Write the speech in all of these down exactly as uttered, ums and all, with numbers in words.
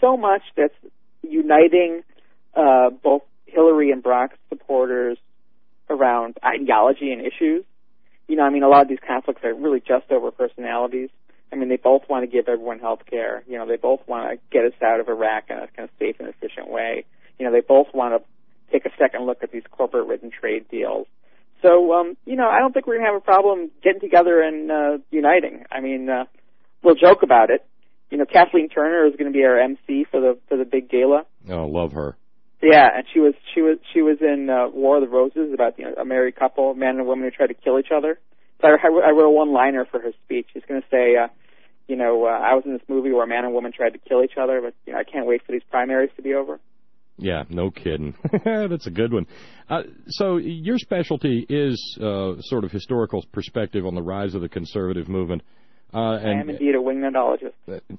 so much that's uniting uh, both Hillary and Barack supporters around ideology and issues. You know, I mean, a lot of these conflicts are really just over personalities. I mean, they both want to give everyone health care. You know, they both want to get us out of Iraq in a kind of safe and efficient way. You know, they both want to take a second look at these corporate-ridden trade deals. So, um, you know, I don't think we're going to have a problem getting together and uh, uniting. I mean, uh, we'll joke about it. You know, Kathleen Turner is going to be our M C for the for the big gala. Oh, love her. Yeah, and she was she was she was in uh, War of the Roses about you know a married couple, a man and a woman who tried to kill each other. So I, I wrote a one-liner for her speech. She's going to say, uh, you know, uh, I was in this movie where a man and woman tried to kill each other, but you know, I can't wait for these primaries to be over. Yeah, no kidding. That's a good one. Uh, so your specialty is uh, sort of historical perspective on the rise of the conservative movement. Uh, and, I am indeed a wingnologist.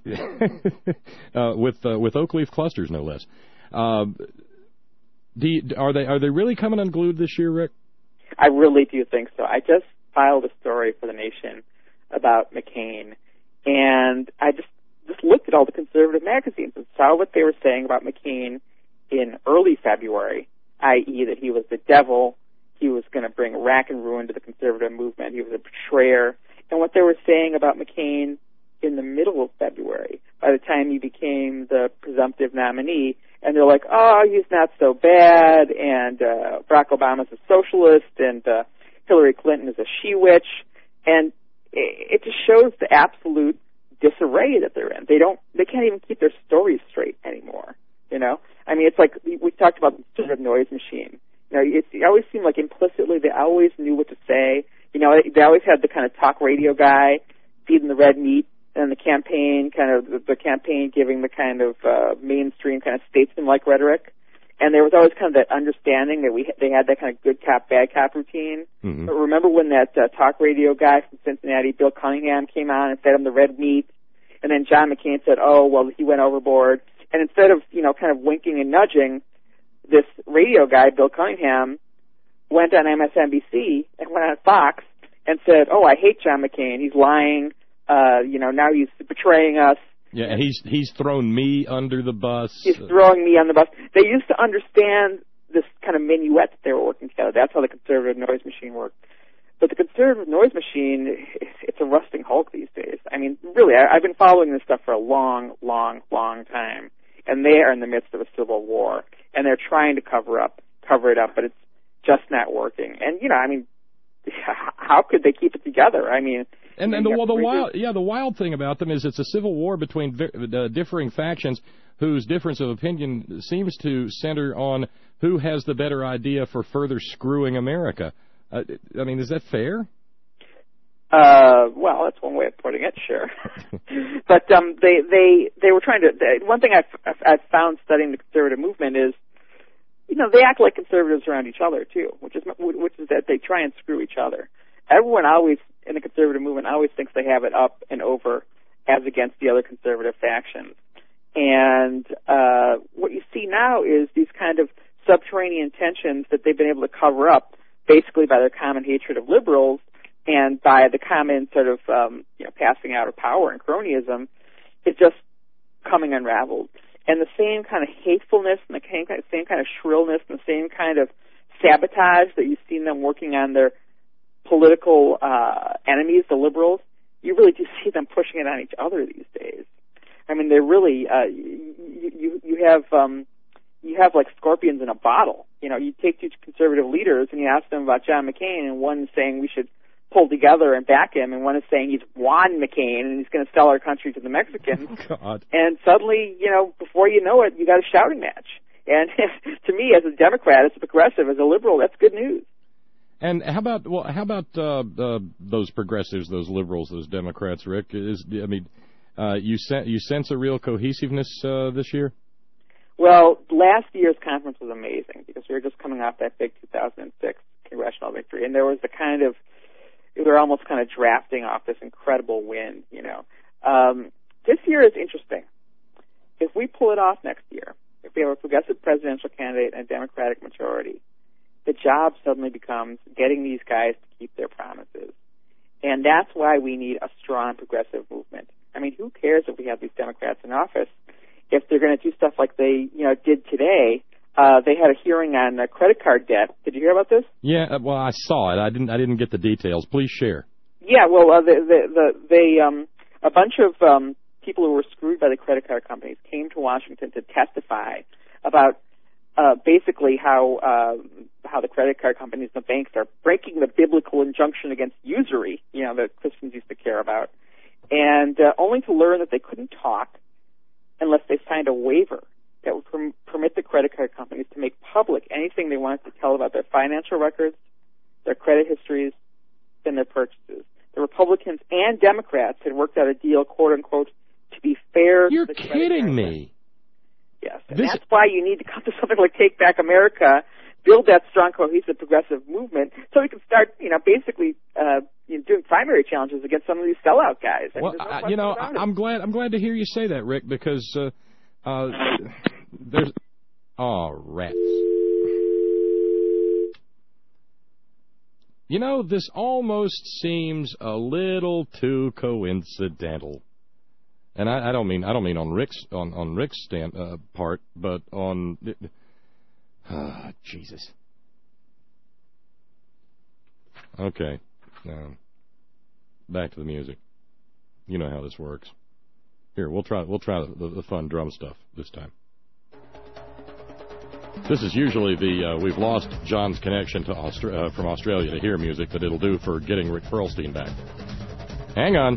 uh, with uh, with oak leaf clusters, no less. Uh, do you, are they are they really coming unglued this year, Rick? I really do think so. I just filed a story for The Nation about McCain, and I just just looked at all the conservative magazines and saw what they were saying about McCain in early February, that is that he was the devil, he was going to bring rack and ruin to the conservative movement, he was a betrayer, and what they were saying about McCain in the middle of February, by the time he became the presumptive nominee, and they're like, oh, he's not so bad, and uh, Barack Obama's a socialist, and uh, Hillary Clinton is a she-witch, and it, it just shows the absolute disarray that they're in. They don't, they can't even keep their stories straight anymore, you know? I mean, it's like, we, we talked about the sort of noise machine. You know, it, it always seemed like implicitly they always knew what to say. You know, they, they always had the kind of talk radio guy feeding the red meat, and the campaign, kind of, the, the campaign giving the kind of uh, mainstream kind of statesman-like rhetoric. And there was always kind of that understanding that we they had that kind of good cop, bad cop routine. Mm-hmm. But remember when that uh, talk radio guy from Cincinnati, Bill Cunningham, came on and fed him the red meat, and then John McCain said, oh, well, he went overboard. And instead of, you know, kind of winking and nudging, this radio guy, Bill Cunningham, went on M S N B C and went on Fox and said, oh, I hate John McCain. He's lying. Uh, you know, now he's betraying us. Yeah, and he's he's thrown me under the bus. He's throwing me on the bus. They used to understand this kind of minuet that they were working together. That's how the conservative noise machine worked. But the conservative noise machine, it's a rusting hulk these days. I mean, really, I, I've been following this stuff for a long, long, long time. And they are in the midst of a civil war. And they're trying to cover up, cover it up, but it's just not working. And, you know, I mean, how could they keep it together? I mean... And, and the, well, the wild, yeah, the wild thing about them is it's a civil war between uh, differing factions whose difference of opinion seems to center on who has the better idea for further screwing America. Uh, I mean, is that fair? Uh, well, that's one way of putting it, sure. But um, they they they were trying to. They, one thing I've I've found studying the conservative movement is, you know, they act like conservatives around each other too, which is which is that they try and screw each other. Everyone always in the conservative movement always thinks they have it up and over as against the other conservative factions. And uh, what you see now is these kind of subterranean tensions that they've been able to cover up basically by their common hatred of liberals and by the common sort of um, you know, passing out of power and cronyism is just coming unraveled. And the same kind of hatefulness and the same kind of, same kind of shrillness and the same kind of sabotage that you've seen them working on their political uh, enemies, the liberals, you really do see them pushing it on each other these days. I mean, they're really uh, you, you you have um, you have like scorpions in a bottle. You know, you take two conservative leaders and you ask them about John McCain, and one is saying we should pull together and back him, and one is saying he's Juan McCain and he's going to sell our country to the Mexicans. Oh, God. And suddenly, you know, before you know it, you got a shouting match. And to me, as a Democrat, as a progressive, as a liberal, that's good news. And how about well, how about uh, uh, those progressives, those liberals, those Democrats, Rick? Is I mean, uh, you sen- you sense a real cohesiveness uh, this year? Well, last year's conference was amazing because we were just coming off that big two thousand six congressional victory, and there was the kind of we were almost kind of drafting off this incredible win. You know, um, this year is interesting. If we pull it off next year, if we have a progressive presidential candidate and a Democratic majority, the job suddenly becomes getting these guys to keep their promises. And that's why we need a strong progressive movement. I mean, who cares if we have these Democrats in office if they're going to do stuff like they, you know, did today. Uh, they had a hearing on uh, credit card debt. Did you hear about this? Yeah, well, I saw it. I didn't. I didn't get the details. Please share. Yeah, well, uh, the, the, the, they, um, a bunch of um, people who were screwed by the credit card companies came to Washington to testify about uh, basically how uh, how the credit card companies and the banks are breaking the biblical injunction against usury, you know, that Christians used to care about, and uh, only to learn that they couldn't talk unless they signed a waiver that would perm- permit the credit card companies to make public anything they wanted to tell about their financial records, their credit histories, and their purchases. The Republicans and Democrats had worked out a deal, quote unquote, to be fair. You're to the kidding me. Yes, and this... that's why you need to come to something like Take Back America, build that strong, cohesive, progressive movement, so we can start, you know, basically uh, you know, doing primary challenges against some of these sellout guys. I mean, well, no I, you know, I'm glad I'm glad to hear you say that, Rick, because uh, uh, there's oh rats. You know, this almost seems a little too coincidental. And I, I don't mean I don't mean on Rick's on on Rick's stand, uh, part, but on uh, Jesus. Okay, now back to the music. You know how this works. Here, we'll try we'll try the, the fun drum stuff this time. This is usually the uh, we've lost John's connection to Austra- uh, from Australia to hear music, but it'll do for getting Rick Perlstein back. Hang on.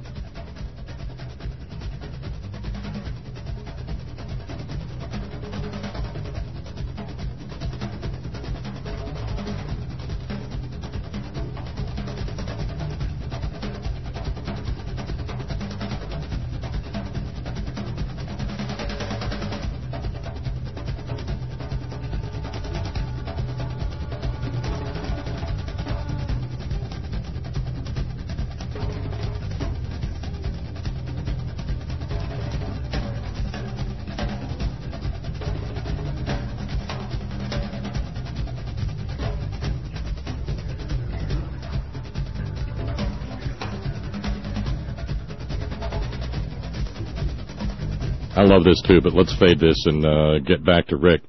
I love this, too, but let's fade this and uh, get back to Rick.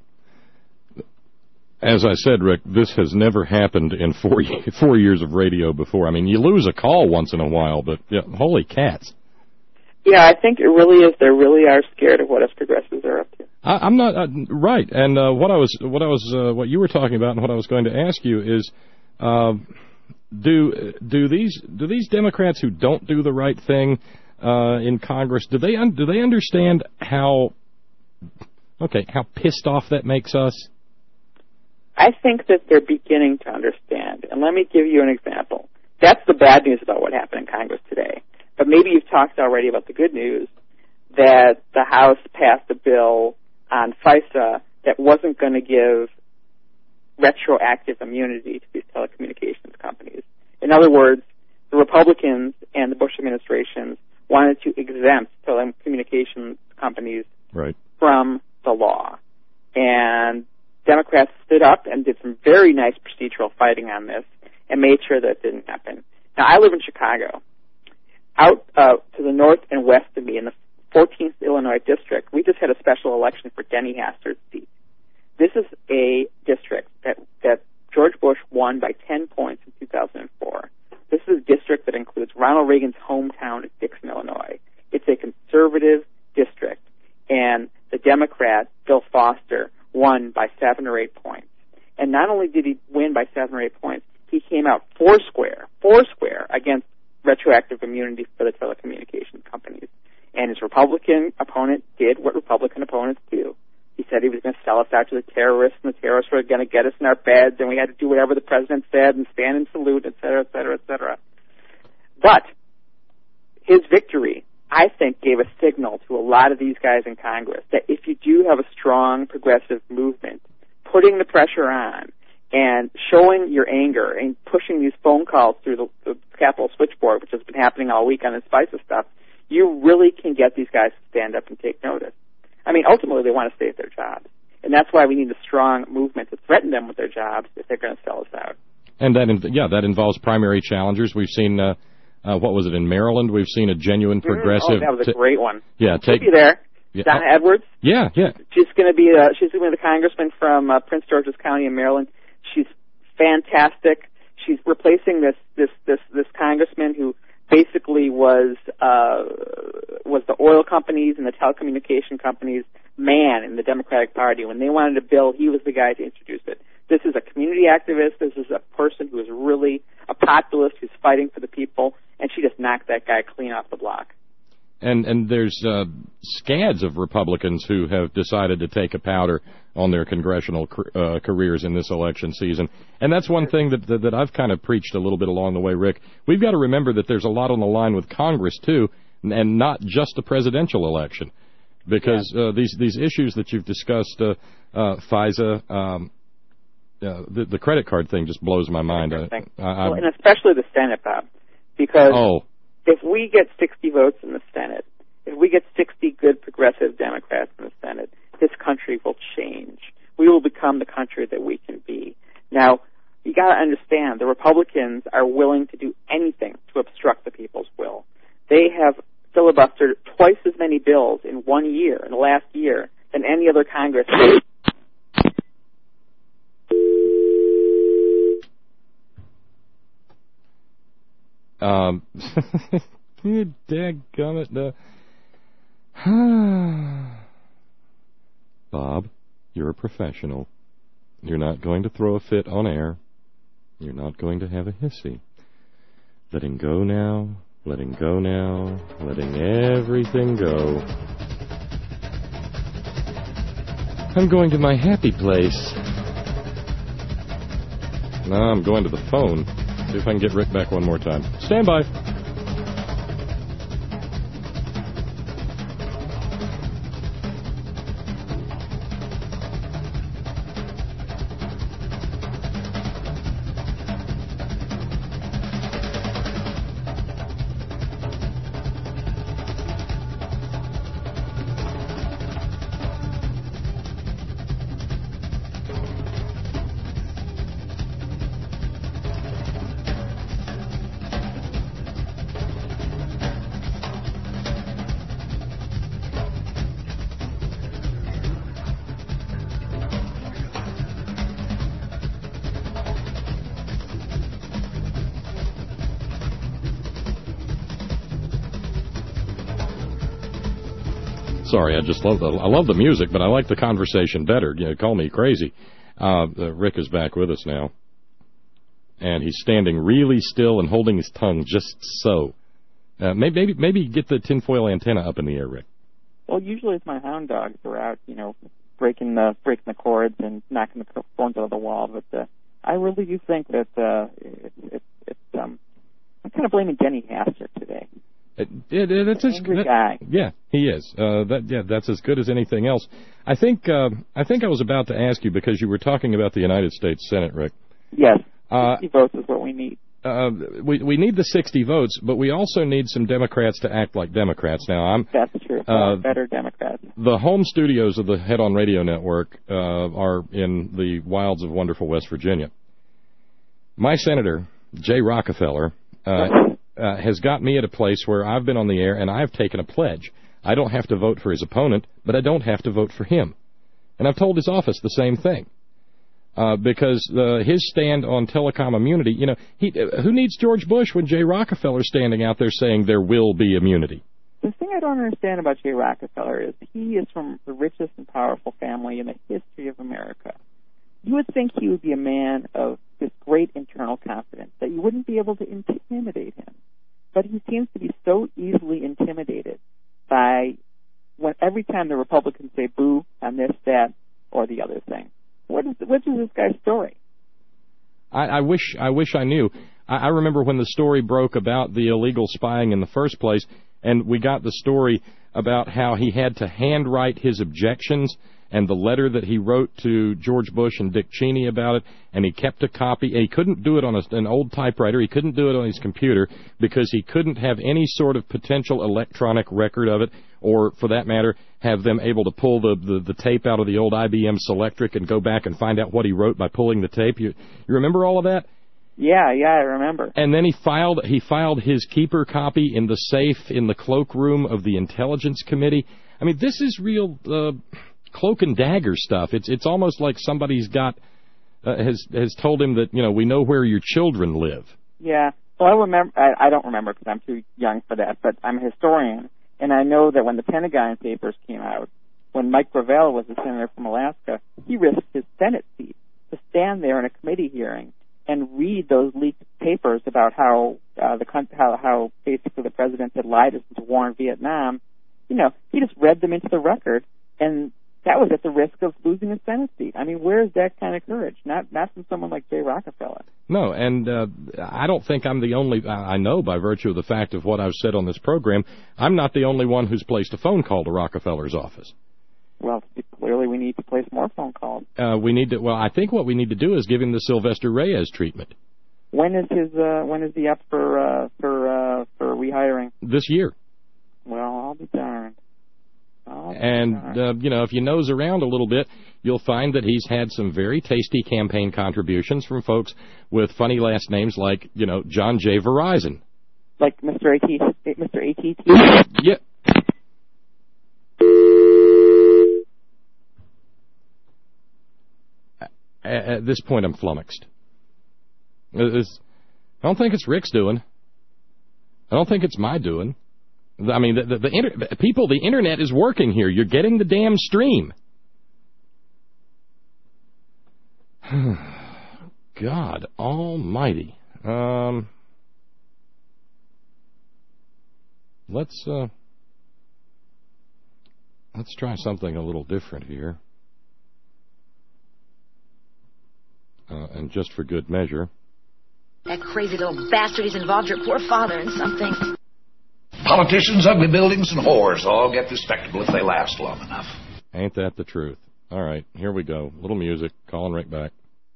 As I said, Rick, this has never happened in four, four years of radio before. I mean, you lose a call once in a while, but yeah, holy cats. Yeah, I think it really is. They really are scared of what us progressives are up to. I, I'm not uh, right, and uh, what I was, what I was, uh, what you were talking about, and what I was going to ask you is, uh, do do these do these Democrats who don't do the right thing Uh, in Congress, do they un- do they understand how okay how pissed off that makes us? I think that they're beginning to understand, and let me give you an example. That's the bad news about what happened in Congress today. But maybe you've talked already about the good news that the House passed a bill on FISA that wasn't going to give retroactive immunity to these telecommunications companies. In other words, the Republicans and the Bush administration wanted to exempt telecommunications companies right. from the law. And Democrats stood up and did some very nice procedural fighting on this and made sure that it didn't happen. Now, I live in Chicago. Out uh, to the north and west of me in the fourteenth Illinois district, we just had a special election for Denny Hastert's seat. This is a district that, that George Bush won by ten points in two thousand four. This is a district that includes Ronald Reagan's hometown of Dixon, Illinois. It's a conservative district, and the Democrat, Bill Foster, won by seven or eight points. And not only did he win by seven or eight points, he came out four square, four square against retroactive immunity for the telecommunications companies. And his Republican opponent did what Republican opponents do. He said he was going to sell us out to the terrorists, and the terrorists were going to get us in our beds, and we had to do whatever the president said and stand and salute, et cetera, et cetera, et cetera. But his victory, I think, gave a signal to a lot of these guys in Congress that if you do have a strong progressive movement, putting the pressure on and showing your anger and pushing these phone calls through the, the Capitol switchboard, which has been happening all week on this FISA stuff, you really can get these guys to stand up and take notice. I mean, ultimately, they want to stay at their jobs. And that's why we need a strong movement to threaten them with their jobs if they're going to sell us out. And that, yeah, that involves primary challengers. We've seen, uh, uh, what was it, in Maryland? We've seen a genuine progressive. Mm, oh, that was a t- great one. Yeah, take, we'll be there. Yeah. Donna Edwards. Yeah, yeah. She's going to be uh, she's going to be the congressman from uh, Prince George's County in Maryland. She's fantastic. She's replacing this this this this congressman who basically was uh, was the oil companies and the telecommunication companies' man in the Democratic Party. When they wanted a bill, he was the guy to introduce it. This is a community activist. This is a person who is really a populist who's fighting for the people, and she just knocked that guy clean off the block. And and there's uh, scads of Republicans who have decided to take a powder on their congressional uh, careers in this election season. And that's one thing that, that that I've kind of preached a little bit along the way, Rick. We've got to remember that there's a lot on the line with Congress, too, and not just a presidential election. Because uh, these, these issues that you've discussed, uh, uh, FISA, um, uh, the, the credit card thing just blows my mind. I, I, well, and especially the Senate, Bob, because... Oh. If we get sixty votes in the Senate, if we get sixty good progressive Democrats in the Senate, this country will change. We will become the country that we can be. Now, you got to understand, the Republicans are willing to do anything to obstruct the people's will. They have filibustered twice as many bills in one year, in the last year, than any other Congress. Um, you dadgummit, the... Bob, you're a professional. You're not going to throw a fit on air. You're not going to have a hissy. Letting go now, letting go now, letting everything go. I'm going to my happy place. Now I'm going to the phone. See if I can get Rick back one more time. Stand by. Sorry, I just love the I love the music, but I like the conversation better. You know, call me crazy. Uh, uh, Rick is back with us now, and he's standing really still and holding his tongue just so. Uh, maybe, maybe maybe get the tinfoil antenna up in the air, Rick. Well, usually it's my hound dogs who are out, you know, breaking the breaking the cords and knocking the phones out of the wall. But uh, I really do think that uh, it, it, it's um, I'm kind of blaming Denny Hastert today. It, it, it, it's angry that, guy. Yeah, he is. Uh, that yeah, that's as good as anything else. I think uh, I think I was about to ask you because you were talking about the United States Senate, Rick. Yes, uh, sixty votes is what we need. Uh, we we need the sixty votes, but we also need some Democrats to act like Democrats. Now, I'm that's true. Uh, better Democrats. The home studios of the Head On Radio Network uh, are in the wilds of wonderful West Virginia. My senator, Jay Rockefeller. Uh, Uh, has got me at a place where I've been on the air and I've taken a pledge. I don't have to vote for his opponent, but I don't have to vote for him. And I've told his office the same thing. Uh, because uh, his stand on telecom immunity, you know, he, uh, who needs George Bush when Jay Rockefeller's standing out there saying there will be immunity? The thing I don't understand about Jay Rockefeller is he is from the richest and powerful family in the history of America. You would think he would be a man of this great internal confidence, that you wouldn't be able to intimidate him. But he seems to be so easily intimidated by when every time the Republicans say boo on this, that, or the other thing. What is what is this guy's story? I, I wish I wish I knew. I, I remember when the story broke about the illegal spying in the first place, and we got the story about how he had to handwrite his objections and the letter that he wrote to George Bush and Dick Cheney about it, and he kept a copy. He couldn't do it on a, an old typewriter. He couldn't do it on his computer because he couldn't have any sort of potential electronic record of it, or, for that matter, have them able to pull the, the, the tape out of the old I B M Selectric and go back and find out what he wrote by pulling the tape. You, you remember all of that? Yeah, yeah, I remember. And then he filed he filed his keeper copy in the safe in the cloakroom of the Intelligence Committee. I mean, this is real uh, cloak and dagger stuff. It's it's almost like somebody's got uh, has has told him that, you know, we know where your children live. Yeah. Well, I remember. I, I don't remember because I'm too young for that. But I'm a historian, and I know that when the Pentagon Papers came out, when Mike Gravel was a senator from Alaska, he risked his Senate seat to stand there in a committee hearing and read those leaked papers about how uh, the how how basically the president had lied us into war in Vietnam. You know, he just read them into the record, and that was at the risk of losing his Senate seat. I mean, where is that kind of courage? Not not from someone like Jay Rockefeller. No, and uh, I don't think I'm the only, I know by virtue of the fact of what I've said on this program, I'm not the only one who's placed a phone call to Rockefeller's office. Well, clearly we need to place more phone calls. Uh, we need to, well, I think what we need to do is give him the Sylvester Reyes treatment. When is his, uh, when is he up for, uh, for, uh, for rehiring? This year. Well, I'll be darned. I'll be and, darned. Uh, you know, if you nose around a little bit, you'll find that he's had some very tasty campaign contributions from folks with funny last names like, you know, John J. Verizon. Like Mister A T, Mister A T T? Yeah. At this point, I'm flummoxed. It's, I don't think it's Rick's doing. I don't think it's my doing. I mean, the, the, the inter, people, the Internet is working here. You're getting the damn stream. God almighty. Um, let's, uh, let's try something a little different here. Uh, and just for good measure. That crazy little bastard, he's involved your poor father in something. Politicians, ugly buildings, and whores all get respectable if they last long enough. Ain't that the truth? All right, here we go. Little music. Calling Rick back.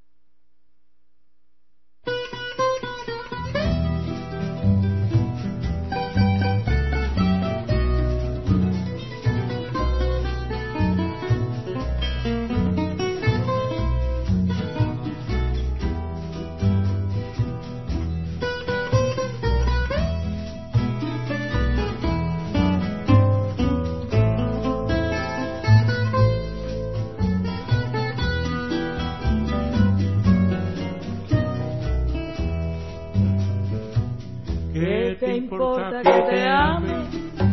¿Qué importa que te ame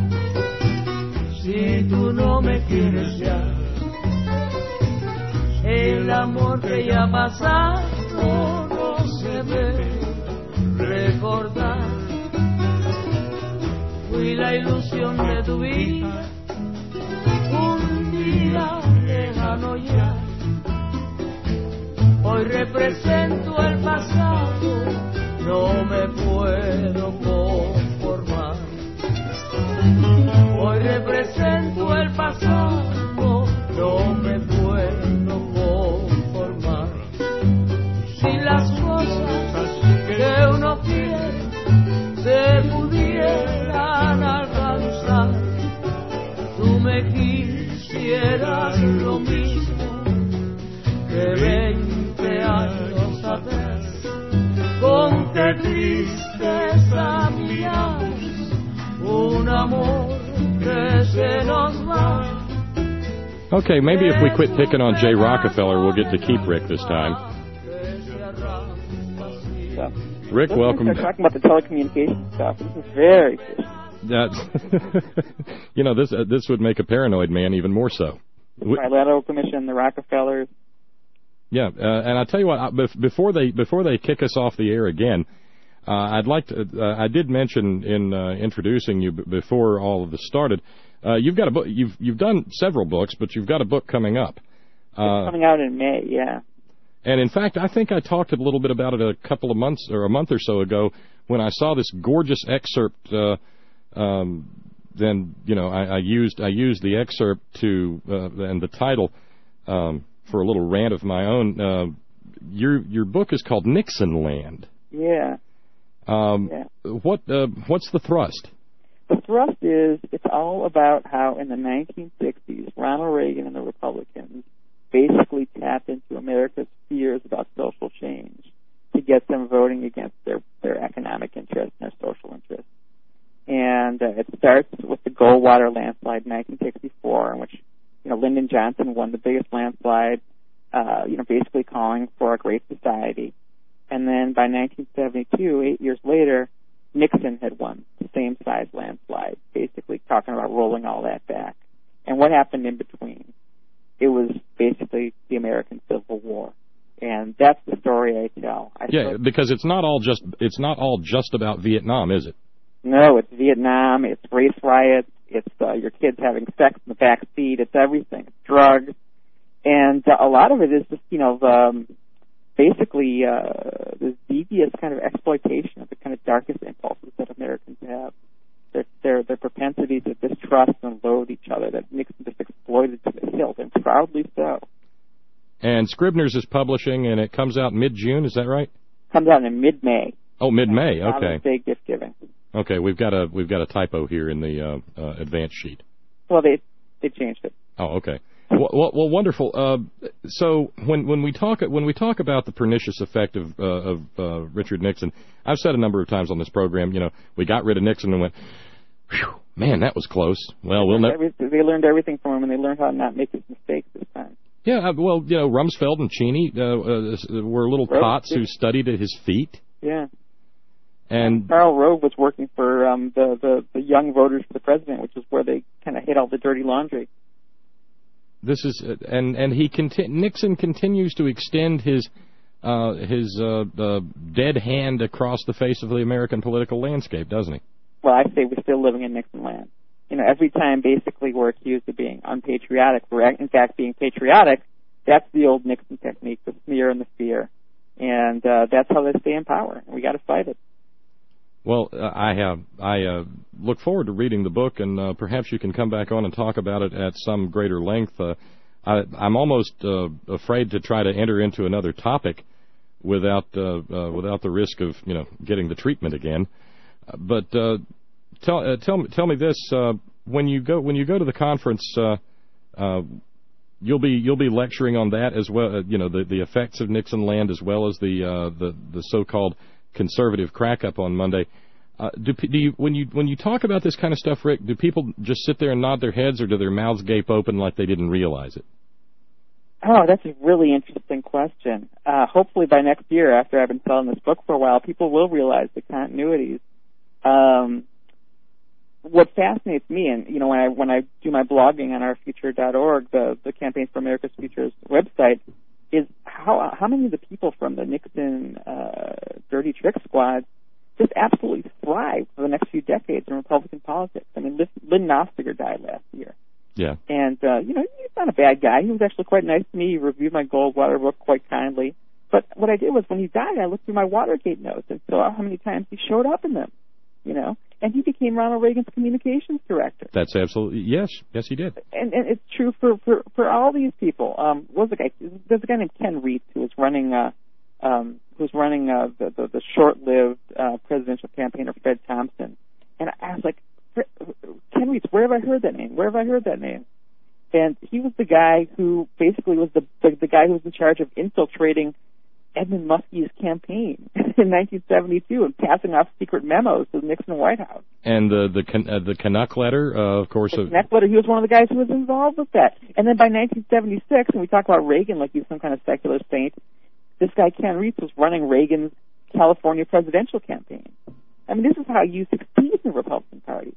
si tú no me quieres ya? El amor que ya ha pasado no se debe recordar. Fui la ilusión de tu vida, un día lejano ya. Hoy represento el pasado, no me puedo conformar. Hoy represento el pasado, no me puedo conformar. Si las cosas que uno quiere se pudieran alcanzar, tú me quisieras lo mismo que veinte años atrás. Con qué tristeza miramos un amor que se nos va. Okay, maybe if we quit picking on Jay Rockefeller, we'll get to keep Rick this time. So, Rick, welcome. We're talking about the telecommunications stuff. This is very fishy. That's, you know, this uh, this would make a paranoid man even more so. The Trilateral Commission, the Rockefellers. Yeah, uh, and I'll tell you what, before they before they kick us off the air again, uh, I'd like to. Uh, I did mention in uh, introducing you b- before all of this started. Uh, you've got a book. You've you've done several books, but you've got a book coming up. Uh, it's coming out in May, yeah. And in fact, I think I talked a little bit about it a couple of months or a month or so ago when I saw this gorgeous excerpt. Uh, um, then you know, I, I used I used the excerpt to uh, and the title. Um, for a little rant of my own, uh, your your book is called Nixon Land. Yeah. Um, yeah. What uh, what's the thrust? The thrust is it's all about how in the nineteen sixties, Ronald Reagan and the Republicans basically tapped into America's fears about social change to get them voting against their, their economic interests and their social interests. And uh, it starts with the Goldwater landslide in nineteen sixty-four. Lyndon Johnson won the biggest landslide, uh, you know, basically calling for a great society. And then by nineteen seventy-two, eight years later, Nixon had won the same size landslide, basically talking about rolling all that back. And what happened in between? It was basically the American Civil War. And that's the story I tell. I yeah, thought, because it's not all just it's not all just about Vietnam, is it? No, it's Vietnam, it's race riots, it's uh, your kids having sex in the back seat, it's everything, it's drugs. And uh, a lot of it is just, you know, um, basically uh, this devious kind of exploitation of the kind of darkest impulses that Americans have. Their, their, their propensity to distrust and loathe each other that Nixon just exploited to the hilt, and proudly so. And Scribner's is publishing, and it comes out mid-June, is that right? Comes out in mid-May. Oh, mid-May, okay. Father's Day gift giving. Okay, we've got a we've got a typo here in the uh, uh, advance sheet. Well, they they changed it. Oh, okay. Well, well, well wonderful. Uh, so when when we talk when we talk about the pernicious effect of uh, of uh, Richard Nixon, I've said a number of times on this program, you know, we got rid of Nixon and went, whew, man, that was close. Well, we'll never. They learned everything from him, and they learned how to not make his mistakes this time. Yeah, well, you know, Rumsfeld and Cheney uh, uh, were little Rove, tots yeah. who studied at his feet. Yeah. And Karl Rove was working for um, the, the the Young Voters for the President, which is where they kind of hid all the dirty laundry. This is uh, and and he conti- Nixon continues to extend his uh, his uh, uh, dead hand across the face of the American political landscape, doesn't he? Well, I say we're still living in Nixon land. You know, every time basically we're accused of being unpatriotic, we're in fact being patriotic. That's the old Nixon technique, the smear and the fear, and uh, that's how they stay in power. And we got to fight it. Well, uh, I have I uh, look forward to reading the book, and uh, perhaps you can come back on and talk about it at some greater length. Uh, I, I'm almost uh, afraid to try to enter into another topic without uh, uh, without the risk of you know getting the treatment again. Uh, but uh, tell uh, tell me tell me this: uh, when you go when you go to the conference, uh, uh, you'll be you'll be lecturing on that as well. Uh, you know the, the effects of Nixon land as well as the uh, the the so-called conservative crack up on Monday. Uh, do, do you when you when you talk about this kind of stuff, Rick? Do people just sit there and nod their heads, or do their mouths gape open like they didn't realize it? Oh, that's a really interesting question. Uh, hopefully by next year, after I've been selling this book for a while, people will realize the continuities. Um, what fascinates me, and you know, when I when I do my blogging on our future dot org, the the Campaigns for America's Futures website, is how how many of the people from the Nixon uh, dirty trick squad just absolutely thrived for the next few decades in Republican politics. I mean, Lynn Nostiger died last year. Yeah. And, uh, you know, he's not a bad guy. He was actually quite nice to me. He reviewed my Goldwater book quite kindly. But what I did was when he died, I looked through my Watergate notes and saw how many times he showed up in them, you know. And he became Ronald Reagan's communications director. That's absolutely, yes, yes he did. And, and it's true for, for, for all these people. Um, what was the guy? There's a guy named Ken Reitz who was running, uh, um, who's running uh, the, the, the short-lived uh, presidential campaign of Fred Thompson. And I was like, Ken Reitz, where have I heard that name? Where have I heard that name? And he was the guy who basically was the the, the guy who was in charge of infiltrating Edmund Muskie's campaign in nineteen seventy-two and passing off secret memos to the Nixon White House. And the the uh, the Canuck letter, uh, of course. The Canuck letter, he was one of the guys who was involved with that. And then by nineteen seventy-six, when we talk about Reagan like he's some kind of secular saint, this guy Ken Reitz was running Reagan's California presidential campaign. I mean, this is how you succeed in the Republican Party.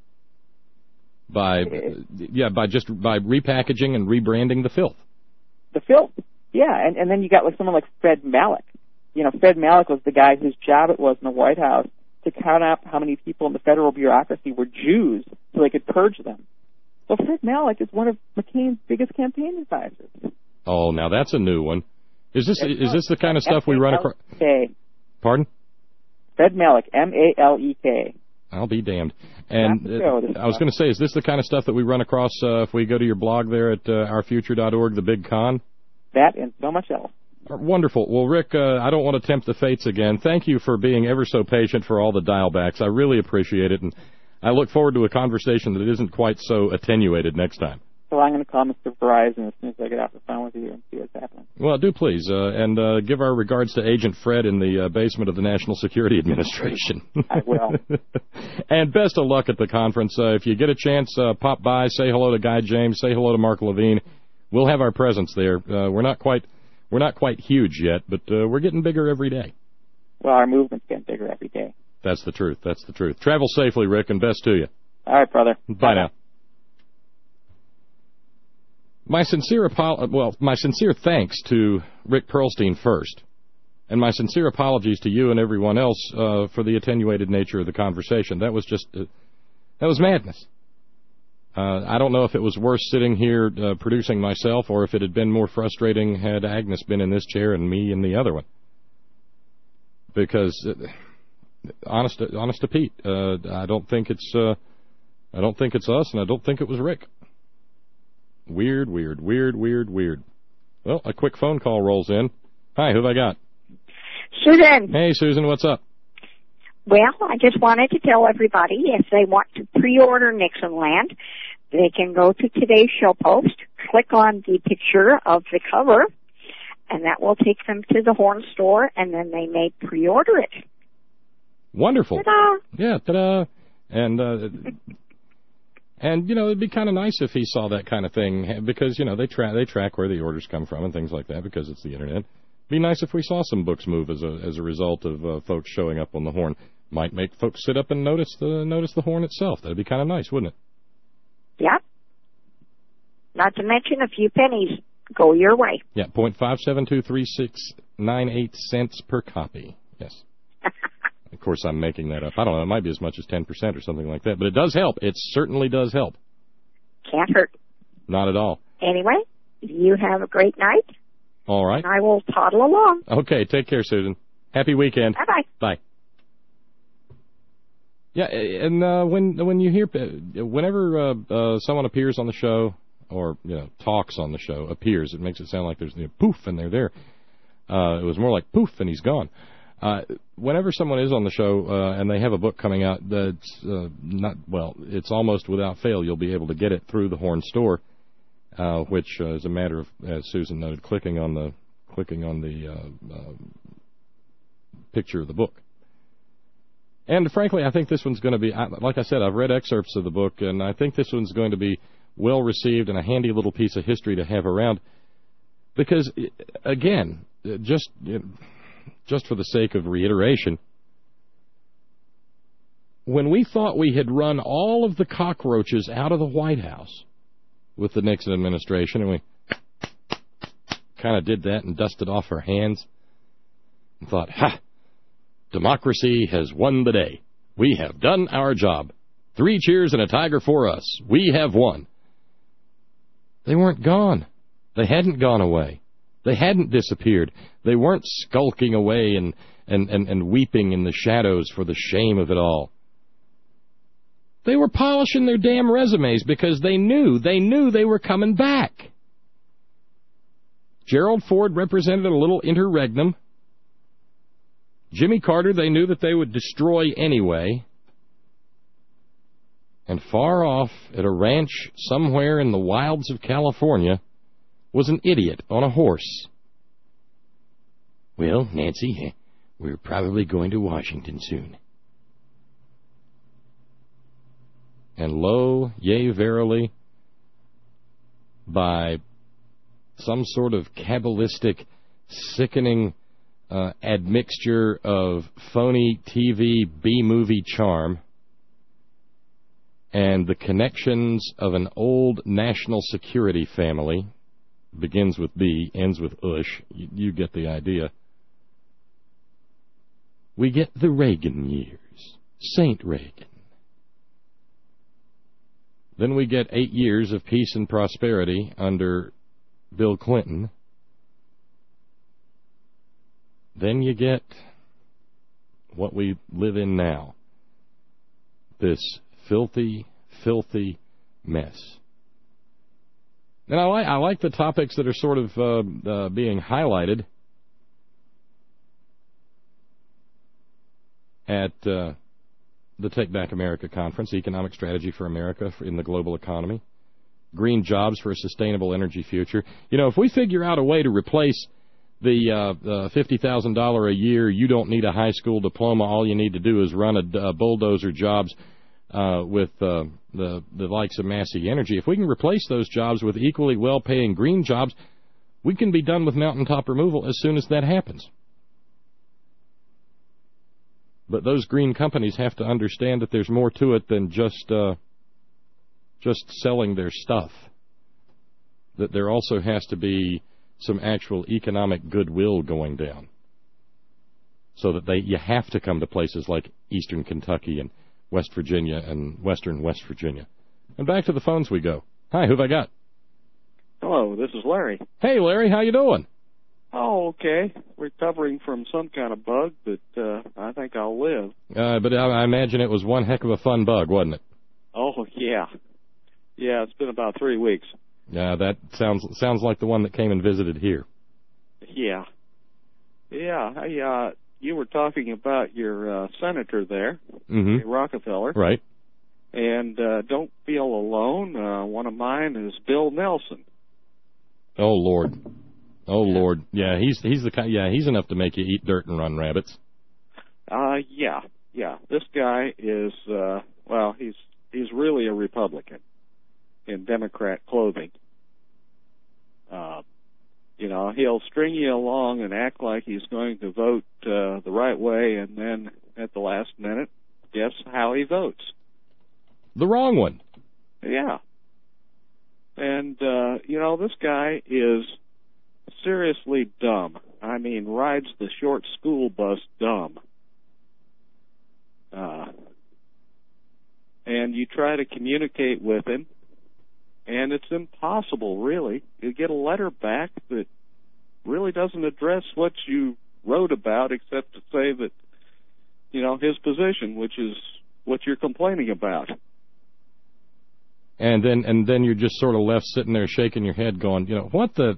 By yeah, by just by repackaging and rebranding the filth. The filth, yeah, and and then you got like someone like Fred Malek. You know, Fred Malek was the guy whose job it was in the White House to count up how many people in the federal bureaucracy were Jews so they could purge them. Well, Fred Malek is one of McCain's biggest campaign advisors. Oh, now that's a new one. Is this That's is this the kind of stuff we run across? Pardon? Fred Malek, M A L E K. I'll be damned. And uh, I was going to say, is this the kind of stuff that we run across uh, if we go to your blog there at uh, our future dot org, The Big Con? That and so much else. Wonderful. Well, Rick, uh, I don't want to tempt the fates again. Thank you for being ever so patient for all the dial-backs. I really appreciate it, and I look forward to a conversation that isn't quite so attenuated next time. So I'm going to call Mister Verizon as soon as I get off the phone with you and see what's happening. Well, do please, uh, and uh, give our regards to Agent Fred in the uh, basement of the National Security Administration. I will. And best of luck at the conference. Uh, if you get a chance, uh, pop by, say hello to Guy James, say hello to Mark Levine. we'll have our presence there. Uh, we're not quite we're not quite huge yet, but uh, we're getting bigger every day. Well, our movement's getting bigger every day. That's the truth. That's the truth. Travel safely, Rick, and best to you. All right, brother. Bye, Bye now. My sincere apo- well, my sincere thanks to Rick Perlstein first, and my sincere apologies to you and everyone else uh, for the attenuated nature of the conversation. That was just uh, that was madness. Uh, I don't know if it was worse sitting here uh, producing myself, or if it had been more frustrating had Agnes been in this chair and me in the other one. Because, uh, honest, honest to Pete, uh, I don't think it's, uh, I don't think it's us, and I don't think it was Rick. Weird, weird, weird, weird, weird. Well, a quick phone call rolls in. Hi, who have I got? Susan. Hey, Susan, what's up? Well, I just wanted to tell everybody if they want to pre-order Nixonland, they can go to today's show post, click on the picture of the cover, and that will take them to the Horn store, and then they may pre-order it. Wonderful. Ta-da! Yeah, ta-da. And, uh, and you know, it'd be kind of nice if he saw that kind of thing, because, you know, they, tra- they track where the orders come from and things like that, because it's the Internet. Be nice if we saw some books move as a as a result of uh, folks showing up on the Horn. Might make folks sit up and notice the notice the Horn itself. That'd be kind of nice, wouldn't it? Yeah. Not to mention a few pennies go your way. Yeah, point five seven two three six nine eight cents per copy. Yes. Of course, I'm making that up. I don't know. It might be as much as ten percent or something like that, but it does help. It certainly does help. Can't hurt. Not at all. Anyway, you have a great night. All right. And I will toddle along. Okay, take care, Susan. Happy weekend. Bye-bye. Bye. Yeah, and uh, when when you hear, whenever uh, uh, someone appears on the show, or, you know, talks on the show, appears, it makes it sound like there's, you know, poof, and they're there. Uh, it was more like poof, and he's gone. Uh, whenever someone is on the show uh, and they have a book coming out that's uh, not, well, it's almost without fail, you'll be able to get it through the Horn store. Uh, which uh, is a matter of, as Susan noted, clicking on the clicking on the uh, uh, picture of the book. And frankly, I think this one's going to be, like I said, I've read excerpts of the book, and I think this one's going to be well received and a handy little piece of history to have around. Because, again, just just for the sake of reiteration, when we thought we had run all of the cockroaches out of the White House with the Nixon administration, and we kind of did that and dusted off our hands and thought, ha, democracy has won the day. We have done our job. Three cheers and a tiger for us. We have won. They weren't gone. They hadn't gone away. They hadn't disappeared. They weren't skulking away and, and, and, and weeping in the shadows for the shame of it all. They were polishing their damn resumes because they knew, they knew they were coming back. Gerald Ford represented a little interregnum. Jimmy Carter, they knew that they would destroy anyway. And far off at a ranch somewhere in the wilds of California was an idiot on a horse. Well, Nancy, we're probably going to Washington soon. And lo, yea, verily, by some sort of Kabbalistic, sickening uh, admixture of phony T V B-movie charm and the connections of an old national security family, begins with B, ends with Ush, you, you get the idea. We get the Reagan years, Saint Reagan. Then we get eight years of peace and prosperity under Bill Clinton. Then you get what we live in now. This filthy, filthy mess. And I like, I like the topics that are sort of uh, uh, being highlighted at uh, the Take Back America Conference, Economic Strategy for America in the Global Economy, Green Jobs for a Sustainable Energy Future. You know, if we figure out a way to replace the uh, uh, fifty thousand dollars a year, you don't need a high school diploma, all you need to do is run a, a bulldozer jobs uh, with uh, the the likes of Massey Energy. If we can replace those jobs with equally well-paying green jobs, we can be done with mountaintop removal as soon as that happens. But those green companies have to understand that there's more to it than just uh, just selling their stuff. That there also has to be some actual economic goodwill going down, so that they you have to come to places like eastern Kentucky and West Virginia and western West Virginia. And back to the phones we go. Hi, who've I got? Hello, this is Larry. Hey, Larry, how you doing? Oh, okay. Recovering from some kind of bug, but uh, I think I'll live. Uh, but I, I imagine it was one heck of a fun bug, wasn't it? Oh, yeah. Yeah, it's been about three weeks. Yeah, that sounds sounds like the one that came and visited here. Yeah. Yeah, hey, uh, you were talking about your uh, senator there, mm-hmm. Rockefeller. Right. And uh, don't feel alone. Uh, one of mine is Bill Nelson. Oh, Lord. Oh, Lord. Yeah, he's he's the kind. Yeah, he's enough to make you eat dirt and run rabbits. Uh, yeah, yeah. This guy is, uh, well, he's he's really a Republican in Democrat clothing. Uh, you know, he'll string you along and act like he's going to vote uh, the right way, and then at the last minute, guess how he votes? The wrong one. Yeah. And, uh, you know, this guy is seriously dumb. I mean, rides the short school bus dumb. Uh, and you try to communicate with him, and it's impossible, really. You get a letter back that really doesn't address what you wrote about, except to say that, you know, his position, which is what you're complaining about. And then and then you're just sort of left sitting there shaking your head going, you know, what the...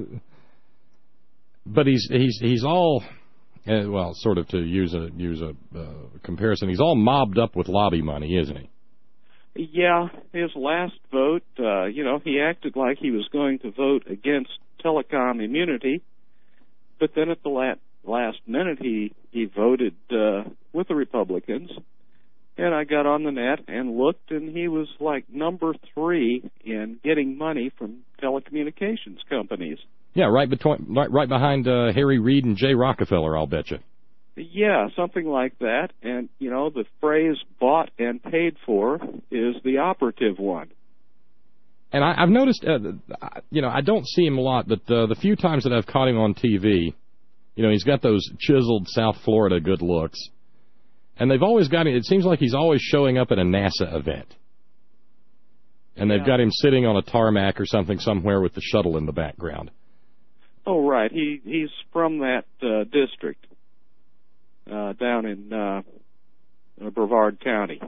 But he's he's he's all, uh, well, sort of to use a use a uh, comparison, he's all mobbed up with lobby money, isn't he? Yeah, his last vote, uh, you know, he acted like he was going to vote against telecom immunity, but then at the la- last minute he, he voted uh, with the Republicans, and I got on the net and looked, and he was like number three in getting money from telecommunications companies. Yeah, right between, right, right behind uh, Harry Reid and Jay Rockefeller, I'll bet you. Yeah, something like that. And, you know, the phrase bought and paid for is the operative one. And I, I've noticed, uh, you know, I don't see him a lot, but uh, the few times that I've caught him on T V, you know, he's got those chiseled South Florida good looks. And they've always got him, it seems like he's always showing up at a NASA event. And they've yeah. got him sitting on a tarmac or something somewhere with the shuttle in the background. Oh, right. He He's from that uh, district. Uh, down in uh, Brevard County,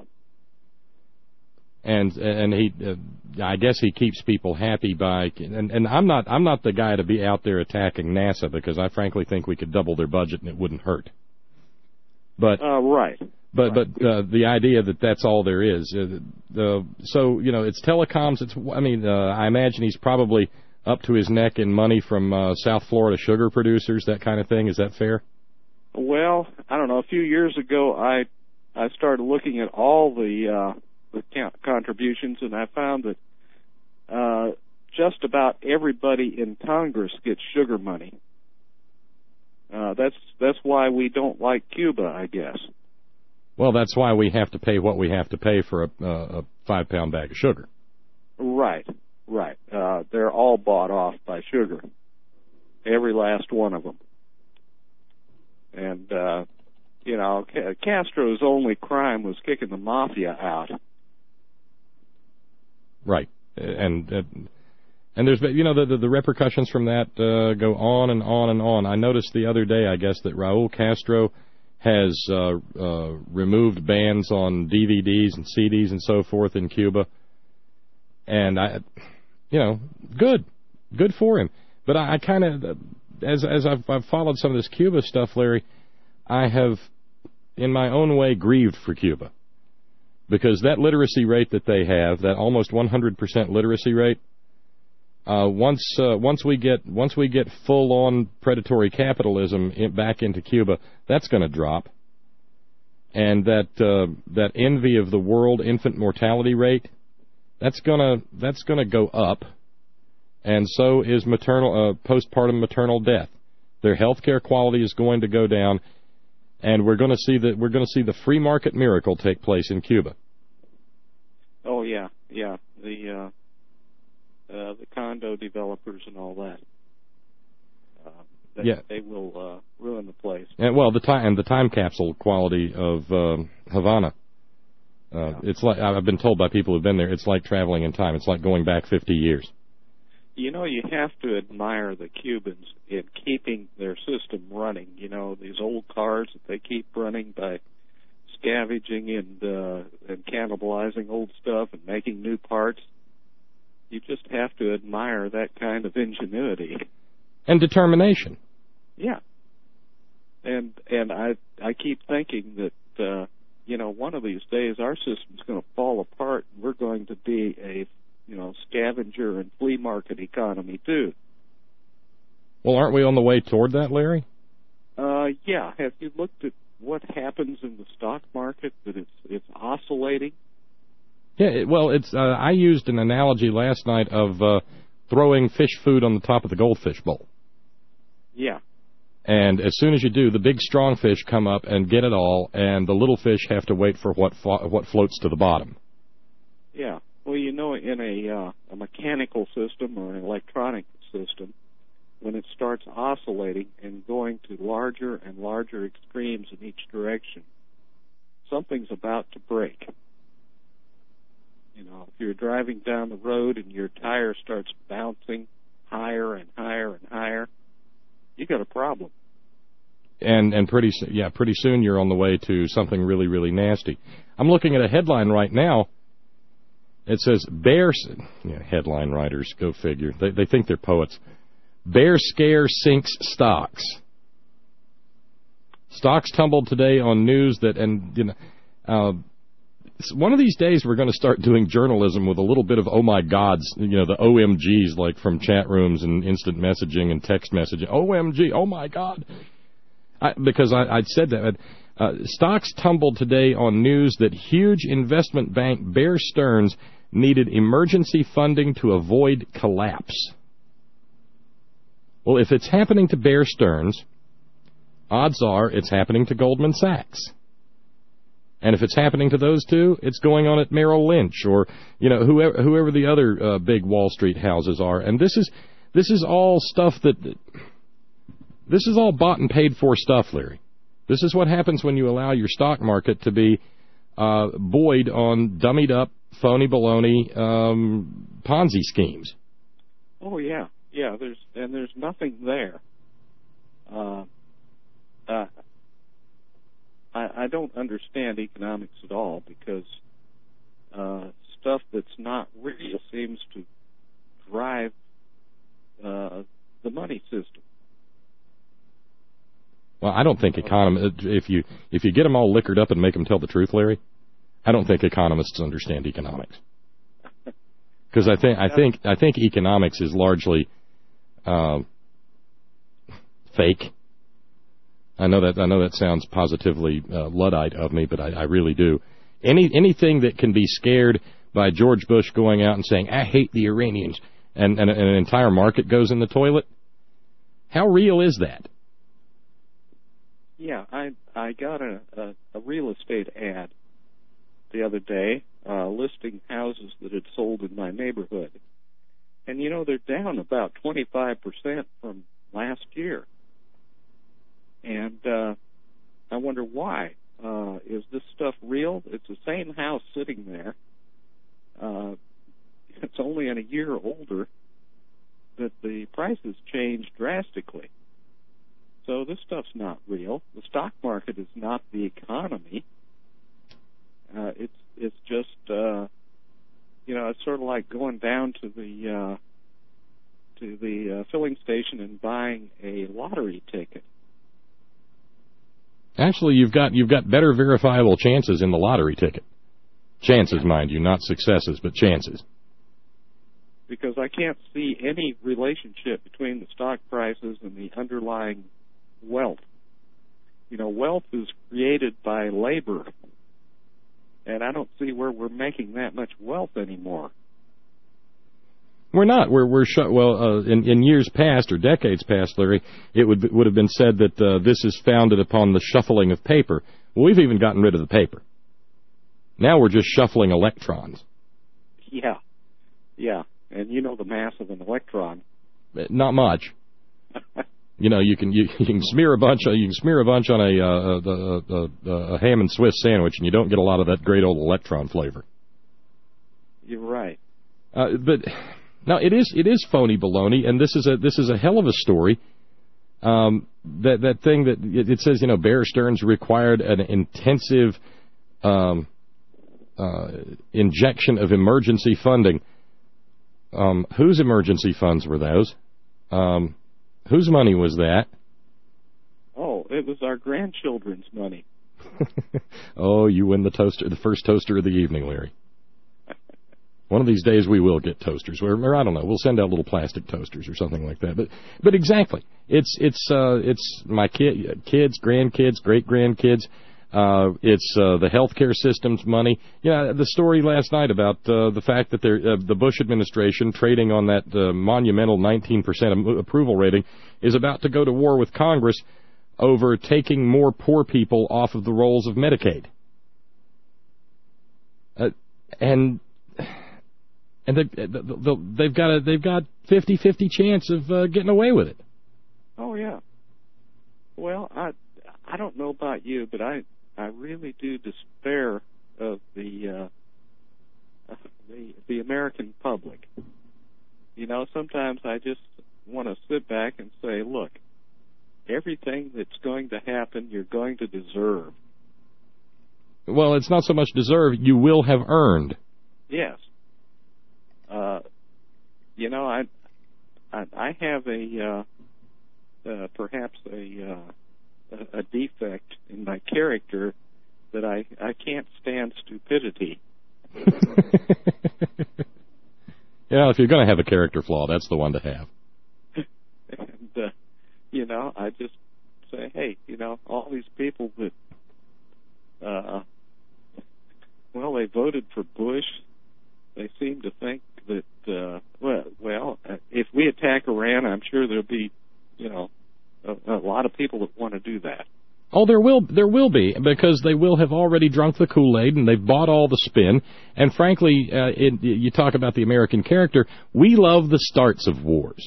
and and he, uh, I guess he keeps people happy by. And, and I'm not I'm not the guy to be out there attacking NASA, because I frankly think we could double their budget and it wouldn't hurt. But uh, right, but right. but uh, the idea that that's all there is. Uh, uh, so you know, it's telecoms. It's I mean, uh, I imagine he's probably up to his neck in money from uh, South Florida sugar producers, that kind of thing. Is that fair? Well, I don't know. A few years ago, I I started looking at all the uh, the contributions, and I found that uh, just about everybody in Congress gets sugar money. Uh, that's that's why we don't like Cuba, I guess. Well, that's why we have to pay what we have to pay for a, uh, a five-pound bag of sugar. Right, right. Uh, they're all bought off by sugar, every last one of them. And, uh, you know, Castro's only crime was kicking the mafia out. Right. And uh, and there's, you know, the, the, the repercussions from that uh, go on and on and on. I noticed the other day, I guess, that Raul Castro has uh, uh, removed bans on D V Ds and C Ds and so forth in Cuba. And, I, you know, good. Good for him. But I, I kind of... As as I've, I've followed some of this Cuba stuff, Larry, I have, in my own way, grieved for Cuba. Because that literacy rate that they have, that almost one hundred percent literacy rate, uh, once uh, once we get once we get full-on predatory capitalism in, back into Cuba, that's going to drop. and that uh, that envy of the world infant mortality rate, that's gonna that's gonna go up, and so is maternal uh, postpartum maternal death. Their healthcare quality is going to go down, and we're going to see that we're going to see the free market miracle take place in Cuba. Oh yeah, yeah. The uh, uh, the condo developers and all that. Uh, they, yeah, they will uh, ruin the place. And well, the time and the time capsule quality of um, Havana. Uh, yeah. It's like I've been told by people who've been there. It's like traveling in time. It's like going back fifty years. You know, you have to admire the Cubans in keeping their system running. You know, these old cars that they keep running by scavenging and uh, and cannibalizing old stuff and making new parts. You just have to admire that kind of ingenuity and determination. Yeah, and and I I keep thinking that uh, you know, one of these days our system's going to fall apart and we're going to be a you know scavenger and flea market economy too. Well, aren't we on the way toward that, Larry? Uh, yeah. Have you looked at what happens in the stock market? That it's it's oscillating. Yeah. It, well, it's. Uh, I used an analogy last night of uh, throwing fish food on the top of the goldfish bowl. Yeah. And as soon as you do, the big strong fish come up and get it all, and the little fish have to wait for what fo- what floats to the bottom. Yeah. Well, you know, in a uh, a mechanical system or an electronic system, when it starts oscillating and going to larger and larger extremes in each direction, something's about to break. You know, if you're driving down the road and your tire starts bouncing higher and higher and higher, you got a problem. And and pretty yeah, pretty soon you're on the way to something really, really nasty. I'm looking at a headline right now. It says, Bear... Yeah, headline writers, go figure. They, they think they're poets. Bear scare sinks stocks. Stocks tumbled today on news that... and you know, uh, one of these days we're going to start doing journalism with a little bit of oh my gods, you know, the O M Gs like from chat rooms and instant messaging and text messaging. O M G, oh my God. I, because I, I'd said that. Uh, stocks tumbled today on news that huge investment bank Bear Stearns needed emergency funding to avoid collapse. Well, if it's happening to Bear Stearns, odds are it's happening to Goldman Sachs. And if it's happening to those two, it's going on at Merrill Lynch or, you know, whoever, whoever the other uh, big Wall Street houses are. And this is this is all stuff that... This is all bought and paid for stuff, Larry. This is what happens when you allow your stock market to be uh, buoyed on dummied up, phony baloney um, Ponzi schemes. Oh yeah, yeah. There's and there's nothing there. Uh, uh, I, I don't understand economics at all because uh, stuff that's not real seems to drive uh, the money system. Well, I don't think economists, if you if you get them all liquored up and make them tell the truth, Larry, I don't think economists understand economics. Because I think I think I think economics is largely uh, fake. I know that I know that sounds positively uh, Luddite of me, but I, I really do. Any anything that can be scared by George Bush going out and saying I hate the Iranians, and, and, and an entire market goes in the toilet. How real is that? Yeah, I I got a, a, a real estate ad the other day uh, listing houses that had sold in my neighborhood. And, you know, they're down about twenty-five percent from last year. And uh, I wonder why. Uh, is this stuff real? It's the same house sitting there. Uh, it's only in a year older, but the prices changed drastically. So this stuff's not real. The stock market is not the economy. Uh, it's it's just uh, you know it's sort of like going down to the uh, to the uh, filling station and buying a lottery ticket. Actually, you've got you've got better verifiable chances in the lottery ticket. Chances, mind you, not successes, but chances. Because I can't see any relationship between the stock prices and the underlying wealth. you know, wealth is created by labor, and I don't see where we're making that much wealth anymore. We're not. We're we're sh- well uh, in in years past or decades past, Larry, it would would have been said that uh, this is founded upon the shuffling of paper. Well, we've even gotten rid of the paper. Now we're just shuffling electrons. Yeah, yeah, and you know the mass of an electron. Not much. You know, you can you, you can smear a bunch uh, you can smear a bunch on a, uh, a, a, a, a ham and Swiss sandwich, and you don't get a lot of that great old electron flavor. You're right. Uh, but. Now it is it is phony baloney, and this is a this is a hell of a story. Um, that that thing that it, it says, you know, Bear Stearns required an intensive um, uh, injection of emergency funding. Um, whose emergency funds were those? Um, whose money was that? Oh, it was our grandchildren's money. Oh, you win the toaster, the first toaster of the evening, Larry. One of these days we will get toasters, or, or I don't know, we'll send out little plastic toasters or something like that. But but exactly, it's it's uh, it's my kid, kids, grandkids, great grandkids. Uh, it's uh, the healthcare system's money. Yeah, the story last night about uh, the fact that uh, the Bush administration, trading on that uh, monumental nineteen percent approval rating, is about to go to war with Congress over taking more poor people off of the rolls of Medicaid. Uh, and. And they, they've got a they've got fifty-fifty chance of uh, getting away with it. Oh yeah. Well, I I don't know about you, but I I really do despair of the uh, the the American public. You know, sometimes I just want to sit back and say, look, everything that's going to happen, you're going to deserve. Well, it's not so much deserve; you will have earned. Yes. Uh, you know, I, I, I have a, uh, uh, perhaps a, uh, a, a defect in my character that I, I can't stand stupidity. Yeah, if you're going to have a character flaw, that's the one to have. And, uh, you know, I just say, hey, you know, all these people that, uh, well, they voted for Bush, they seem to think that, uh, well, well, uh, if we attack Iran, I'm sure there'll be, you know, a, a lot of people that want to do that. Oh, there will there will be, because they will have already drunk the Kool-Aid and they've bought all the spin. And frankly, uh, it, you talk about the American character, we love the starts of wars.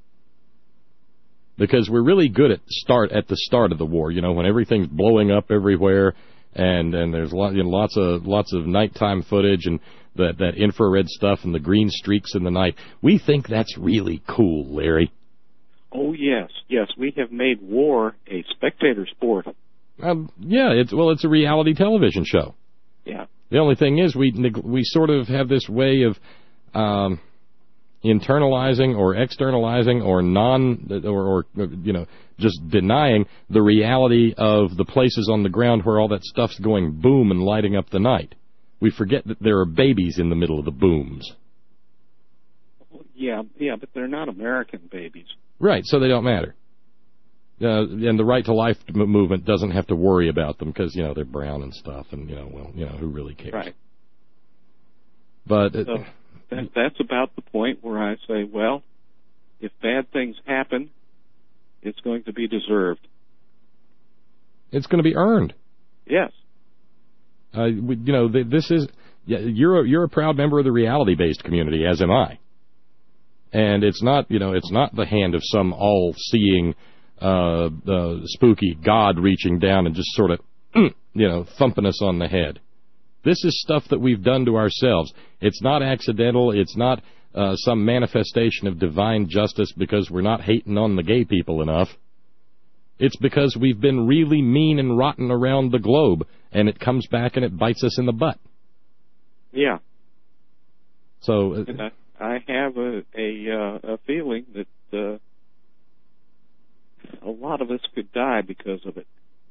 Because we're really good at start at the start of the war, you know, when everything's blowing up everywhere and, and there's lot, you know, lots of lots of nighttime footage and that, that infrared stuff and the green streaks in the night. We think that's really cool, Larry. Oh, yes, yes. We have made war a spectator sport. Um, yeah, it's well, it's a reality television show. Yeah. The only thing is we we sort of have this way of um, internalizing or externalizing or non or, or you know just denying the reality of the places on the ground where all that stuff's going boom and lighting up the night. We forget that there are babies in the middle of the booms. Yeah, yeah, but they're not American babies. Right, so they don't matter. Uh, and the Right to Life movement doesn't have to worry about them because, you know, they're brown and stuff, and, you know, well, you know, who really cares? Right. But so that, that's about the point where I say, well, if bad things happen, it's going to be deserved. It's going to be earned. Yes. Uh, we, you know, this is you're a, you're a proud member of the reality-based community, as am I. And it's not, you know, it's not the hand of some all-seeing, uh, uh, spooky God reaching down and just sort of, you know, thumping us on the head. This is stuff that we've done to ourselves. It's not accidental. It's not uh, some manifestation of divine justice because we're not hating on the gay people enough. It's because we've been really mean and rotten around the globe, and it comes back and it bites us in the butt. Yeah. So. Uh, and I, I have a a, uh, a feeling that uh, a lot of us could die because of it.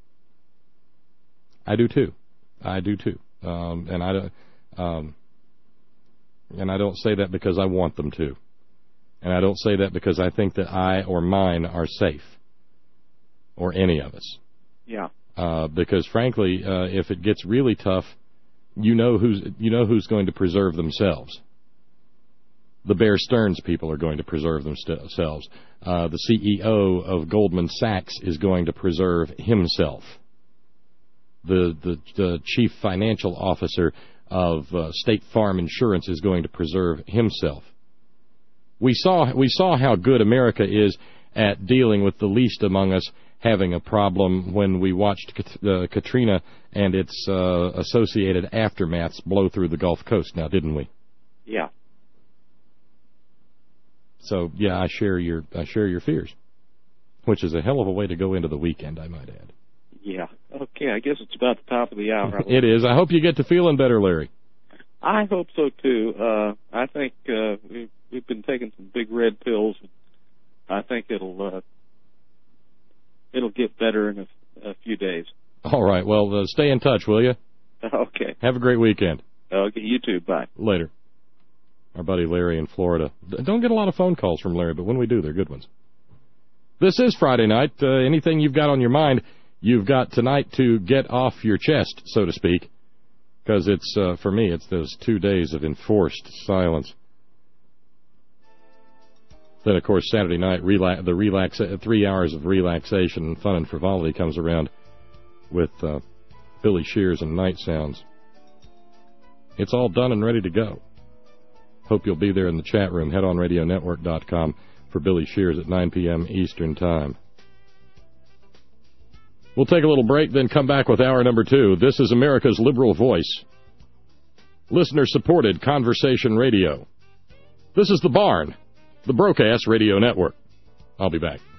I do too. I do too. Um, and I don't. Um, and I don't say that because I want them to. And I don't say that because I think that I or mine are safe. Or any of us. Yeah. Uh, because, frankly, uh, if it gets really tough, you know who's you know who's going to preserve themselves. The Bear Stearns people are going to preserve themselves. Uh, the C E O of Goldman Sachs is going to preserve himself. The the, the chief financial officer of uh, State Farm Insurance is going to preserve himself. We saw we saw how good America is at dealing with the least among us having a problem when we watched Kat- uh, Katrina and its uh, associated aftermaths blow through the Gulf Coast now, didn't we? Yeah. So, yeah, I share your I share your fears, which is a hell of a way to go into the weekend, I might add. Yeah. Okay, I guess it's about the top of the hour. It is. I hope you get to feeling better, Larry. I hope so, too. Uh, I think uh, we've, we've been taking some big red pills. I think it'll uh, it'll get better in a, a few days. All right. Well, uh, stay in touch, will you? Okay. Have a great weekend. Okay, you too. Bye. Later. Our buddy Larry in Florida. Don't get a lot of phone calls from Larry, but when we do, they're good ones. This is Friday night. Uh, anything you've got on your mind, you've got tonight to get off your chest, so to speak, because it's, uh, for me, it's those two days of enforced silence. Then, of course, Saturday night, rela- the relax- three hours of relaxation and fun and frivolity comes around with uh, Billy Shears and Night Sounds. It's all done and ready to go. Hope you'll be there in the chat room. Head on radio network dot com for Billy Shears at nine p.m. Eastern Time. We'll take a little break, then come back with hour number two. This is America's Liberal Voice. Listener-supported conversation radio. This is The Barn, the Broadcast Radio Network. I'll be back.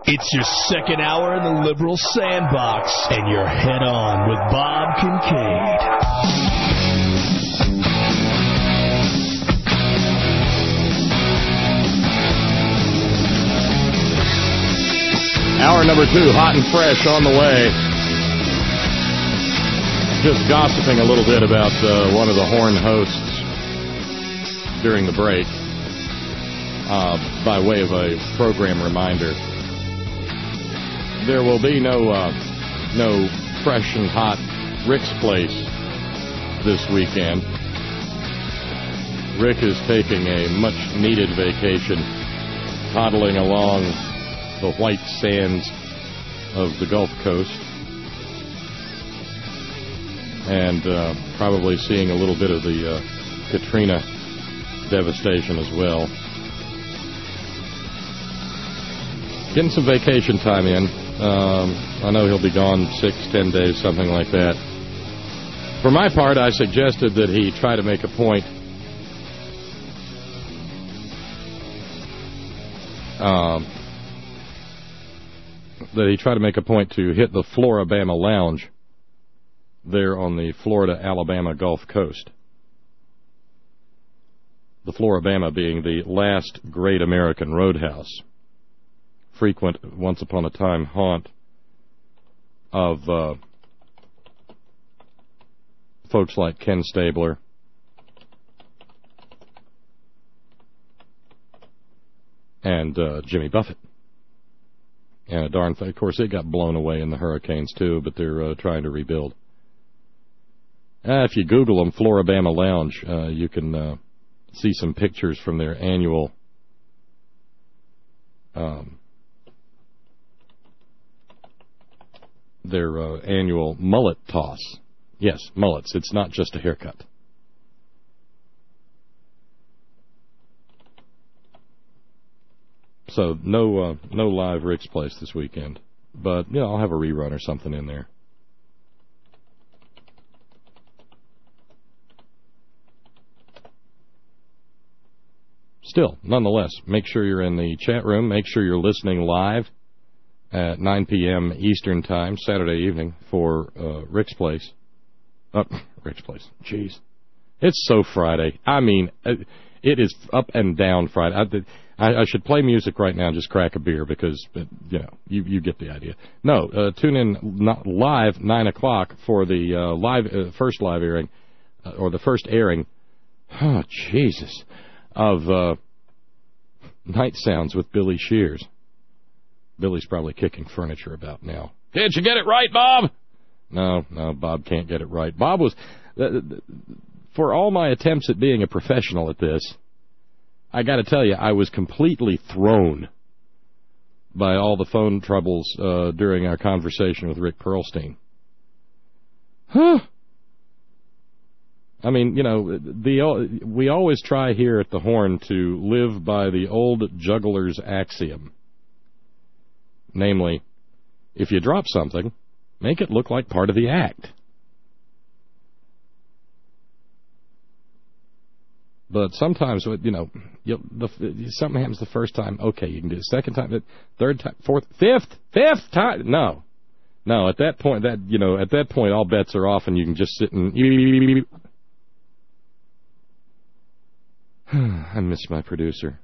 It's your second hour in the liberal sandbox, and you're head on with Bob Kincaid. Hour number two, hot and fresh, on the way. Just gossiping a little bit about uh, one of the Horn hosts during the break, uh, by way of a program reminder. There will be no uh, no fresh and hot Rick's Place this weekend. Rick is taking a much-needed vacation, toddling along the white sands of the Gulf Coast, and uh, probably seeing a little bit of the uh, Katrina devastation as well. Getting some vacation time in. Um, I know he'll be gone six, ten days, something like that. For my part, I suggested that he try to make a point um, that he try to make a point to hit the Floribama Lounge there on the Florida-Alabama Gulf Coast. The Floribama being the last great American roadhouse, frequent once upon a time haunt of uh, folks like Ken Stabler, and uh, Jimmy Buffett. And a darn thing, of course, it got blown away in the hurricanes too, but they're uh, trying to rebuild. Uh, if you Google them, Floribama Lounge, uh, you can uh, see some pictures from their annual um, their uh, annual mullet toss. Yes, mullets. It's not just a haircut. So no uh, no live Rick's Place this weekend. But, you know, I'll have a rerun or something in there. Still, nonetheless, make sure you're in the chat room. Make sure you're listening live at nine p.m. Eastern Time, Saturday evening, for uh, Rick's Place. Uh, Rick's Place. Jeez. It's so Friday. I mean, it is up and down Friday. I, I should play music right now and just crack a beer because, you know, you, you get the idea. No, uh, tune in not live, nine o'clock, for the uh, live uh, first live airing, uh, or the first airing, oh, Jesus, of uh, Night Sounds with Billy Shears. Billy's probably kicking furniture about now. Did you get it right, Bob? No, no, Bob can't get it right. Bob was, uh, for all my attempts at being a professional at this, I got to tell you, I was completely thrown by all the phone troubles uh, during our conversation with Rick Perlstein. Huh. I mean, you know, the we always try here at the Horn to live by the old juggler's axiom. Namely, if you drop something, make it look like part of the act. But sometimes, you know, you, the, something happens the first time, okay, you can do it. Second time, third time, fourth, fifth, fifth time. No. No, at that point, that, you know, at that point, all bets are off and you can just sit and... I miss my producer.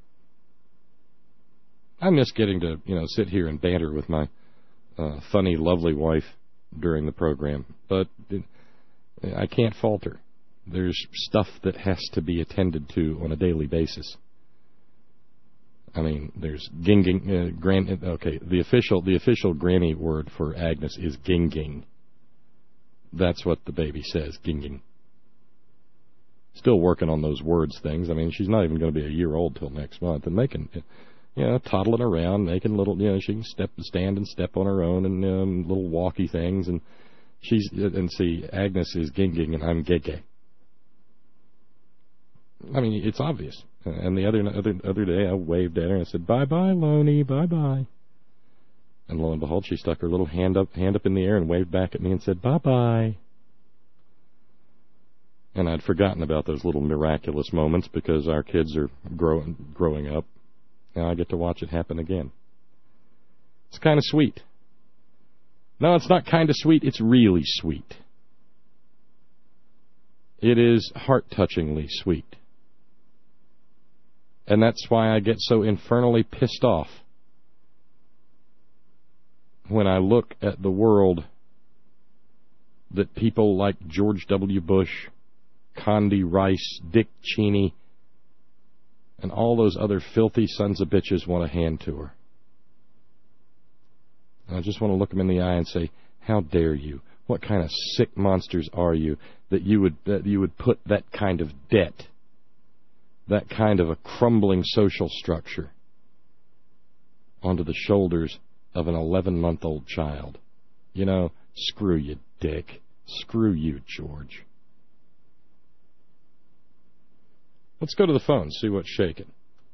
I miss getting to, you know, sit here and banter with my uh, funny, lovely wife during the program. But I can't falter. There's stuff that has to be attended to on a daily basis. I mean, there's ginging. Uh, gran- okay, the official the official granny word for Agnes is ginging. That's what the baby says, ginging. Still working on those words things. I mean, she's not even going to be a year old till next month, and making, you know, toddling around, making little, you know, she can step, stand and step on her own, and um, little walky things, and she's and see, Agnes is ginging, and I'm gege. I mean, it's obvious. And the other other other day, I waved at her and I said, "Bye bye, Loney, bye bye." And lo and behold, she stuck her little hand up hand up in the air and waved back at me and said, "Bye bye." And I'd forgotten about those little miraculous moments because our kids are growing growing up. Now I get to watch it happen again. It's kind of sweet. No, it's not kind of sweet. It's really sweet. It is heart-touchingly sweet. And that's why I get so infernally pissed off when I look at the world that people like George W. Bush, Condi Rice, Dick Cheney, and all those other filthy sons of bitches want to hand to her. And I just want to look them in the eye and say, how dare you? What kind of sick monsters are you that you would that you would put that kind of debt, that kind of a crumbling social structure onto the shoulders of an eleven-month-old child? You know, screw you, Dick. Screw you, George. Let's go to the phone, see what's shaking.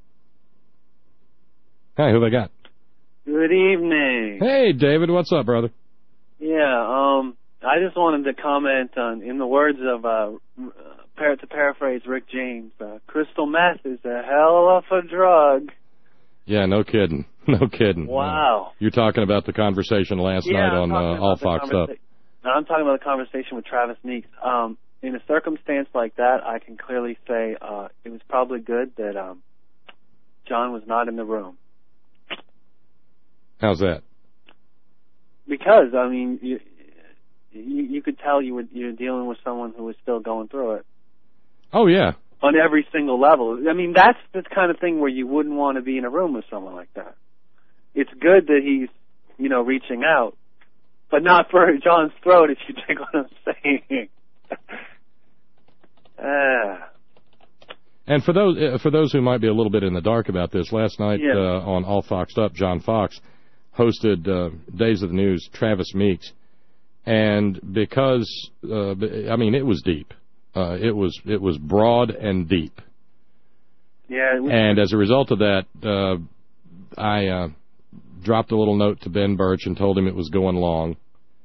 Hi, who have I got? Good evening. Hey, David, what's up, brother? Yeah, um, I just wanted to comment on, in the words of, uh, par- to paraphrase Rick James, uh, crystal meth is a hell of a drug. Yeah, no kidding. No kidding. Wow. Uh, you're talking about the conversation last yeah, night on uh, All Foxed conversa- Up. No, I'm talking about the conversation with Travis Meeks. Um, in a circumstance like that, I can clearly say uh, it was probably good that um, John was not in the room. How's that? Because, I mean, you, you, you could tell you were, you were dealing with someone who was still going through it. Oh, yeah. On every single level. I mean, that's the kind of thing where you wouldn't want to be in a room with someone like that. It's good that he's, you know, reaching out, but not for John's throat, if you take what I'm saying. ah. And for those uh, for those who might be a little bit in the dark about this, last night yeah. uh, on All Foxed Up, John Fox hosted uh, Days of the News, Travis Meeks, and because uh, I mean it was deep, uh, it was it was broad and deep. Yeah. It was- and as a result of that, uh, I uh, dropped a little note to Ben Birch and told him it was going long.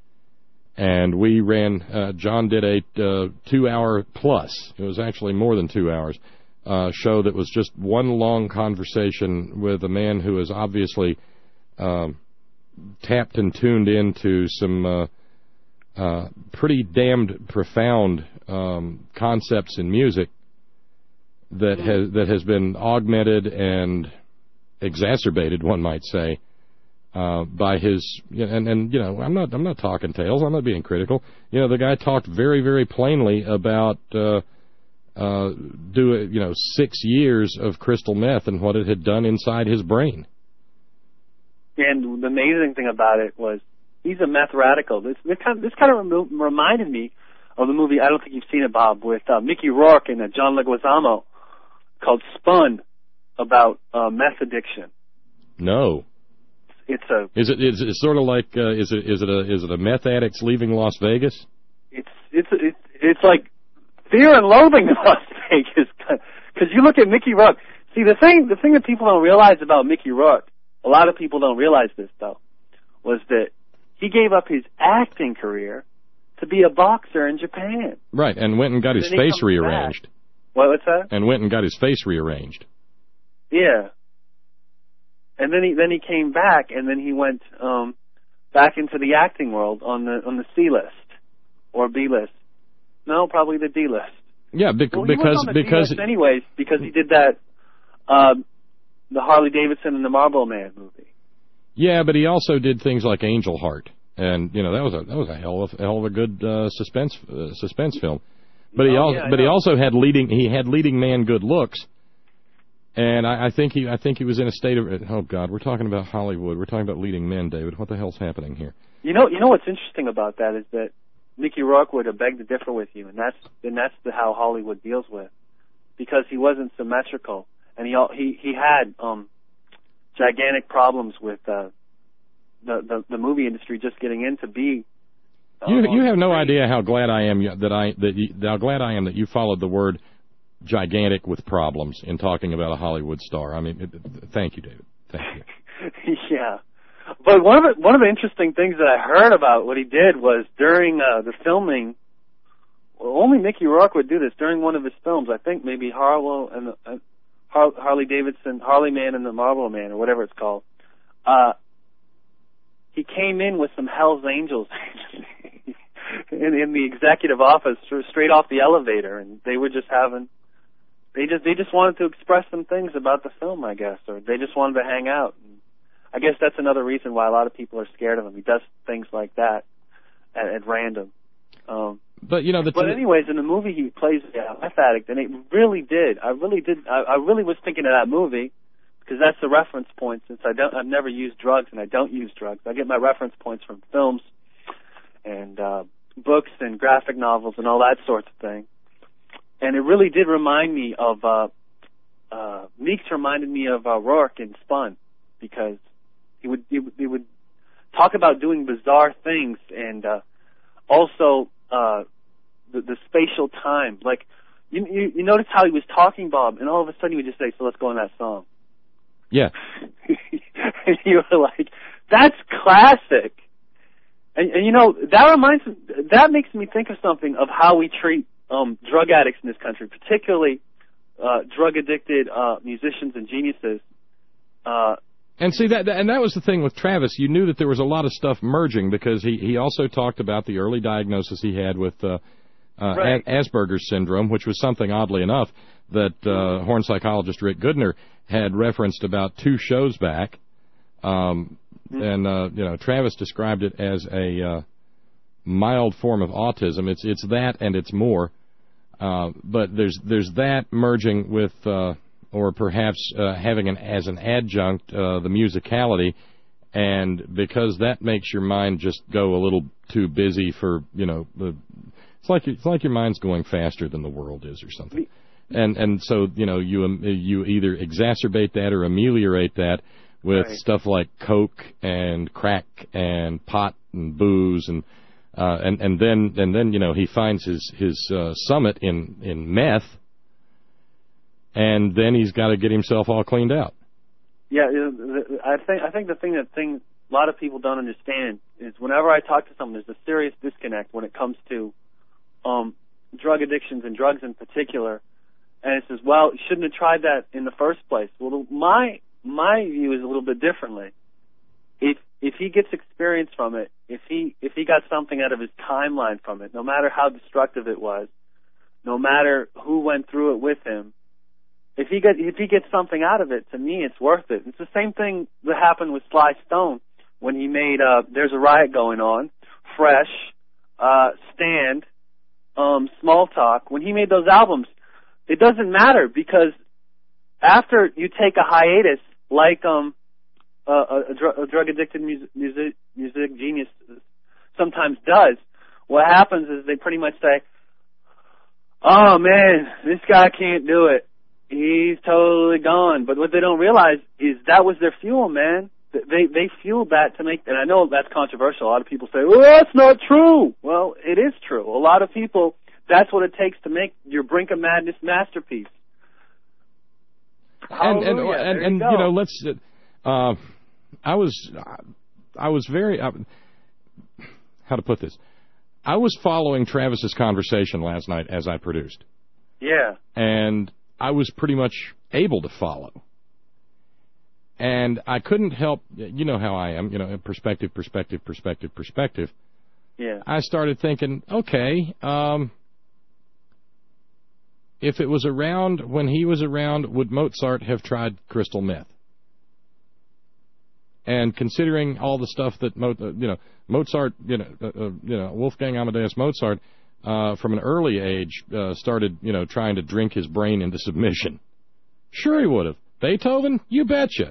And we ran. Uh, John did a uh, two-hour plus. It was actually more than two hours. Uh, show that was just one long conversation with a man who is obviously uh, tapped and tuned into some uh, uh, pretty damned profound um, concepts in music that has that has been augmented and exacerbated, one might say, uh, by his and and you know I'm not I'm not talking tales. I'm not being critical. You know, the guy talked very very plainly about. Uh, Uh, do it, you know, six years of crystal meth and what it had done inside his brain. And the amazing thing about it was he's a meth radical. This this kind of, this kind of remo- reminded me of the movie, I don't think you've seen it, Bob, with uh, Mickey Rourke and uh, John Leguizamo called Spun, about uh, meth addiction. No. It's a. Is it is it sort of like uh, is it is it a is it a meth addicts leaving Las Vegas? It's it's it's it's like. Fear and Loathing in Las Vegas, because you look at Mickey Rourke. See, the thing, the thing that people don't realize about Mickey Rourke, a lot of people don't realize this though, was that he gave up his acting career to be a boxer in Japan. Right, and went and got and his face rearranged. Back. What, what's that? And went and got his face rearranged. Yeah. And then he then he came back, and then he went um, back into the acting world on the on the C list or B list. No, probably the D list. Yeah, bec- well, he because was on the because D list anyways, because he did that, um, the Harley Davidson and the Marlboro Man movie. Yeah, but he also did things like Angel Heart, and you know that was a that was a hell of hell of a good uh, suspense uh, suspense film. But he oh, also yeah, but he also had leading he had leading man good looks, and I, I think he I think he was in a state of oh God, we're talking about Hollywood, we're talking about leading men, David. What the hell's happening here? You know you know what's interesting about that is that Mickey Rourke would have begged to differ with you, and that's and that's the, how Hollywood deals with, because he wasn't symmetrical, and he he he had um, gigantic problems with uh, the, the the movie industry just getting in to be. Uh, you you have no idea how glad I am that I that you, how glad I am that you followed the word gigantic with problems in talking about a Hollywood star. I mean, it, it, thank you, David. Thank you. Yeah. But one of the, one of the interesting things that I heard about what he did was during uh, the filming, well, only Mickey Rourke would do this during one of his films. I think maybe Harlow and the, uh, Har- Harley Davidson, Harley Man and the Marlboro Man, or whatever it's called. Uh, he came in with some Hell's Angels in, in the executive office straight off the elevator, and they were just having, they just they just wanted to express some things about the film, I guess, or they just wanted to hang out. And I guess that's another reason why a lot of people are scared of him. He does things like that at, at random. Um, but you know, the but anyways, in the movie he plays a meth addict, and it really did. I really did. I, I really was thinking of that movie because that's the reference point. Since I don't, I've never used drugs, and I don't use drugs. I get my reference points from films and uh, books and graphic novels and all that sorts of thing. And it really did remind me of uh, uh, Meeks reminded me of uh, Rourke in Spun, because he would he, would- he would talk about doing bizarre things, and uh, also uh, the, the spatial time. Like you, you you notice how he was talking, Bob, and all of a sudden he would just say, "So let's go on that song." Yeah. And you were like, "That's classic." And, and you know, that reminds that makes me think of something of how we treat um, drug addicts in this country, particularly uh, drug addicted uh, musicians and geniuses. Uh, And see that, and that was the thing with Travis. You knew that there was a lot of stuff merging, because he, he also talked about the early diagnosis he had with uh, uh, Right. A- Asperger's syndrome, which was something, oddly enough, that uh, horn psychologist Rick Goodner had referenced about two shows back. Um, and uh, you know, Travis described it as a uh, mild form of autism. It's it's that and it's more. Uh, but there's there's that merging with. Uh, or perhaps uh, having an as an adjunct uh, the musicality, and because that makes your mind just go a little too busy for, you know, the, it's like it's like your mind's going faster than the world is or something, and and so you know you um, you either exacerbate that or ameliorate that with Right. stuff like coke and crack and pot and booze and uh, and and then and then you know he finds his his uh, summit in in meth. And then he's got to get himself all cleaned out. Yeah, I think I think the thing that thing a lot of people don't understand is whenever I talk to someone, there's a serious disconnect when it comes to um, drug addictions and drugs in particular. And it says, well, you shouldn't have tried that in the first place. Well, my my view is a little bit differently. If if he gets experience from it, if he if he got something out of his timeline from it, no matter how destructive it was, no matter who went through it with him, If he get if he gets something out of it, to me, it's worth it. It's the same thing that happened with Sly Stone when he made uh, "There's a Riot Going On," Fresh, uh, Stand, um, Small Talk. When he made those albums, it doesn't matter, because after you take a hiatus, like um, a, a, dr- a drug addicted music, music music genius sometimes does, what happens is they pretty much say, "Oh man, this guy can't do it. He's totally gone." But what they don't realize is that was their fuel, man. They they fueled that to make, and I know that's controversial. A lot of people say, "Well, that's not true." Well, it is true. A lot of people, that's what it takes to make your Brink of Madness masterpiece. And and Hallelujah. and, There and you go. you know, let's. Uh, I was I was very uh, how to put this. I was following Travis's conversation last night as I produced. Yeah. And I was pretty much able to follow. And I couldn't help, you know how I am, you know, perspective, perspective, perspective, perspective. Yeah. I started thinking, okay, um, if it was around, when he was around, would Mozart have tried crystal meth? And considering all the stuff that, Mo, uh, you know, Mozart, you know, uh, uh, you know, Wolfgang Amadeus Mozart, Uh, from an early age, uh, started, you know, trying to drink his brain into submission. Sure, he would have. Beethoven, you betcha.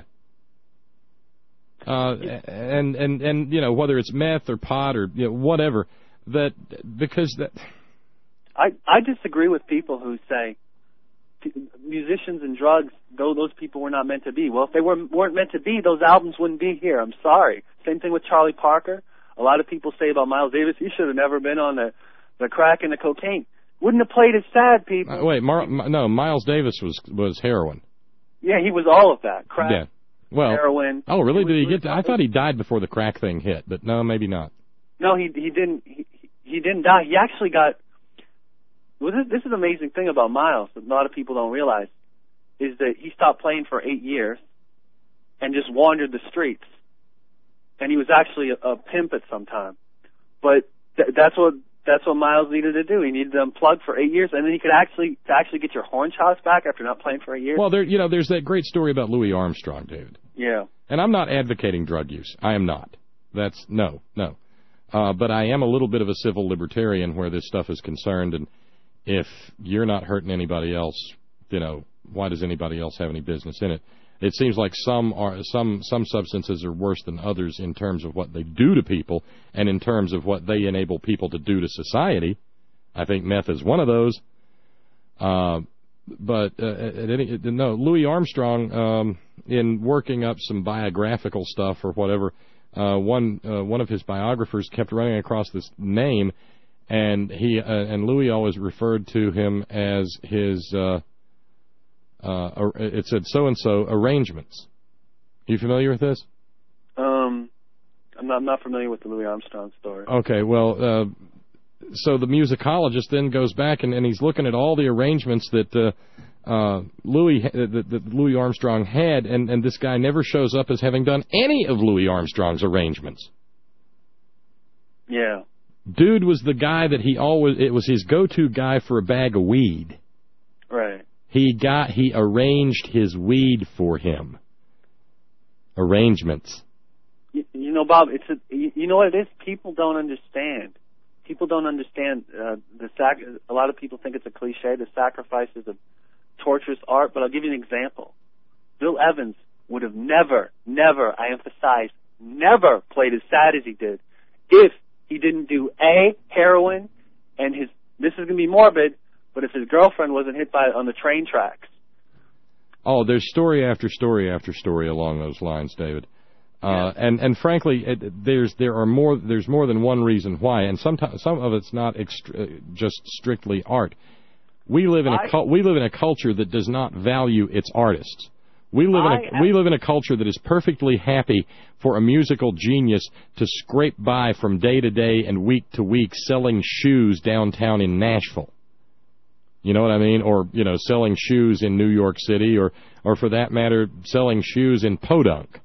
Uh, and and and you know, whether it's meth or pot or you know, whatever, that because that. I I disagree with people who say musicians and drugs, though those people were not meant to be. Well, if they were weren't meant to be, those albums wouldn't be here. I'm sorry. Same thing with Charlie Parker. A lot of people say about Miles Davis, he should have never been on the the crack and the cocaine. Wouldn't have played as sad, people. Uh, wait, Mar- no, Miles Davis was was heroin. Yeah, he was all of that. Crack, Yeah. Well, heroin. Oh, really? He Did he was- get to, I thought he died before the crack thing hit, but no, maybe not. No, he he didn't. He, he didn't die. He actually got. Well, this, this is the amazing thing about Miles that a lot of people don't realize is that he stopped playing for eight years and just wandered the streets. and he was actually a, a pimp at some time. But th- that's what that's what Miles needed to do. He needed to unplug for eight years, and then he could actually to actually get your horn chops back after not playing for eight years. Well, there, you know, there's that great story about Louis Armstrong, David. Yeah. And I'm not advocating drug use. I am not. That's no, no. Uh, but I am a little bit of a civil libertarian where this stuff is concerned, and if you're not hurting anybody else, you know, why does anybody else have any business in it? It seems like some are some some substances are worse than others in terms of what they do to people and in terms of what they enable people to do to society. I think meth is one of those. Uh, but uh, at any, no, Louis Armstrong, um, in working up some biographical stuff or whatever, uh, one uh, one of his biographers kept running across this name, and he uh, and Louis always referred to him as his. Uh, Uh, it said so-and-so arrangements. Are you familiar with this? Um, I'm not, I'm not familiar with the Louis Armstrong story. Okay, well, uh, so the musicologist then goes back and, and he's looking at all the arrangements that uh, uh, Louis that, that Louis Armstrong had, and, and this guy never shows up as having done any of Louis Armstrong's arrangements. Yeah. Dude was the guy that he always, it was his go-to guy for a bag of weed. Right. He got, he arranged his weed for him. Arrangements. You, you know, Bob, it's a, you, you know what it is? People don't understand. People don't understand uh, the sac. A lot of people think it's a cliche, the sacrifices of torturous art, but I'll give you an example. Bill Evans would have never, never, I emphasize, never played as sad as he did if he didn't do A, heroin, and his, this is going to be morbid, but if his girlfriend wasn't hit by on the train tracks. Oh, there's story after story after story along those lines, David. Uh, yeah. And and frankly, it, there's there are more there's more than one reason why, and sometimes some of it's not extra, just strictly art. We live in a I, we live in a culture that does not value its artists. We live in a, we live in a culture that is perfectly happy for a musical genius to scrape by from day to day and week to week selling shoes downtown in Nashville. You know what I mean? Or, you know, selling shoes in New York City, or, or for that matter, selling shoes in Podunk.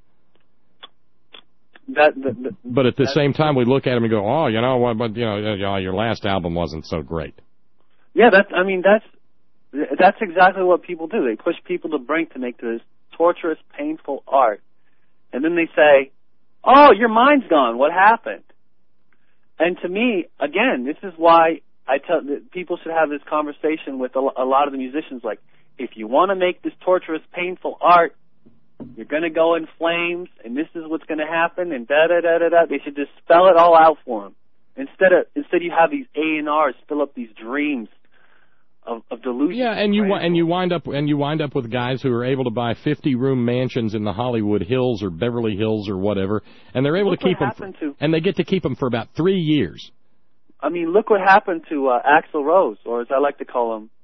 That, that, that, but at the same time, we look at them and go, oh, you know what, but, you know, your last album wasn't so great. Yeah, that's, I mean, that's, that's exactly what people do. They push people to brink to make this torturous, painful art. And then they say, oh, your mind's gone. What happened? And to me, again, this is why I tell people should have this conversation with a, a lot of the musicians. Like, if you want to make this torturous, painful art, you're going to go in flames, and this is what's going to happen, and da da da da da. They should just spell it all out for them. Instead of instead, you have these A and R's fill up these dreams of, of delusion. Yeah, and you and you wind up and you wind up with guys who are able to buy fifty-room mansions in the Hollywood Hills or Beverly Hills or whatever, and they're able Look to keep them, for, to, and they get to keep them for about three years. I mean, look what happened to uh, Axl Rose, or as I like to call him,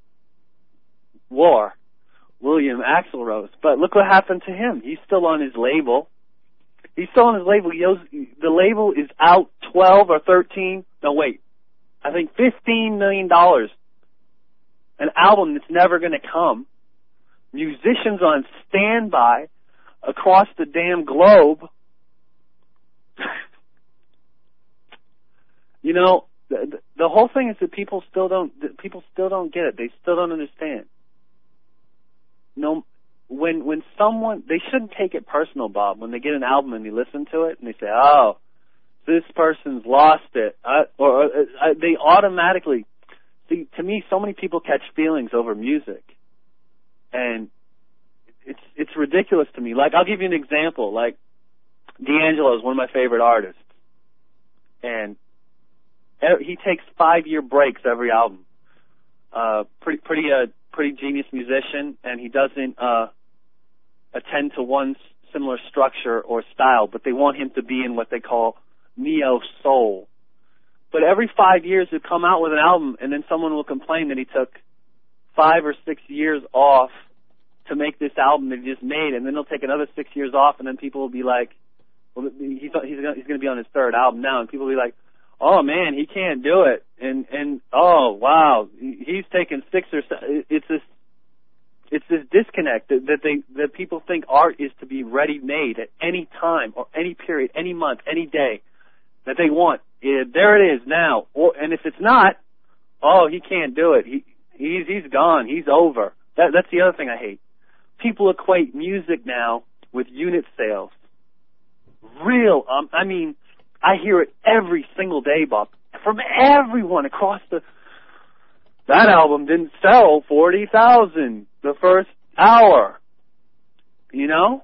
War, William Axl Rose. But look what happened to him. He's still on his label. He's still on his label. He owes, the label is out twelve or thirteen. No, wait. I think fifteen million dollars. An album that's never going to come. Musicians on standby across the damn globe. You know, The, the whole thing is that people still don't people still don't get it. They still don't understand. No, when when someone they shouldn't take it personal, Bob. When they get an album and they listen to it and they say, "Oh, this person's lost it," I, or uh, I, they automatically see. To me, so many people catch feelings over music, and it's it's ridiculous to me. Like, I'll give you an example. Like, D'Angelo is one of my favorite artists, and he takes five-year breaks every album. Uh, pretty, pretty, uh, pretty genius musician, and he doesn't uh, attend to one similar structure or style, but they want him to be in what they call neo soul. But every five years he'll come out with an album, and then someone will complain that he took five or six years off to make this album that he just made, and then he'll take another six years off, and then people will be like, well, he's he's going to be on his third album now, and people will be like, oh man, he can't do it, and and oh wow, he's taken six or seven. It's this, it's this disconnect. disconnect that, that they that people think art is to be ready-made at any time or any period, any month, any day that they want. It, there it is now. Or, and if it's not, oh, he can't do it. He he's he's gone. He's over. That, that's the other thing I hate. People equate music now with unit sales. Real. Um, I mean, I hear it every single day, Bob, from everyone across the. That album didn't sell forty thousand the first hour. You know?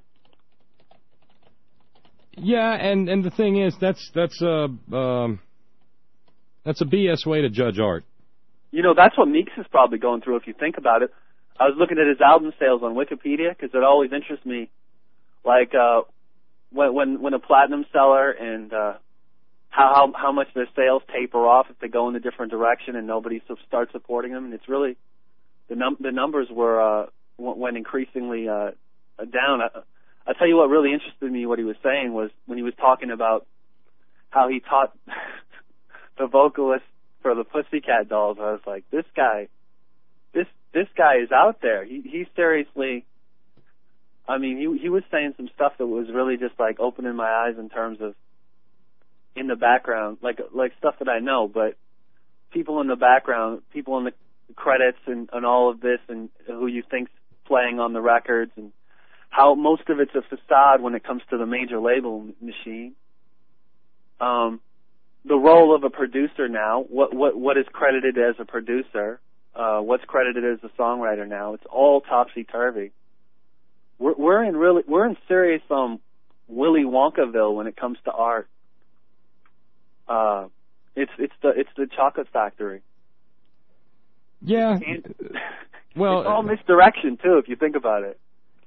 Yeah, and, and the thing is, that's that's a um, that's a B S way to judge art. You know, that's what Meeks is probably going through if you think about it. I was looking at his album sales on Wikipedia because it always interests me, like uh, when when when a platinum seller and uh, how how much their sales taper off if they go in a different direction and nobody starts supporting them. And it's really the num the numbers were uh, went increasingly uh, down. I, I tell you what really interested me. What he was saying was when he was talking about how he taught the vocalist for the Pussycat Dolls. I was like, this guy, this this guy is out there. He he seriously. I mean, he he was saying some stuff that was really just like opening my eyes in terms of in the background, like like stuff that I know, but people in the background, people in the credits and, and all of this, and who you think's playing on the records, and how most of it's a facade when it comes to the major label machine. Um, the role of a producer now, what what what is credited as a producer, uh, what's credited as a songwriter now, it's all topsy-turvy. We're, we're in really, we're in serious um, Willy Wonkaville when it comes to art. Uh, it's it's the it's the chocolate factory. Yeah. And, well, it's all misdirection too, if you think about it.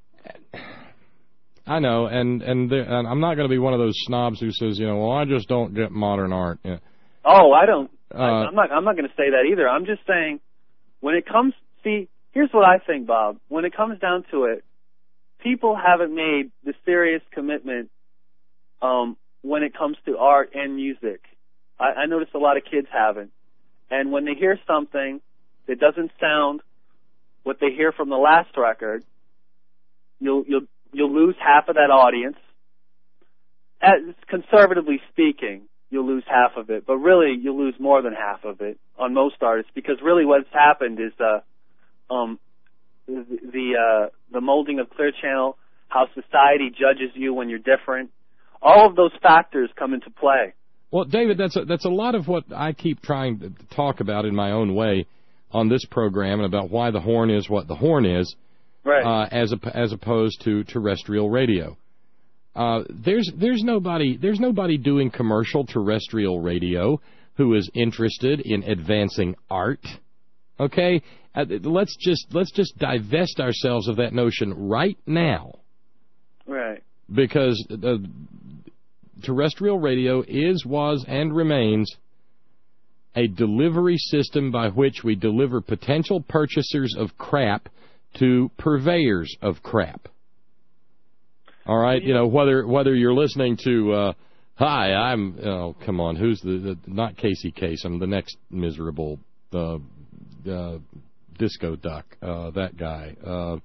I know, and and, the, and I'm not going to be one of those snobs who says, you know, well, I just don't get modern art. Yeah. Oh, I don't. Uh, I, I'm not. I'm not going to say that either. I'm just saying, when it comes, see, here's what I think, Bob. When it comes down to it, people haven't made the serious commitment um, when it comes to art and music. I, I notice a lot of kids haven't. And when they hear something that doesn't sound what they hear from the last record, you'll you'll you'll lose half of that audience. As conservatively speaking, you'll lose half of it, but really you'll lose more than half of it on most artists, because really what's happened is uh, um, the the, uh, the molding of Clear Channel, how society judges you when you're different. All of those factors come into play. Well, David, that's a, that's a lot of what I keep trying to talk about in my own way on this program, and about why the horn is what the horn is, right? Uh, as a, as opposed to terrestrial radio. Uh, there's there's nobody there's nobody doing commercial terrestrial radio who is interested in advancing art. Okay, uh, let's just let's just divest ourselves of that notion right now. Right. Because uh, terrestrial radio is, was, and remains a delivery system by which we deliver potential purchasers of crap to purveyors of crap. All right, you know, whether whether you're listening to, uh, hi, I'm, oh, come on, who's the, the not Casey Kasem, the next miserable uh, uh, disco duck, uh, that guy. Uh,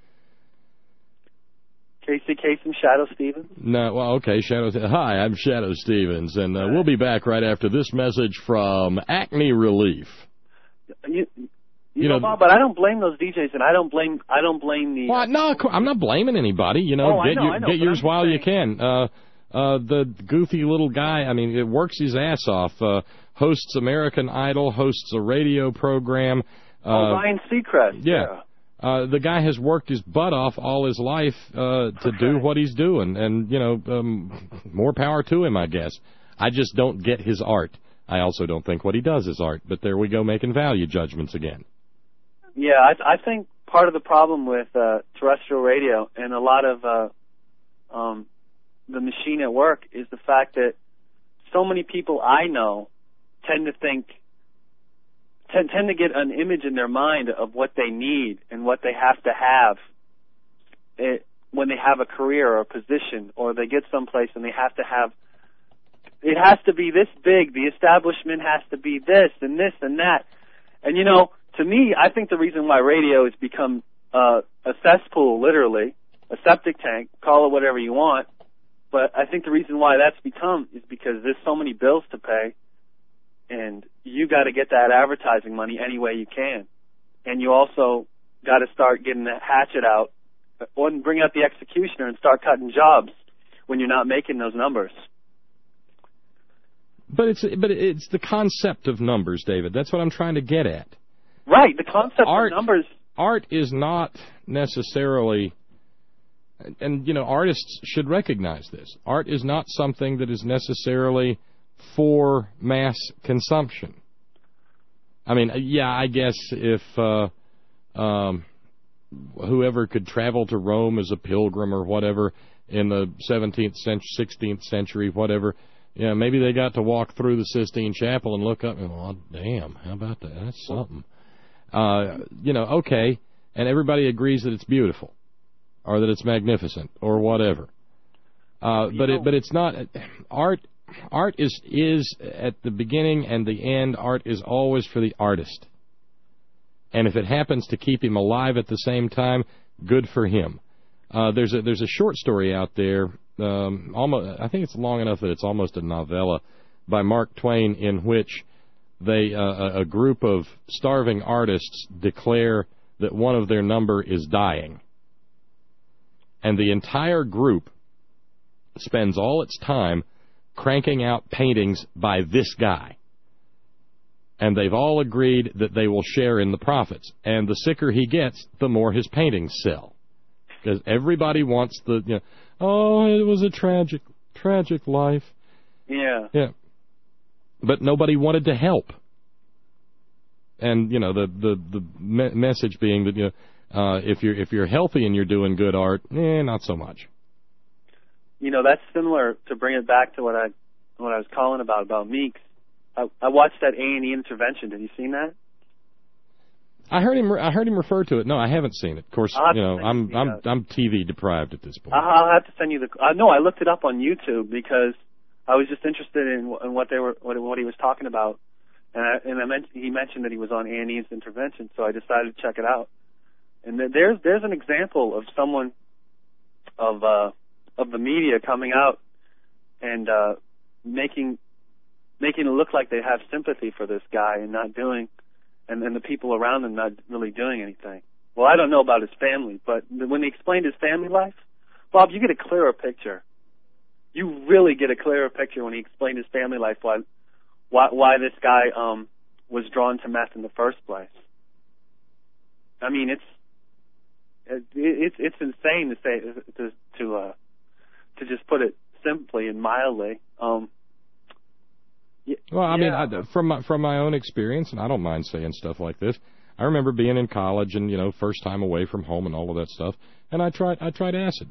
Casey Kasem, Shadow Stevens? No, well, okay, Shadow. Hi, I'm Shadow Stevens, and uh, we'll be back right after this message from Acne Relief. You, you, you know, know, Bob, but I don't blame those D Js, and I don't blame I don't blame the. Well, no, I'm not blaming anybody. You know, oh, get, I know, your, I know, get yours I'm while saying. you can. Uh, uh, the goofy little guy, I mean, it works his ass off. Uh, hosts American Idol, hosts a radio program. Uh, oh, Ryan Seacrest. Yeah. yeah. Uh, the guy has worked his butt off all his life uh, to do what he's doing, and, you know, um, more power to him, I guess. I just don't get his art. I also don't think what he does is art, but there we go, making value judgments again. Yeah, I, I think part of the problem with uh, terrestrial radio and a lot of uh, um, the machine at work is the fact that so many people I know tend to think, tend, tend to get an image in their mind of what they need and what they have to have it, when they have a career or a position, or they get someplace and they have to have, it has to be this big, the establishment has to be this and this and that. And, you know, to me, I think the reason why radio has become uh, a cesspool, literally, a septic tank, call it whatever you want. But I think the reason why that's become is because there's so many bills to pay, and you got to get that advertising money any way you can. And you also got to start getting that hatchet out, or bring out the executioner and start cutting jobs when you're not making those numbers. But it's but it's the concept of numbers, David. That's what I'm trying to get at. Right, the concept art, of numbers. Art is not necessarily, and you know, artists should recognize this. Art is not something that is necessarily for mass consumption. I mean, yeah, I guess if uh, um, whoever could travel to Rome as a pilgrim or whatever in the seventeenth century, sixteenth century, whatever. Yeah, maybe they got to walk through the Sistine Chapel and look up and, oh, damn, how about that? That's something. Uh, you know, okay, and everybody agrees that it's beautiful or that it's magnificent or whatever. Uh, but it, but it's not art. Art is is at the beginning and the end. Art is always for the artist, and if it happens to keep him alive at the same time, good for him. Uh, there's a there's a short story out there. Um, almost, I think it's long enough that it's almost a novella by Mark Twain, in which they uh, a group of starving artists declare that one of their number is dying, and the entire group spends all its time cranking out paintings by this guy, and they've all agreed that they will share in the profits, and the sicker he gets, the more his paintings sell, because everybody wants the, you know, oh, it was a tragic, tragic life. Yeah. Yeah. But nobody wanted to help. And, you know, the the, the me- message being that, you know, uh, if you're if you're healthy and you're doing good art, eh, not so much. You know, that's similar, to bring it back to what I what I was calling about, about Meeks. I, I watched that A and E Intervention. Have you seen that? I heard him. I heard him refer to it. No, I haven't seen it. Of course, you know, I'm I'm the, I'm T V deprived at this point. I'll have to send you the. Uh, no, I looked it up on YouTube because I was just interested in, in what they were, what, what he was talking about, and I, and I mentioned, he mentioned that he was on A and E's Intervention, so I decided to check it out. And there's there's an example of someone of uh, of the media coming out and uh, making making it look like they have sympathy for this guy and not doing. And then the people around him not really doing anything. Well, I don't know about his family, but when he explained his family life, Bob, you get a clearer picture. You really get a clearer picture when he explained his family life, why why, why this guy um, was drawn to meth in the first place. I mean, it's it, it's it's insane to say to to uh, to just put it simply and mildly. Um, Well, I mean, I, from my, from my own experience, and I don't mind saying stuff like this. I remember being in college and, you know, first time away from home and all of that stuff, and I tried I tried acid.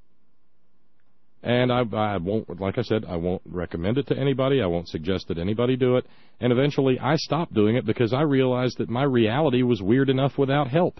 And I, I won't, like I said, I won't recommend it to anybody. I won't suggest that anybody do it. And eventually, I stopped doing it because I realized that my reality was weird enough without help.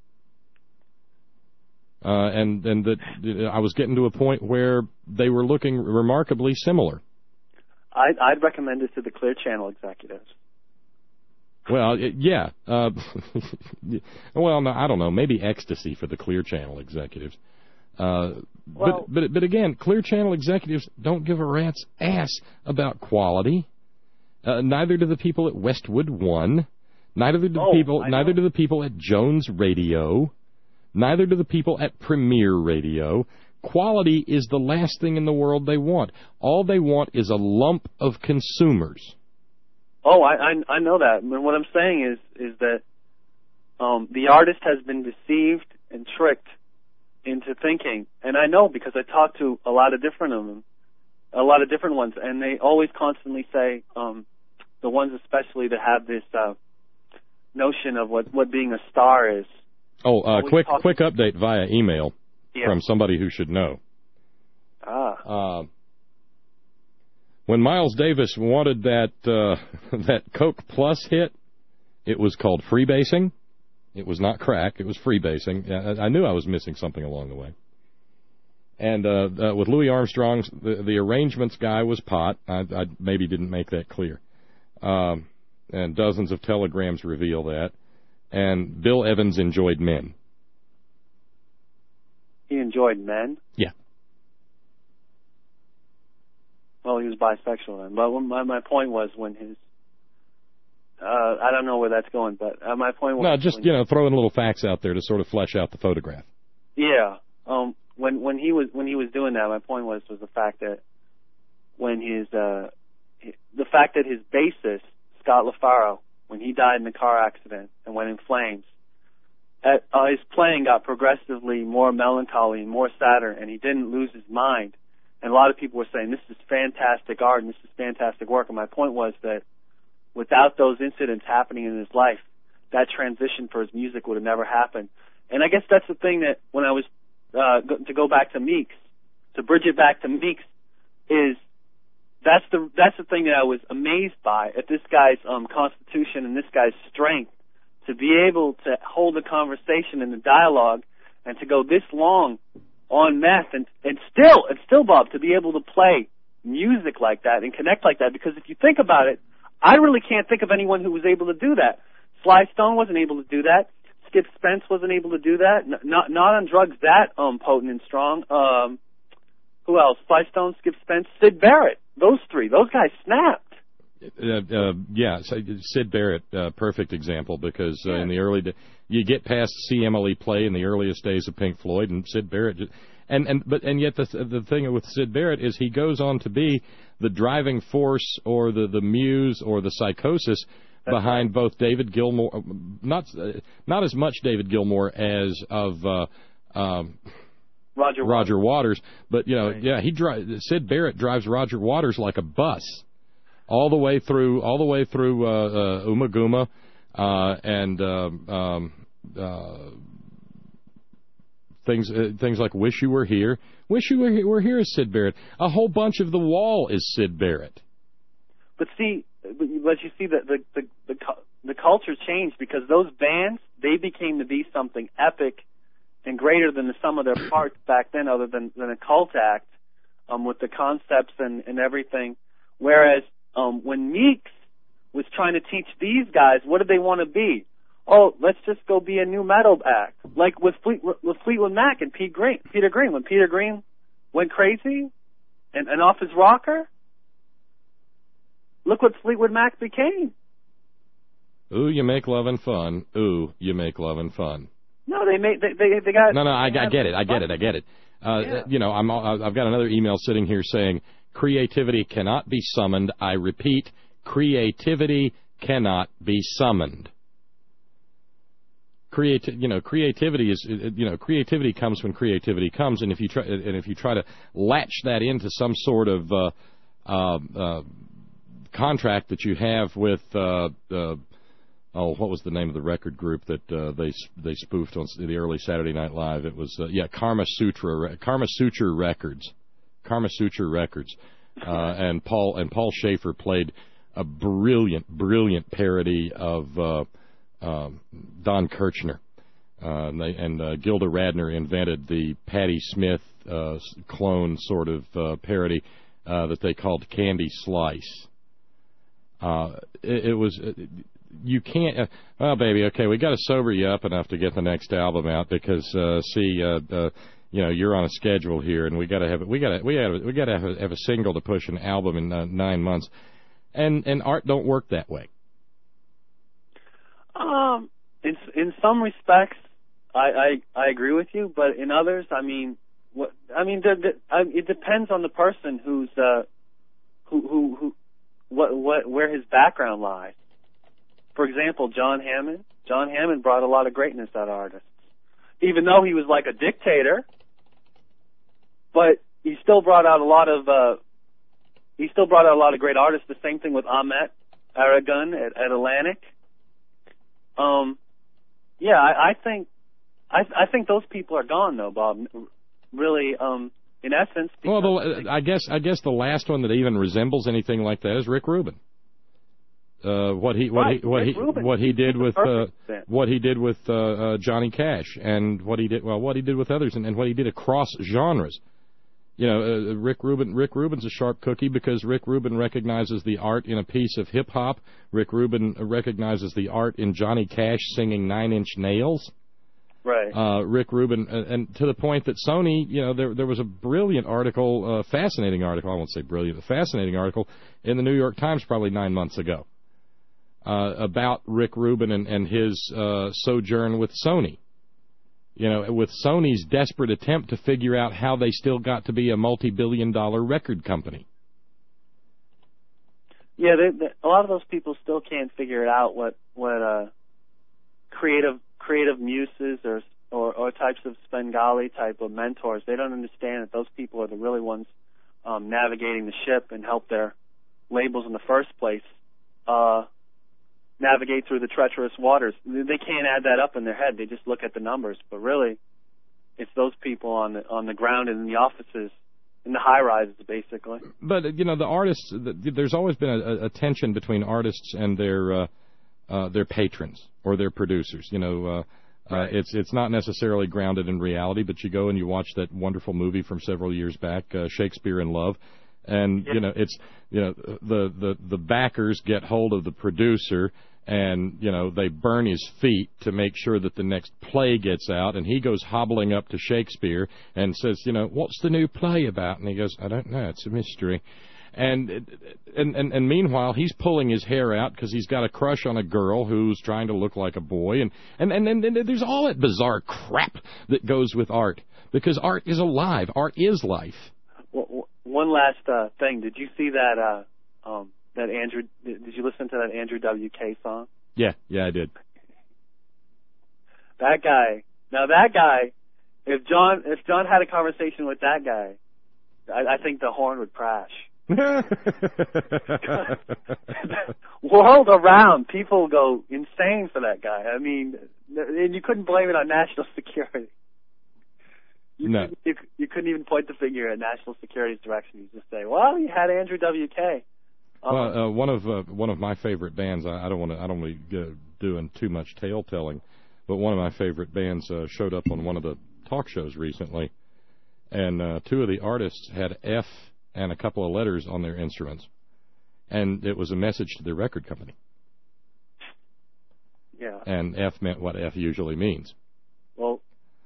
Uh, and and that I was getting to a point where they were looking remarkably similar. I'd, I'd recommend it to the Clear Channel executives. Well, it, yeah. Uh, well, no, I don't know. Maybe ecstasy for the Clear Channel executives. Uh, well, but, but but again, Clear Channel executives don't give a rat's ass about quality. Uh, neither do the people at Westwood One. Neither do the oh, people. I Neither know. do the people at Jones Radio. Neither do the people at Premier Radio. Quality is the last thing in the world they want. All they want is a lump of consumers. Oh, I I, I know that. But what I'm saying is is that um, the artist has been deceived and tricked into thinking, and I know because I talk to a lot of different of them, a lot of different ones, and they always constantly say, um, the ones especially that have this uh, notion of what, what being a star is. Oh, uh, quick talk- quick update via email. Yeah. From somebody who should know. Ah. Uh, when Miles Davis wanted that uh, that Coke Plus hit, it was called freebasing. It was not crack. It was freebasing. I, I knew I was missing something along the way. And uh, uh, with Louis Armstrong, the, the arrangements guy was pot. I, I maybe didn't make that clear. Um, and dozens of telegrams reveal that. And Bill Evans enjoyed men. enjoyed men. Yeah. Well, he was bisexual then. But my my point was when his uh, I don't know where that's going, but uh, my point was no, just you know, throwing little facts out there to sort of flesh out the photograph. Yeah. Um. When when he was when he was doing that, my point was was the fact that when his uh the fact that his bassist Scott LaFaro, when he died in a car accident and went in flames, at, uh, his playing got progressively more melancholy and more sadder, and he didn't lose his mind. And a lot of people were saying, this is fantastic art and this is fantastic work. And my point was that without those incidents happening in his life, that transition for his music would have never happened. And I guess that's the thing that when I was, uh, go, to go back to Meeks, to bridge it back to Meeks, is that's the that's the thing that I was amazed by at this guy's um, constitution and this guy's strength to be able to hold a conversation and a dialogue and to go this long on meth and, and still, and still, Bob, to be able to play music like that and connect like that. Because if you think about it, I really can't think of anyone who was able to do that. Sly Stone wasn't able to do that. Skip Spence wasn't able to do that. N- not not on drugs that um potent and strong. Um, who else? Sly Stone, Skip Spence, Sid Barrett. Those three. Those guys snapped. Uh, uh, yeah, so Sid Barrett, uh, perfect example, because uh, yeah. in the early days, you get past see Emily play in the earliest days of Pink Floyd, and Sid Barrett, just, and and but and yet the the thing with Sid Barrett is he goes on to be the driving force or the the muse or the psychosis That's behind right. both David Gilmour, not uh, not as much David Gilmour as of uh, um, Roger Roger Waters, but you know, right. yeah, he dri- Sid Barrett drives Roger Waters like a bus. All the way through, all the way through uh, uh, Uma Guma, uh, and um, um, uh, things uh, things like "Wish You Were Here." "Wish You Were Here," were here is Sid Barrett. A whole bunch of The Wall is Sid Barrett. But see, but you see that the the the, the culture changed because those bands, they became to be something epic and greater than the sum of their parts back then, other than, than a cult act um, with the concepts and, and everything. Whereas Um, when Meeks was trying to teach these guys, what did they want to be? Oh, let's just go be a new metal act, like with Fleet, with Fleetwood Mac and Pete Green, Peter Green. When Peter Green went crazy and, and off his rocker, look what Fleetwood Mac became. Ooh, you make lovin' fun. Ooh, you make lovin' fun. No, they made they they, they got. No, no, I, I get it, I get it, I get it. Uh, yeah. You know, I'm I've got another email sitting here saying. Creativity cannot be summoned. I repeat, creativity cannot be summoned. Creati- you know, creativity is, you know, creativity comes when creativity comes, and if you try, and if you try to latch that into some sort of uh, uh, uh, contract that you have with, uh, uh, oh, what was the name of the record group that uh, they they spoofed on the early Saturday Night Live? It was, uh, yeah, Karma Sutra, Karma Sutra Records. Karma Sutra Records, uh, and Paul and Paul Schaefer played a brilliant, brilliant parody of uh, uh, Don Kirchner, uh, and, they, and uh, Gilda Radner invented the Patti Smith uh, clone sort of uh, parody uh, that they called Candy Slice. Uh, it, it was. You can't. Uh, well, baby, okay, we got to sober you up enough to get the next album out because, uh, see. Uh, uh, You know, you're on a schedule here, and we got to have we got to we got we got to have, have a single to push an album in uh, nine months, and and art don't work that way. Um, in in some respects, I, I I agree with you, but in others, I mean, what I mean, the, the, I, it depends on the person who's uh, who who who what what where his background lies. For example, John Hammond. John Hammond brought a lot of greatness out of artists, even though he was like a dictator. But he still brought out a lot of uh, he still brought out a lot of great artists. The same thing with Ahmet Aragon at, at Atlantic. Um, yeah, I, I think I, I think those people are gone though, Bob. Really, um, in essence. Well, the, I guess I guess the last one that even resembles anything like that is Rick Rubin. Uh, what he what right, he what Rick he Rubin. what he did with uh, what he did with uh, uh, Johnny Cash, and what he did well what he did with others, and, and what he did across genres. You know, uh, Rick Rubin. Rick Rubin's a sharp cookie because Rick Rubin recognizes the art in a piece of hip hop. Rick Rubin recognizes the art in Johnny Cash singing Nine Inch Nails. Right. Uh, Rick Rubin, and, and to the point that Sony, you know, there there was a brilliant article, uh, fascinating article, I won't say brilliant, a fascinating article in the New York Times probably nine months ago uh, about Rick Rubin and, and his uh, sojourn with Sony. You know, with Sony's desperate attempt to figure out how they still got to be a multi-billion dollar record company. Yeah, they, they, a lot of those people still can't figure it out what what uh, creative creative muses or, or or types of Svengali type of mentors. They don't understand that those people are the really ones um, navigating the ship and help their labels in the first place uh, navigate through the treacherous waters. They can't add that up in their head. They just look at the numbers, but really, it's those people on the on the ground and in the offices. In the high rises, basically. But you know, the artists. The, there's always been a, a tension between artists and their uh, uh, their patrons or their producers. You know, uh, right. uh, it's it's not necessarily grounded in reality. But you go and you watch that wonderful movie from several years back, uh, Shakespeare in Love, and yeah. you know, it's you know the the the backers get hold of the producer. And, you know, they burn his feet to make sure that the next play gets out. And he goes hobbling up to Shakespeare and says, you know, what's the new play about? And he goes, I don't know. It's a mystery. And and, and, and meanwhile, he's pulling his hair out because he's got a crush on a girl who's trying to look like a boy. And, and, and, and, and there's all that bizarre crap that goes with art. Because art is alive. Art is life. Well, one last uh, thing. Did you see that... Uh, um That Andrew, did you listen to that Andrew W K song? Yeah, yeah, I did. That guy. Now that guy, if John, if John had a conversation with that guy, I, I think the horn would crash. World around, people go insane for that guy. I mean, and you couldn't blame it on national security. You, no. couldn't, you, you couldn't even point the finger at national security's direction. You just say, well, you had Andrew W K. Well, uh, one of uh, one of my favorite bands. I, I don't want to. I don't want to go doing too much tale telling, but one of my favorite bands uh, showed up on one of the talk shows recently, and uh, two of the artists had F and a couple of letters on their instruments, and it was a message to their record company. Yeah. And F meant what F usually means. Well,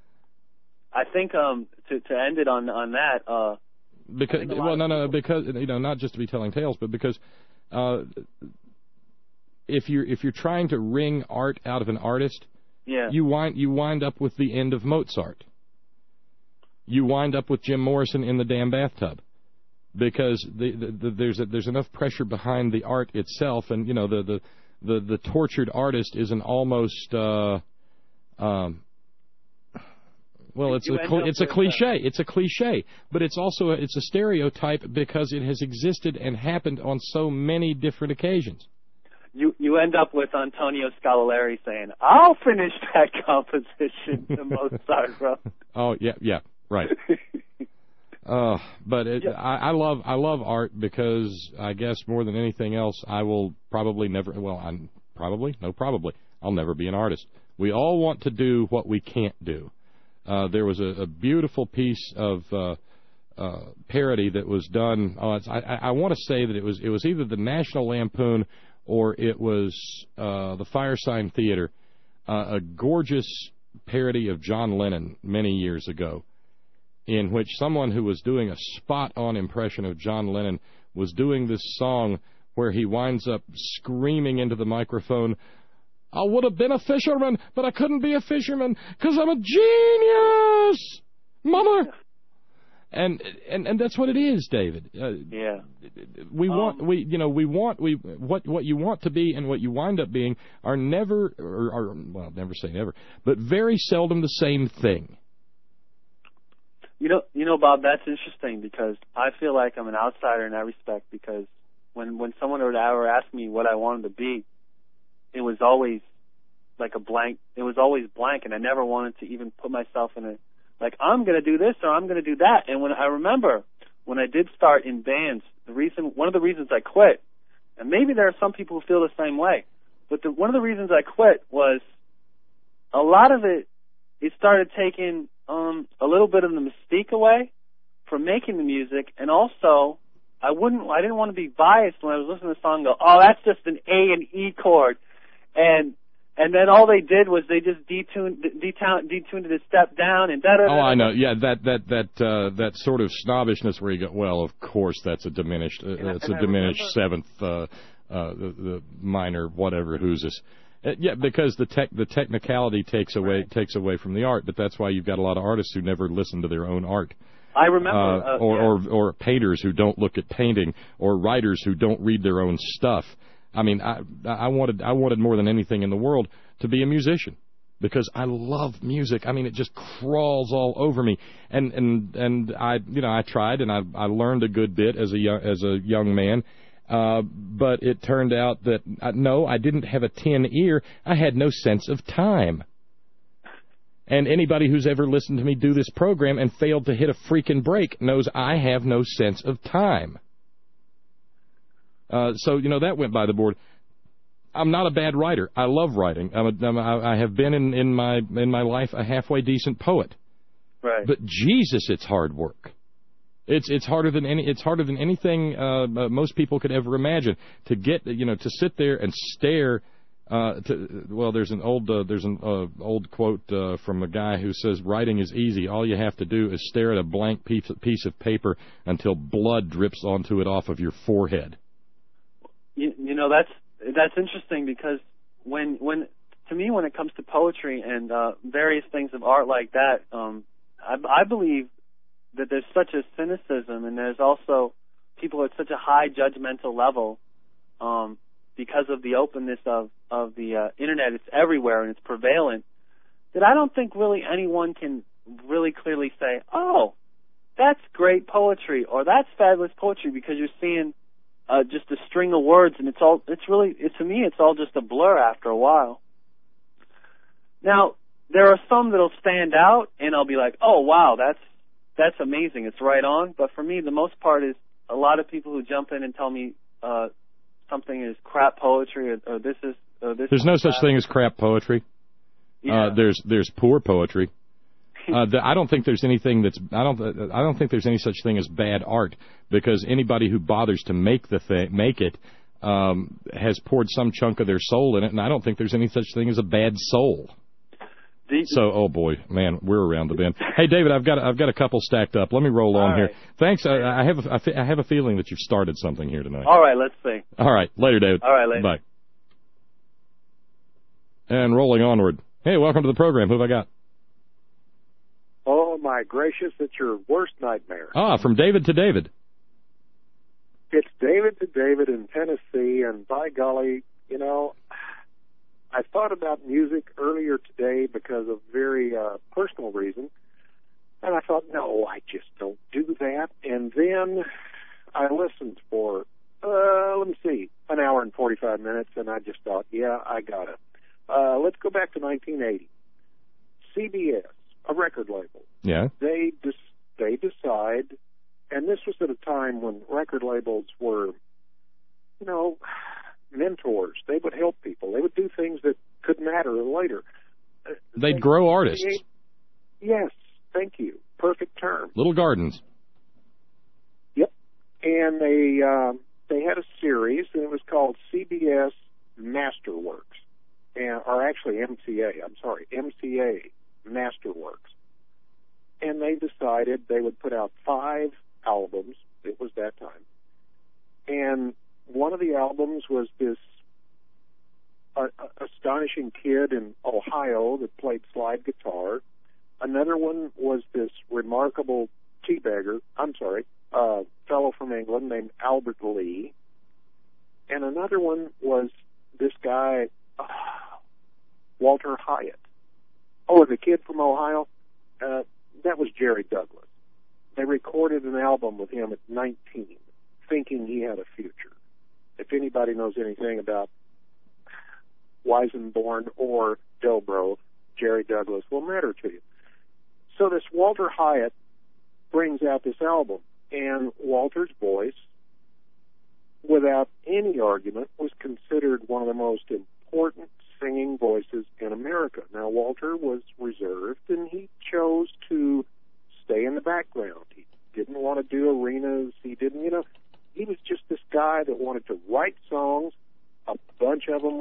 I think um to to end it on on that. Uh, Because well, no, no, because you know, not just to be telling tales, but because uh, if you're if you're trying to wring art out of an artist, yeah. you wind you wind up with the end of Mozart. You wind up with Jim Morrison in the damn bathtub, because the, the, the, there's a, there's enough pressure behind the art itself, and you know the the the, the tortured artist is an almost. Uh, um, Well, it's a cl- it's a cliche. It's a cliche, but it's also a, it's a stereotype because it has existed and happened on so many different occasions. You you end up with Antonio Scagliari saying, "I'll finish that composition the Mozart wrote." Oh yeah, yeah, right. uh, but it, yeah. I, I love I love art because I guess more than anything else, I will probably never. Well, I'm probably no probably I'll never be an artist. We all want to do what we can't do. Uh, there was a, a beautiful piece of uh, uh, parody that was done. Uh, it's, I, I want to say that it was it was either the National Lampoon or it was uh, the Firesign Theater, uh, a gorgeous parody of John Lennon many years ago, in which someone who was doing a spot-on impression of John Lennon was doing this song where he winds up screaming into the microphone, I would have been a fisherman, but I couldn't be a fisherman because I'm a genius, mama. And and and that's what it is, David. Uh, yeah. We um, want we you know we want we what what you want to be and what you wind up being are never or are well never say never, but very seldom the same thing. You know, you know, Bob, that's interesting because I feel like I'm an outsider in that respect because when when someone would ever ask me what I wanted to be, it was always like a blank. It was always blank, and I never wanted to even put myself in a, like, I'm going to do this or I'm going to do that. And when I remember when I did start in bands, the reason, one of the reasons I quit, and maybe there are some people who feel the same way, but the, one of the reasons I quit was a lot of it, it started taking um, a little bit of the mystique away from making the music, and also I wouldn't, I didn't want to be biased when I was listening to the song and go, oh, that's just an A and E chord. And And then all they did was they just detuned, detuned, detuned it a step down and da da. Oh, I know. Yeah, that that that uh, that sort of snobbishness where you go, well, of course that's a diminished, uh, it's a diminished seventh, uh, uh, the, the minor, whatever, who's this. Uh, yeah, because the tech, the technicality takes away right. takes away from the art. But that's why you've got a lot of artists who never listen to their own art. I remember, uh, uh, or, yeah. or or painters who don't look at painting, or writers who don't read their own stuff. I mean, I I wanted I wanted more than anything in the world to be a musician, because I love music. I mean, it just crawls all over me. And and and I you know I tried and I I learned a good bit as a young, as a young man. Uh, but it turned out that uh, no, I didn't have a tin ear. I had no sense of time. And anybody who's ever listened to me do this program and failed to hit a freaking break knows I have no sense of time. Uh, so, you know, that went by the board. I'm not a bad writer. I love writing. I'm a, I'm a, I have been in, in my in my life a halfway decent poet. Right. But Jesus, it's hard work. It's it's harder than any it's harder than anything uh, most people could ever imagine to get you know to sit there and stare. Uh, to, well, there's an old uh, there's an uh, old quote uh, from a guy who says writing is easy. All you have to do is stare at a blank piece piece of paper until blood drips onto it off of your forehead. You, you know that's that's interesting because when when to me when it comes to poetry and uh, various things of art like that, um, I, I believe that there's such a cynicism and there's also people at such a high judgmental level. Um, because of the openness of, of the uh, Internet, it's everywhere and it's prevalent, that I don't think really anyone can really clearly say, oh, that's great poetry or that's fabulous poetry, because you're seeing uh, just a string of words and it's all, it's really, it, to me, it's all just a blur after a while. Now, there are some that'll stand out and I'll be like, oh, wow, that's, that's amazing, it's right on. But for me, the most part is a lot of people who jump in and tell me, uh, something is crap poetry, or, or this is. Or this there's is no such crap. thing as crap poetry. Yeah. Uh, there's there's poor poetry. uh, the, I don't think there's anything that's. I don't. I don't think there's any such thing as bad art, because anybody who bothers to make the thing, make it, um, has poured some chunk of their soul in it, and I don't think there's any such thing as a bad soul. The, so, oh boy, man, we're around the bend. Hey, David, I've got I've got a couple stacked up. Let me roll on right. here. Thanks. I, I have a, I have a feeling that you've started something here tonight. All right, let's see. All right, later, David. All right, later. Bye. And rolling onward. Hey, welcome to the program. Who have I got? Oh my gracious, it's your worst nightmare. Ah, from David to David. It's David to David in Tennessee, and by golly, you know, I thought about music earlier today because of very uh, personal reason, and I thought, no, I just don't do that. And then I listened for, uh, let me see, an hour and forty-five minutes, and I just thought, yeah, I got it. Uh, let's go back to nineteen eighty. C B S, a record label. Yeah. They des- they decide, and this was at a time when record labels were, you know, mentors. They would help people. They would do things that could matter later. They'd they, grow artists. They, yes, thank you. Perfect term. Little gardens. Yep. And they uh, they had a series, and it was called C B S Masterworks, and or actually M C A. I'm sorry, M C A Masterworks. And they decided they would put out five albums. It was that time, and one of the albums was this uh, astonishing kid in Ohio that played slide guitar. Another one was this remarkable teabagger, I'm sorry, uh, fellow from England named Albert Lee. And another one was this guy, uh, Walter Hyatt. Oh, and the kid from Ohio, uh, that was Jerry Douglas. They recorded an album with him at nineteen, thinking he had a future. If anybody knows anything about Weisenborn or Dobro, Jerry Douglas will matter to you. So this Walter Hyatt brings out this album, and Walter's voice, without any argument, was considered one of the most important singing voices in America. Now, Walter was reserved, and he chose to stay in the background. He didn't want to do arenas. He didn't, you know, he was just this guy that wanted to write songs. A bunch of them were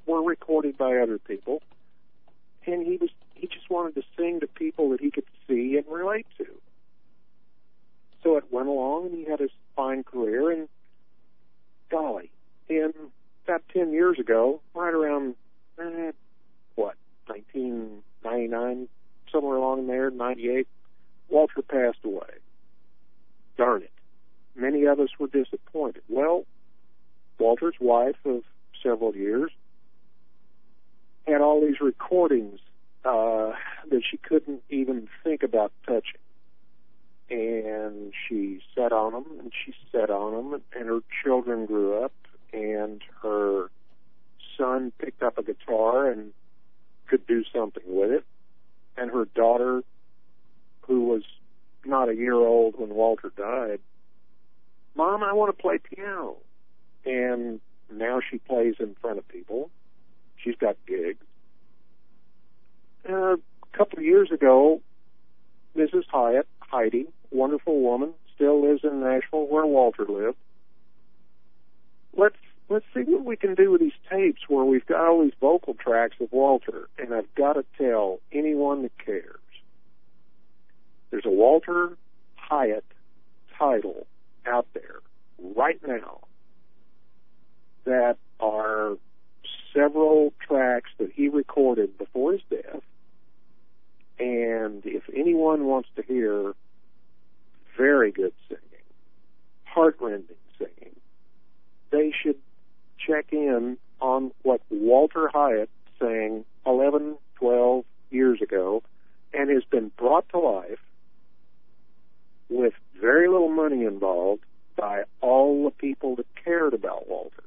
were recorded by other people, and he was he just wanted to sing to people that he could see and relate to. So it went along, and he had his fine career, and golly, in about ten years ago, right around, eh, what, nineteen ninety-nine, somewhere along there, ninety-eight, Walter passed away. Darn it. Many of us were disappointed. Well, Walter's wife of several years had all these recordings uh, that she couldn't even think about touching. And she sat on them, and she sat on them, and her children grew up, and her son picked up a guitar and could do something with it. And her daughter, who was not a year old when Walter died, Mom, I want to play piano. And now she plays in front of people. She's got gigs. Uh, a couple of years ago, Missus Hyatt, Heidi, wonderful woman, still lives in Nashville where Walter lived. Let's let's see what we can do with these tapes where we've got all these vocal tracks of Walter, and I've got to tell anyone that cares. There's a Walter Hyatt title out there right now that are several tracks that he recorded before his death. And if anyone wants to hear very good singing, heart-rending singing, they should check in on what Walter Hyatt sang eleven, twelve years ago and has been brought to life with very little money involved by all the people that cared about Walter.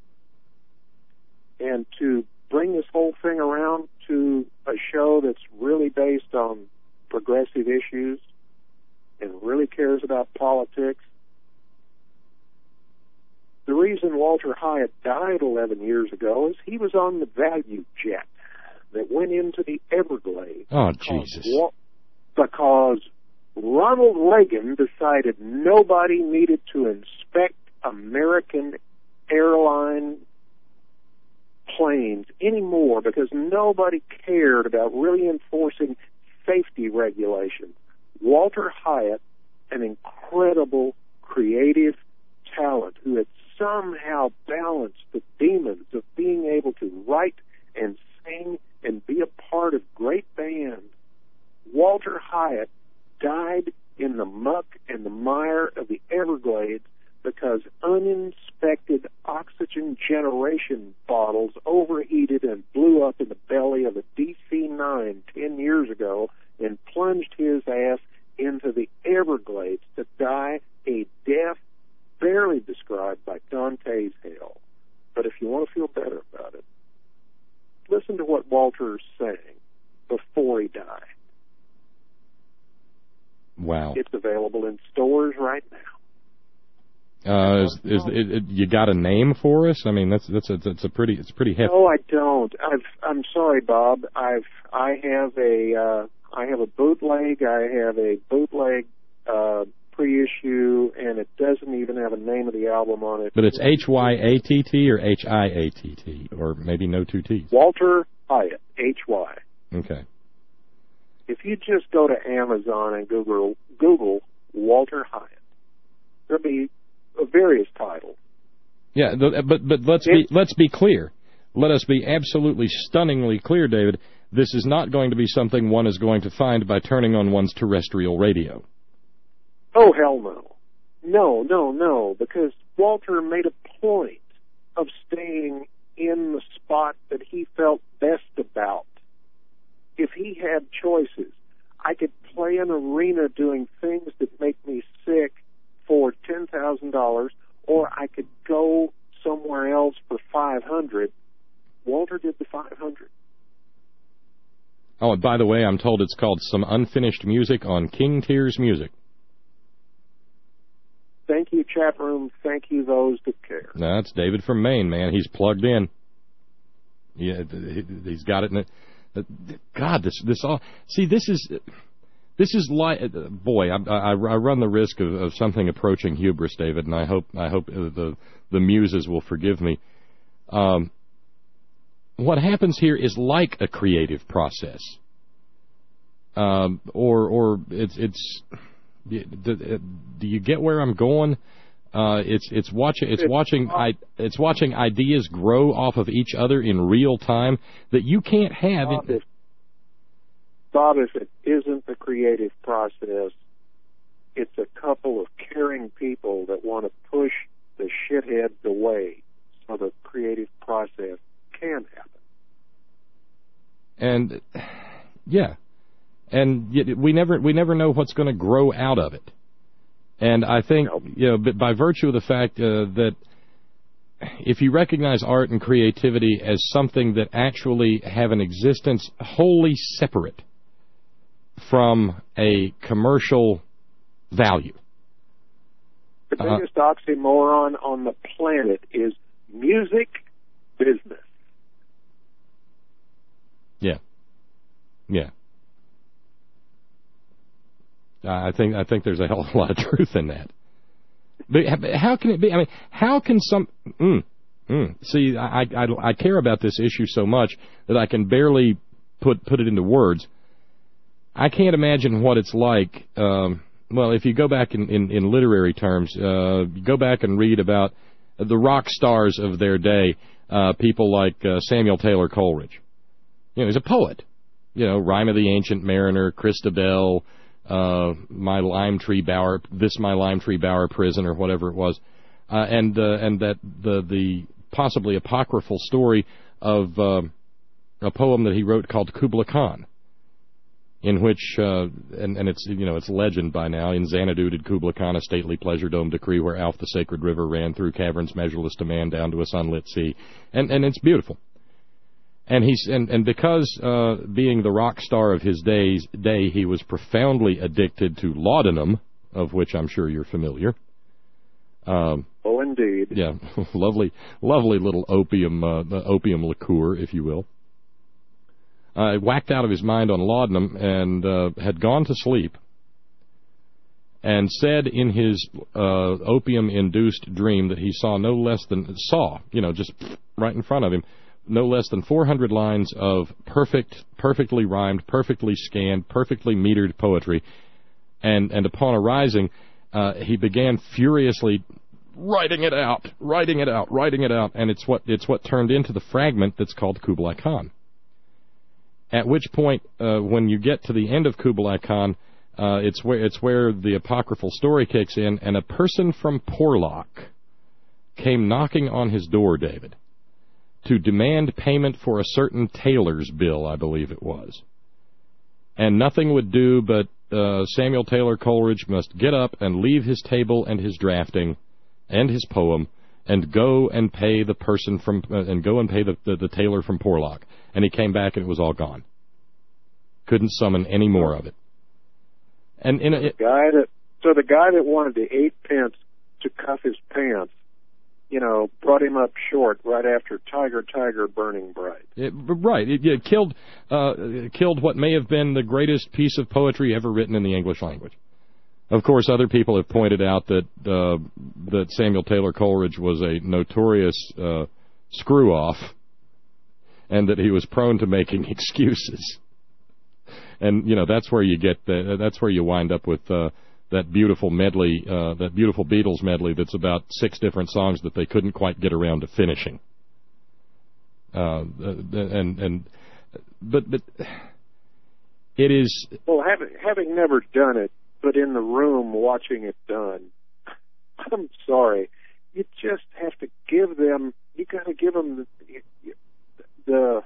And to bring this whole thing around to a show that's really based on progressive issues and really cares about politics. The reason Walter Hyatt died eleven years ago is he was on the value jet that went into the Everglades. Oh, Jesus. Wa- because Ronald Reagan decided nobody needed to inspect American airline planes anymore because nobody cared about really enforcing safety regulations. Walter Hyatt, an incredible creative talent who had somehow balanced the demons of being able to write and sing and be a part of great bands. Walter Hyatt died in the muck and the mire of the Everglades because uninspected oxygen generation bottles overheated and blew up in the belly of a D C nine ten years ago and plunged his ass into the Everglades to die a death barely described by Dante's hell. But if you want to feel better about it, listen to what Walter sang before he died. Wow. It's available in stores right now. Uh, is, is it, it, you got a name for us? I mean, that's that's a, that's a pretty it's pretty hefty. No, I don't. I've I'm sorry, Bob. I've I have a uh, I have a bootleg. I have a bootleg uh, pre-issue, and it doesn't even have a name of the album on it. But it's H Y A T T or H I A T T, or maybe no two T's. Walter Hyatt, H Y. Okay. If you just go to Amazon and Google Google Walter Hyatt, there'll be various titles. Yeah, the, but but let's be let's be clear. Let us be absolutely stunningly clear, David. This is not going to be something one is going to find by turning on one's terrestrial radio. Oh, hell no. No, no, no, because Walter made a point of staying in the spot that he felt best about. If he had choices, I could play an arena doing things that make me sick for ten thousand dollars, or I could go somewhere else for five hundred dollars. Walter did the five hundred dollars. Oh, and by the way, I'm told it's called Some Unfinished Music on King Tears Music. Thank you, chat room. Thank you, those that care. That's David from Maine, man. He's plugged in. Yeah, he's got it in it. God, this this all. See, this is this is like boy. I, I, I run the risk of, of something approaching hubris, David, and I hope I hope the the muses will forgive me. Um, what happens here is like a creative process, um, or or it's it's. Do, do you get where I'm going? Uh, it's it's watching it's watching I, it's watching ideas grow off of each other in real time that you can't have. Bob, in, if, Bob, if it isn't a creative process, it's a couple of caring people that want to push the shitheads away so the creative process can happen. And yeah, and yet we never we never know what's going to grow out of it. And I think, you know, by virtue of the fact uh, that if you recognize art and creativity as something that actually have an existence wholly separate from a commercial value. The biggest uh, oxymoron on the planet is music business. Yeah. Yeah. I think I think there's a hell of a lot of truth in that. But how can it be? I mean, how can some? Mm, mm, see, I, I I care about this issue so much that I can barely put put it into words. I can't imagine what it's like. Um, well, if you go back in, in, in literary terms, uh, go back and read about the rock stars of their day, uh, people like uh, Samuel Taylor Coleridge. You know, he's a poet. You know, Rime of the Ancient Mariner, Christabel. Uh, my lime tree bower, this my lime tree bower prison, or whatever it was, uh, and uh, and that the the possibly apocryphal story of uh, a poem that he wrote called Kubla Khan, in which uh, and and it's you know it's legend by now. In Xanadu did Kubla Khan a stately pleasure dome decree, where Alf the sacred river ran through caverns measureless to man down to a sunlit sea, and and it's beautiful. And he's and, and because uh, being the rock star of his days day, he was profoundly addicted to laudanum, of which I'm sure you're familiar. Um, oh, indeed. Yeah, lovely, lovely little opium uh, opium liqueur, if you will. Uh, whacked out of his mind on laudanum and uh, had gone to sleep, and said in his uh, opium-induced dream that he saw no less than saw, you know, just right in front of him. No less than four hundred lines of perfect, perfectly rhymed, perfectly scanned, perfectly metered poetry. And, and upon arising, uh, he began furiously writing it out, writing it out, writing it out. And it's what, it's what turned into the fragment that's called Kublai Khan. At which point, uh, when you get to the end of Kublai Khan, uh, it's where, it's where the apocryphal story kicks in, and a person from Porlock came knocking on his door, David, to demand payment for a certain tailor's bill, I believe it was. And nothing would do but uh, Samuel Taylor Coleridge must get up and leave his table and his drafting and his poem and go and pay the person from uh, and go and pay the, the, the tailor from Porlock. And he came back and it was all gone. Couldn't summon any more of it. And in a, it, the guy that so the guy that wanted the eight pence to cuff his pants, you know, brought him up short right after Tiger, Tiger, Burning Bright. It, right. It, it killed uh, it killed what may have been the greatest piece of poetry ever written in the English language. Of course, other people have pointed out that uh, that Samuel Taylor Coleridge was a notorious uh, screw-off and that he was prone to making excuses. And, you know, that's where you get the, that's where you wind up with uh, that beautiful medley, uh, that beautiful Beatles medley that's about six different songs that they couldn't quite get around to finishing. Uh, and and but but it is well, having having never done it, but in the room watching it done, I'm sorry, you just have to give them. You got to give them the, the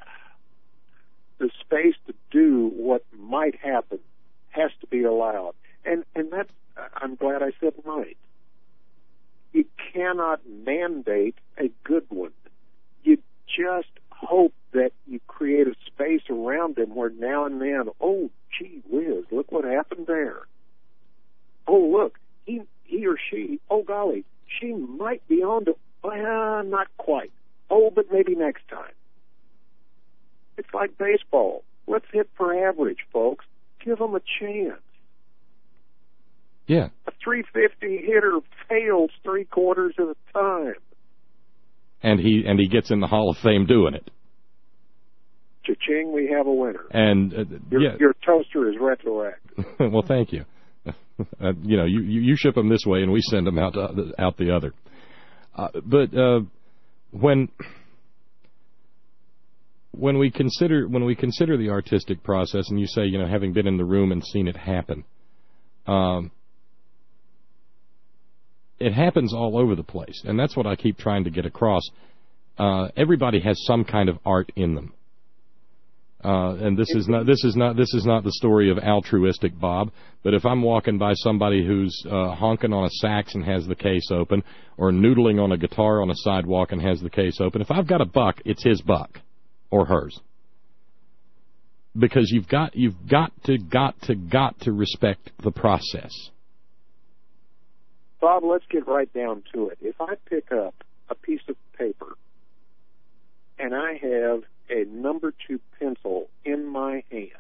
the space to do what might happen. Has to be allowed. And and that's, I'm glad I said might. You cannot mandate a good one. You just hope that you create a space around them where now and then, oh, gee whiz, look what happened there. Oh, look, he he or she, oh, golly, she might be on to, well, not quite. Oh, but maybe next time. It's like baseball. Let's hit for average, folks. Give them a chance. Yeah. A three fifty hitter fails three quarters of the time. And he and he gets in the Hall of Fame doing it. Cha-ching, we have a winner. And uh, your, yeah. your toaster is retroactive. Well, thank you. Uh, you know, you, you ship them this way, and we send them out to, out the other. Uh, but uh, when when we consider when we consider the artistic process, and you say, you know, having been in the room and seen it happen, um, it happens all over the place, and that's what I keep trying to get across. Uh, everybody has some kind of art in them. Uh, and this is not this is not this is not the story of altruistic Bob. But if I'm walking by somebody who's uh, honking on a sax and has the case open, or noodling on a guitar on a sidewalk and has the case open, if I've got a buck, it's his buck or hers. Because you've got you've got to got to got to respect the process. Bob, let's get right down to it. If I pick up a piece of paper and I have a number two pencil in my hand,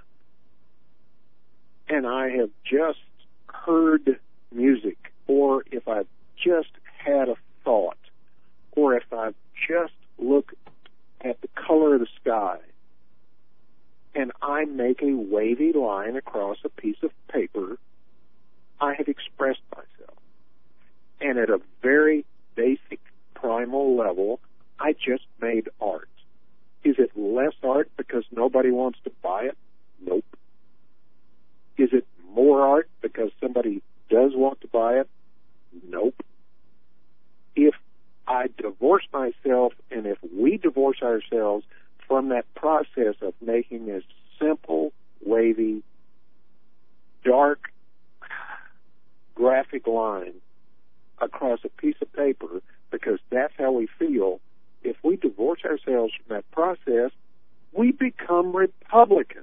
and I have just heard music, or if I've just had a thought, or if I've just looked at the color of the sky, and I make a wavy line across a piece of paper, I have expressed myself. And at a very basic, primal level, I just made art. Is it less art because nobody wants to buy it? Nope. Is it more art because somebody does want to buy it? Nope. If I divorce myself, and if we divorce ourselves from that process of making this simple, wavy, dark, graphic line across a piece of paper, because that's how we feel, if we divorce ourselves from that process, we become Republicans.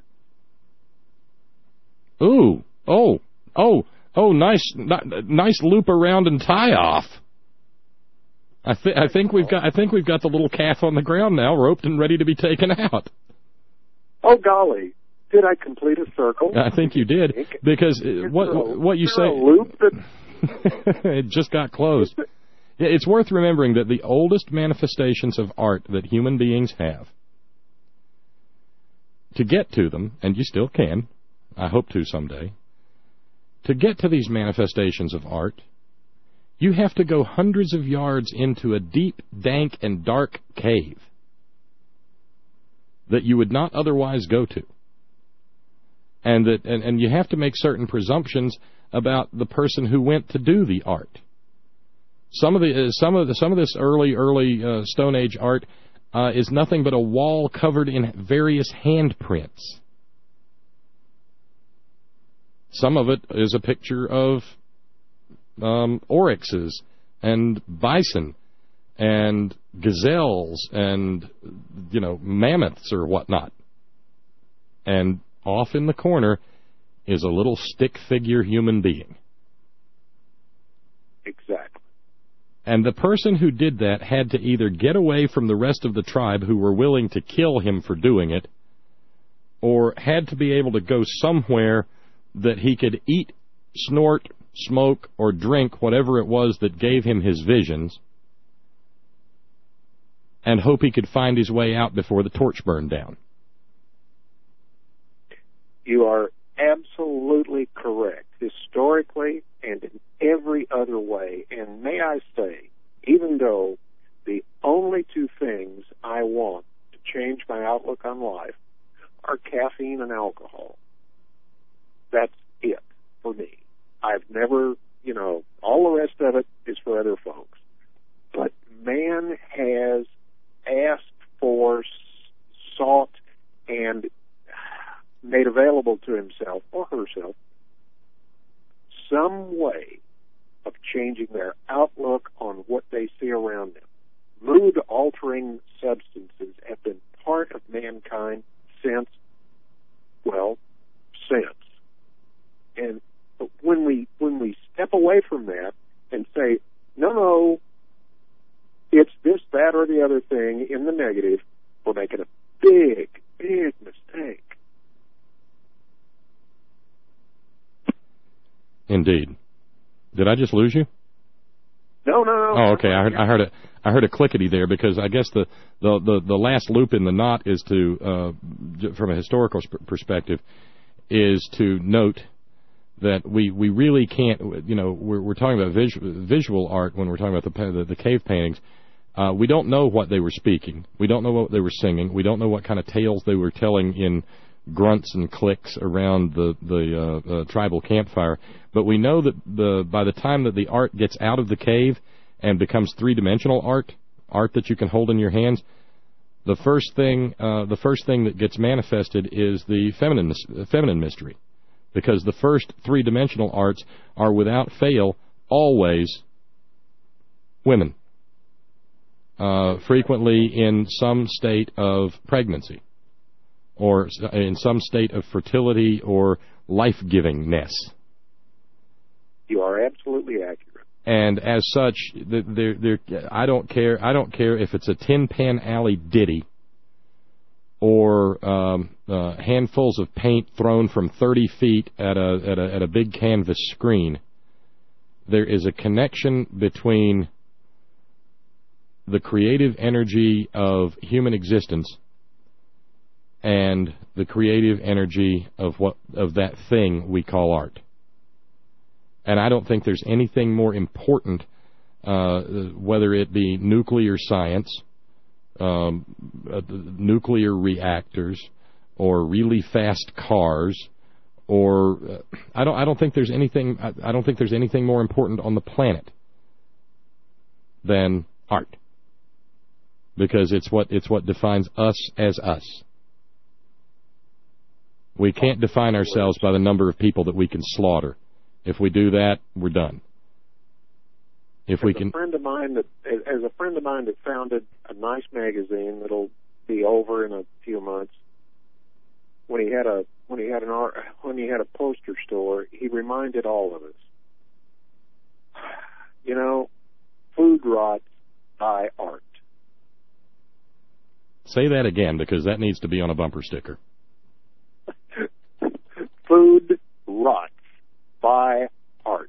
Ooh, oh, oh, oh, nice, nice loop around and tie off. I, th- I think we've got, I think we've got the little calf on the ground now, roped and ready to be taken out. Oh golly, did I complete a circle? I think you did, because is what a, what you say, a loop that... it just got closed. Yeah, it's worth remembering that the oldest manifestations of art that human beings have, to get to them, and you still can, I hope to someday, to get to these manifestations of art, you have to go hundreds of yards into a deep, dank, and dark cave that you would not otherwise go to. And that and, and you have to make certain presumptions about the person who went to do the art. Some of the uh, some of the some of this early early uh, Stone Age art uh, is nothing but a wall covered in various handprints. Some of it is a picture of um, oryxes and bison and gazelles and, you know, mammoths or whatnot. And off in the corner is a little stick figure human being. Exactly. And the person who did that had to either get away from the rest of the tribe who were willing to kill him for doing it, or had to be able to go somewhere that he could eat, snort, smoke, or drink whatever it was that gave him his visions, and hope he could find his way out before the torch burned down. You are absolutely correct, historically and in every other way. And may I say, even though the only two things I want to change my outlook on life are caffeine and alcohol, that's it for me. I've never, you know, all the rest of it is for other folks. But man has asked for, sought, and made available to himself or herself some way of changing their outlook on what they see around them. Mood-altering substances have been part of mankind since, well, since. And when we when we step away from that and say, no, no, it's this, that, or the other thing in the negative, we're making a big, big mistake. Indeed. Did I just lose you? No, no, no. Oh, okay. I heard, I heard a, I heard a clickety there because I guess the, the, the, the last loop in the knot is to, uh, from a historical perspective, is to note that we, we really can't, you know, we're, we're talking about visual, visual art when we're talking about the, the, the cave paintings. Uh, we don't know what they were speaking. We don't know what they were singing. We don't know what kind of tales they were telling in grunts and clicks around the the uh, uh, tribal campfire. But we know that the by the time that the art gets out of the cave and becomes three-dimensional art, art that you can hold in your hands, the first thing uh, the first thing that gets manifested is the feminine feminine mystery, because the first three-dimensional arts are without fail always women. Uh, frequently in some state of pregnancy, or in some state of fertility or life-givingness. You are absolutely accurate. And as such, they're, they're, I don't care. I don't care if it's a Tin Pan Alley ditty or um, uh, handfuls of paint thrown from thirty feet at a at a at a big canvas screen. There is a connection between the creative energy of human existence and the creative energy of what of that thing we call art. And I don't think there's anything more important, uh, whether it be nuclear science, um, uh, nuclear reactors, or really fast cars, or uh, I don't I don't think there's anything I, I don't think there's anything more important on the planet than art. Because it's what it's what defines us as us. We can't define ourselves by the number of people that we can slaughter. If we do that, we're done. If we can, as a friend of mine that as a friend of mine that founded a nice magazine that'll be over in a few months. When he had a when he had an art when he had a poster store, he reminded all of us. You know, food rots by art. Say that again, because that needs to be on a bumper sticker. Food rots by art.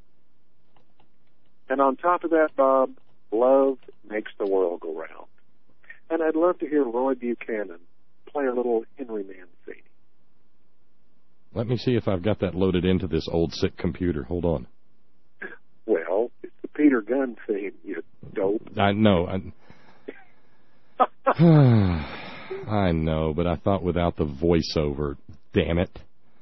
And on top of that, Bob, love makes the world go round. And I'd love to hear Roy Buchanan play a little Henry Mancini. Let me see if I've got that loaded into this old sick computer. Hold on. Well, it's the Peter Gunn theme, you dope. I know. I... I know, but I thought without the voiceover, damn it.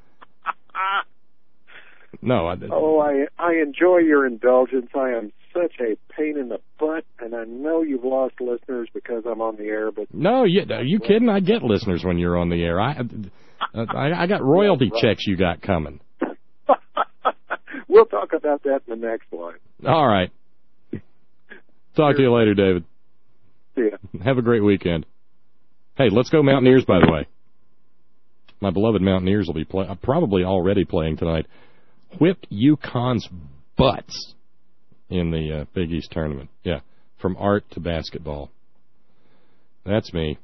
No, I didn't. Oh, I I enjoy your indulgence. I am such a pain in the butt, and I know you've lost listeners because I'm on the air. But no, you are you kidding? I get listeners when you're on the air. I I, I got royalty right. checks you got coming. We'll talk about that in the next line. All right. Talk to you later, David. See ya. Have a great weekend. Hey, let's go Mountaineers, by the way. My beloved Mountaineers will be play- probably already playing tonight. Whipped UConn's butts in the uh, Big East tournament. Yeah, from art to basketball. That's me.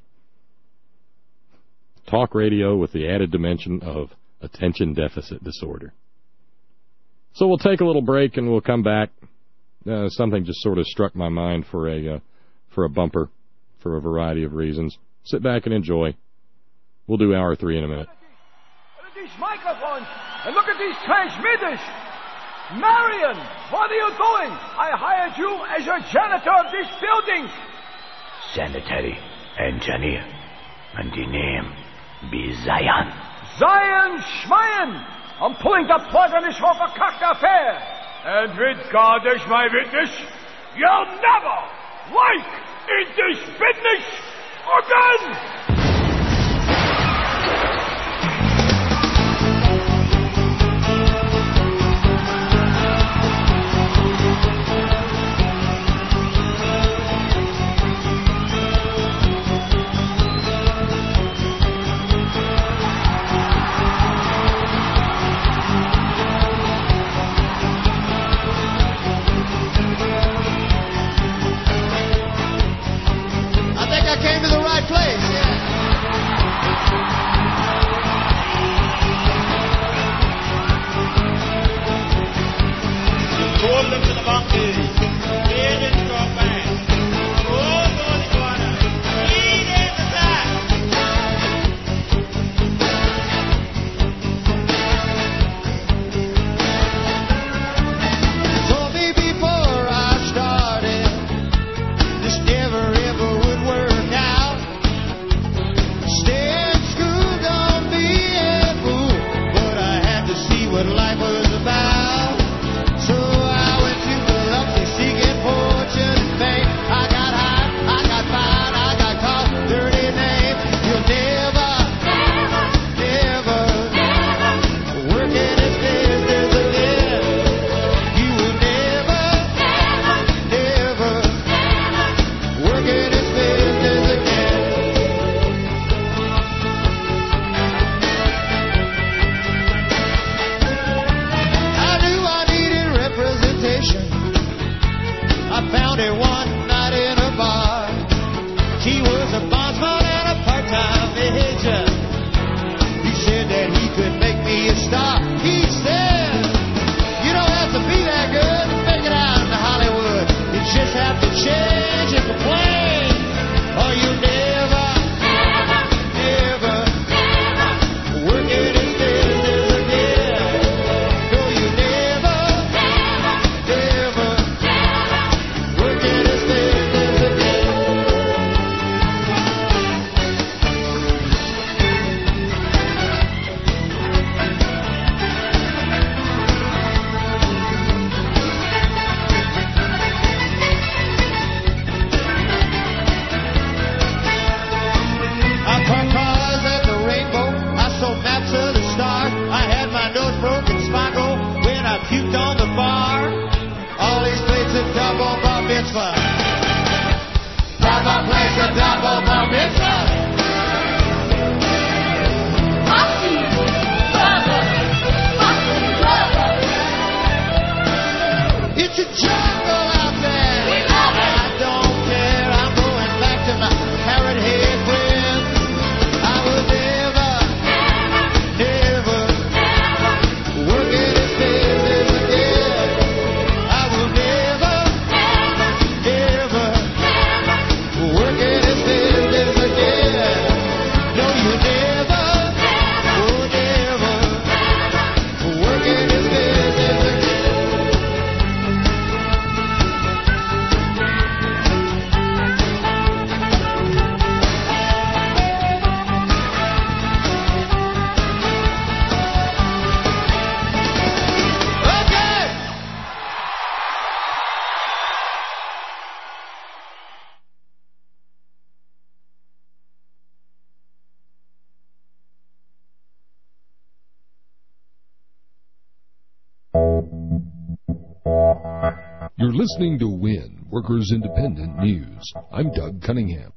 Talk radio with the added dimension of attention deficit disorder. So we'll take a little break and we'll come back. Uh, something just sort of struck my mind for a uh, for a bumper for a variety of reasons. Sit back and enjoy. We'll do hour three in a minute. Look at these microphones and look at these transmitters. Marion, what are you doing? I hired you as a janitor of this building. Sanitary engineer. And the name be Zion. Zion Schmeyen. I'm pulling the plug on this overcocked affair. And with God as my witness, you'll never like in this business again. I came to the right place, yeah. about. So I went to Biloxi seeking fortune and fame. I got high, I got fine, I got caught, dirty name. You'll never, never, never work in this business again. You will never, never, never work in this business again. I knew I needed representation. I found it one night in a bar. He was a bondsman and a part-time agent. He said that he could make me a star. He said, you don't have to be that good to make it out in Hollywood. You just have to change and complain, or you'll never, never, never work in this business again. No, you never, never, never work in this business again. I parked cars at the Rainbow. I sold maps of the stars. I had my nose broken spinal when I puked on the bar. All these places double bar mitzvah. Double place a double bar mitzvah. It's a jungle out there. We love it. I don't care. I'm going back to my parrot head friend. I will never, never, never work in this business again. I will never, never, never work in this business again. No, you never, oh never, work in this business again. Okay. You're listening to WIN, Workers Independent News. I'm Doug Cunningham.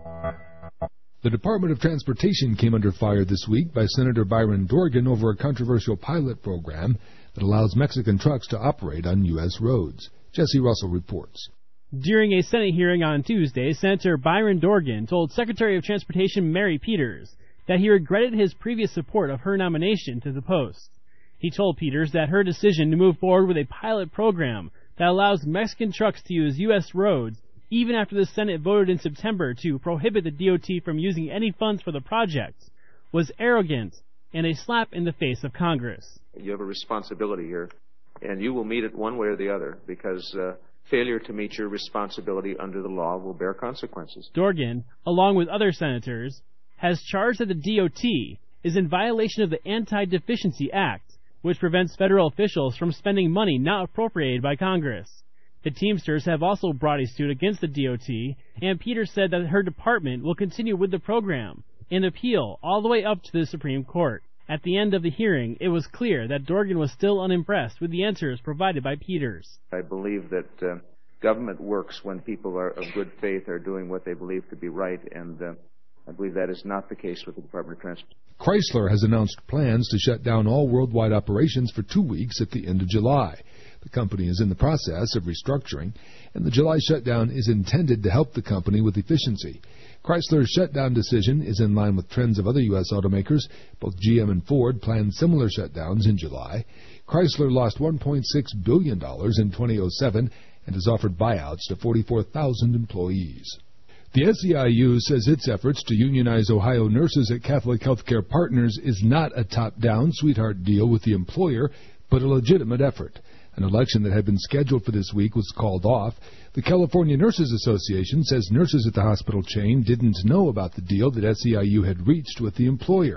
The Department of Transportation came under fire this week by Senator Byron Dorgan over a controversial pilot program that allows Mexican trucks to operate on U S roads. Jesse Russell reports. During a Senate hearing on Tuesday, Senator Byron Dorgan told Secretary of Transportation Mary Peters that he regretted his previous support of her nomination to the post. He told Peters that her decision to move forward with a pilot program that allows Mexican trucks to use U S roads, even after the Senate voted in September to prohibit the D O T from using any funds for the project, was arrogant and a slap in the face of Congress. You have a responsibility here, and you will meet it one way or the other, because uh, failure to meet your responsibility under the law will bear consequences. Dorgan, along with other senators, has charged that the D O T is in violation of the Anti-Deficiency Act, which prevents federal officials from spending money not appropriated by Congress. The Teamsters have also brought a suit against the D O T, and Peters said that her department will continue with the program and appeal all the way up to the Supreme Court. At the end of the hearing, it was clear that Dorgan was still unimpressed with the answers provided by Peters. I believe that uh, government works when people are of good faith are doing what they believe to be right, and uh, I believe that is not the case with the Department of Transportation. Chrysler has announced plans to shut down all worldwide operations for two weeks at the end of July. The company is in the process of restructuring, and the July shutdown is intended to help the company with efficiency. Chrysler's shutdown decision is in line with trends of other U S automakers. Both G M and Ford plan similar shutdowns in July. Chrysler lost one point six billion dollars in two thousand seven and has offered buyouts to forty-four thousand employees. The S E I U says its efforts to unionize Ohio nurses at Catholic Healthcare Partners is not a top-down sweetheart deal with the employer, but a legitimate effort. An election that had been scheduled for this week was called off. The California Nurses Association says nurses at the hospital chain didn't know about the deal that S E I U had reached with the employer.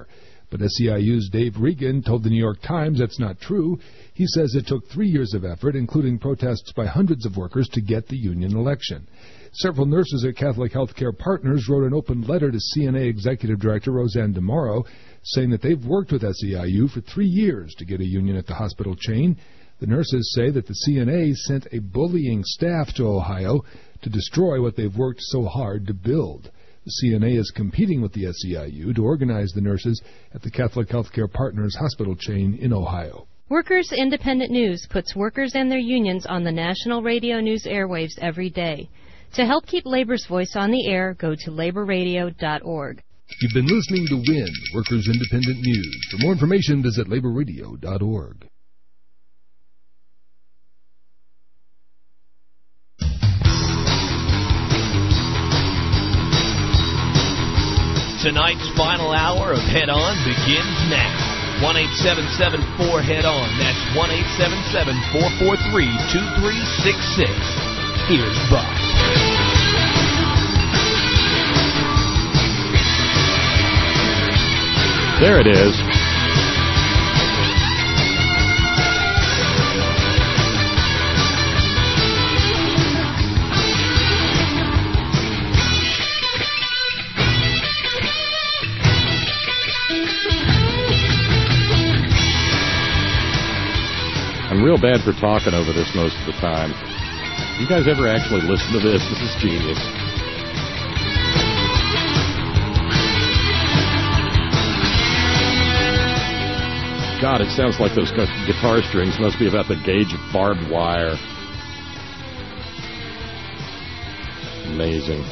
But S E I U's Dave Regan told the New York Times that's not true. He says it took three years of effort, including protests by hundreds of workers, to get the union election. Several nurses at Catholic Healthcare Partners wrote an open letter to C N A Executive Director Roseanne DeMauro saying that they've worked with S E I U for three years to get a union at the hospital chain. The nurses say that the C N A sent a bullying staff to Ohio to destroy what they've worked so hard to build. The C N A is competing with the S E I U to organize the nurses at the Catholic Healthcare Partners hospital chain in Ohio. Workers Independent News puts workers and their unions on the national radio news airwaves every day. To help keep labor's voice on the air, go to labor radio dot org. You've been listening to W I N, Workers Independent News. For more information, visit labor radio dot org. Tonight's final hour of Head On begins now. one eight seven seven four head on. That's one eight seven seven four four three two three six six. Here's Bob. There it is. I'm real bad for talking over this most of the time. You guys ever actually listen to this? This is genius. God, it sounds like those guitar strings must be about the gauge of barbed wire. Amazing.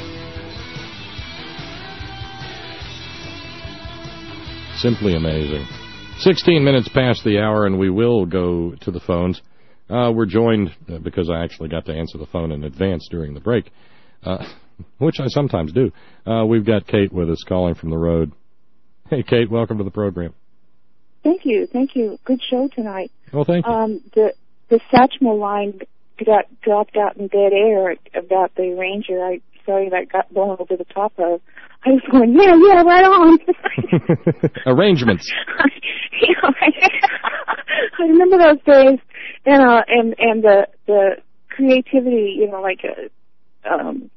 Simply amazing. sixteen minutes past the hour, and we will go to the phones. Uh, we're joined, uh, because I actually got to answer the phone in advance during the break, uh, which I sometimes do. Uh, we've got Kate with us calling from the road. Hey, Kate, welcome to the program. Thank you, thank you. Good show tonight. Well, thank you. Um, the the Satchmo line got dropped out in dead air about the Ranger. I sorry that got blown over the top of. I was going, yeah, yeah, right on. Arrangements. You know, I remember those days, you know, and and the the creativity, you know, like uh, um,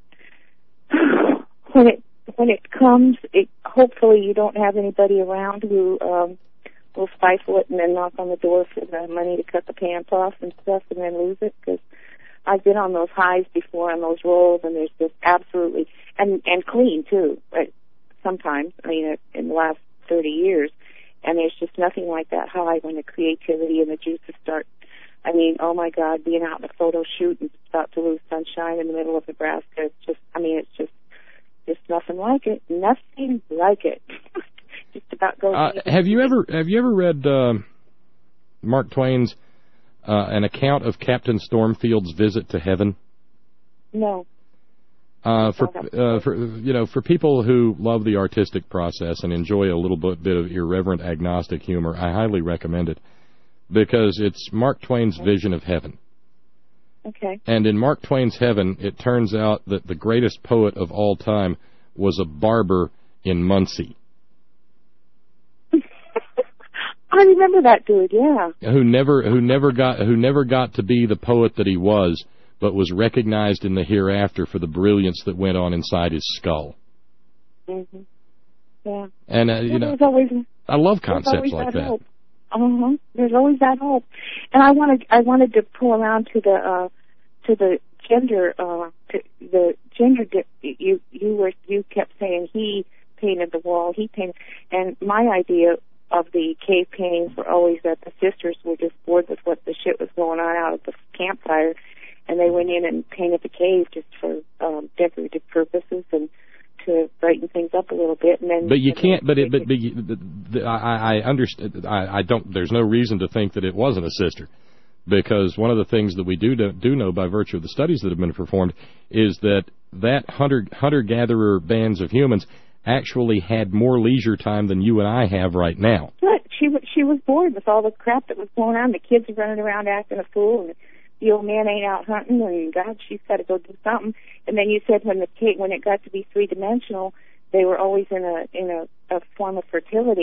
when it when it comes, it hopefully you don't have anybody around who um, will stifle it and then knock on the door for the money to cut the pants off and stuff, and then lose it. Because I've been on those highs before on those rolls, and there's just absolutely and and clean too. But sometimes, I mean, in the last thirty years. And there's just nothing like that high when the creativity and the juices start. I mean, oh my God, being out in a photo shoot and about to lose sunshine in the middle of Nebraska, it's just, I mean, it's just, just nothing like it. Nothing like it. Just about goes. Uh, have you ever, have you ever read uh, Mark Twain's uh, an account of Captain Stormfield's visit to heaven? No. Uh, for uh, for you know, for people who love the artistic process and enjoy a little bit, bit of irreverent agnostic humor, I highly recommend it because it's Mark Twain's vision of heaven. Okay. And in Mark Twain's heaven, it turns out that the greatest poet of all time was a barber in Muncie. I remember that dude, yeah. Who never who never got who never got to be the poet that he was, but was recognized in the hereafter for the brilliance that went on inside his skull. Mm-hmm. Yeah. And, uh, you well, know, always, I love concepts like that. Hope. Uh-huh. There's always that hope. And I wanted, I wanted to pull around to the, uh, to the gender, uh, to the gender, di- you, you were, you kept saying he painted the wall, he painted, and my idea of the cave paintings were always that the sisters were just bored with what the shit was going on out at the campfire, and they went in and painted the cave just for um, decorative purposes and to brighten things up a little bit. And then, but you can't. But it, but, but you, the, the, I, I understand. I, I don't. There's no reason to think that it wasn't a sister, because one of the things that we do do know by virtue of the studies that have been performed is that that hunter hunter gatherer bands of humans actually had more leisure time than you and I have right now. But she she was bored with all the crap that was going on. The kids are running around acting a fool, and the old man ain't out hunting, and God, she's got to go do something. And then you said when the when it got to be three dimensional, they were always in a in a, a form of fertility.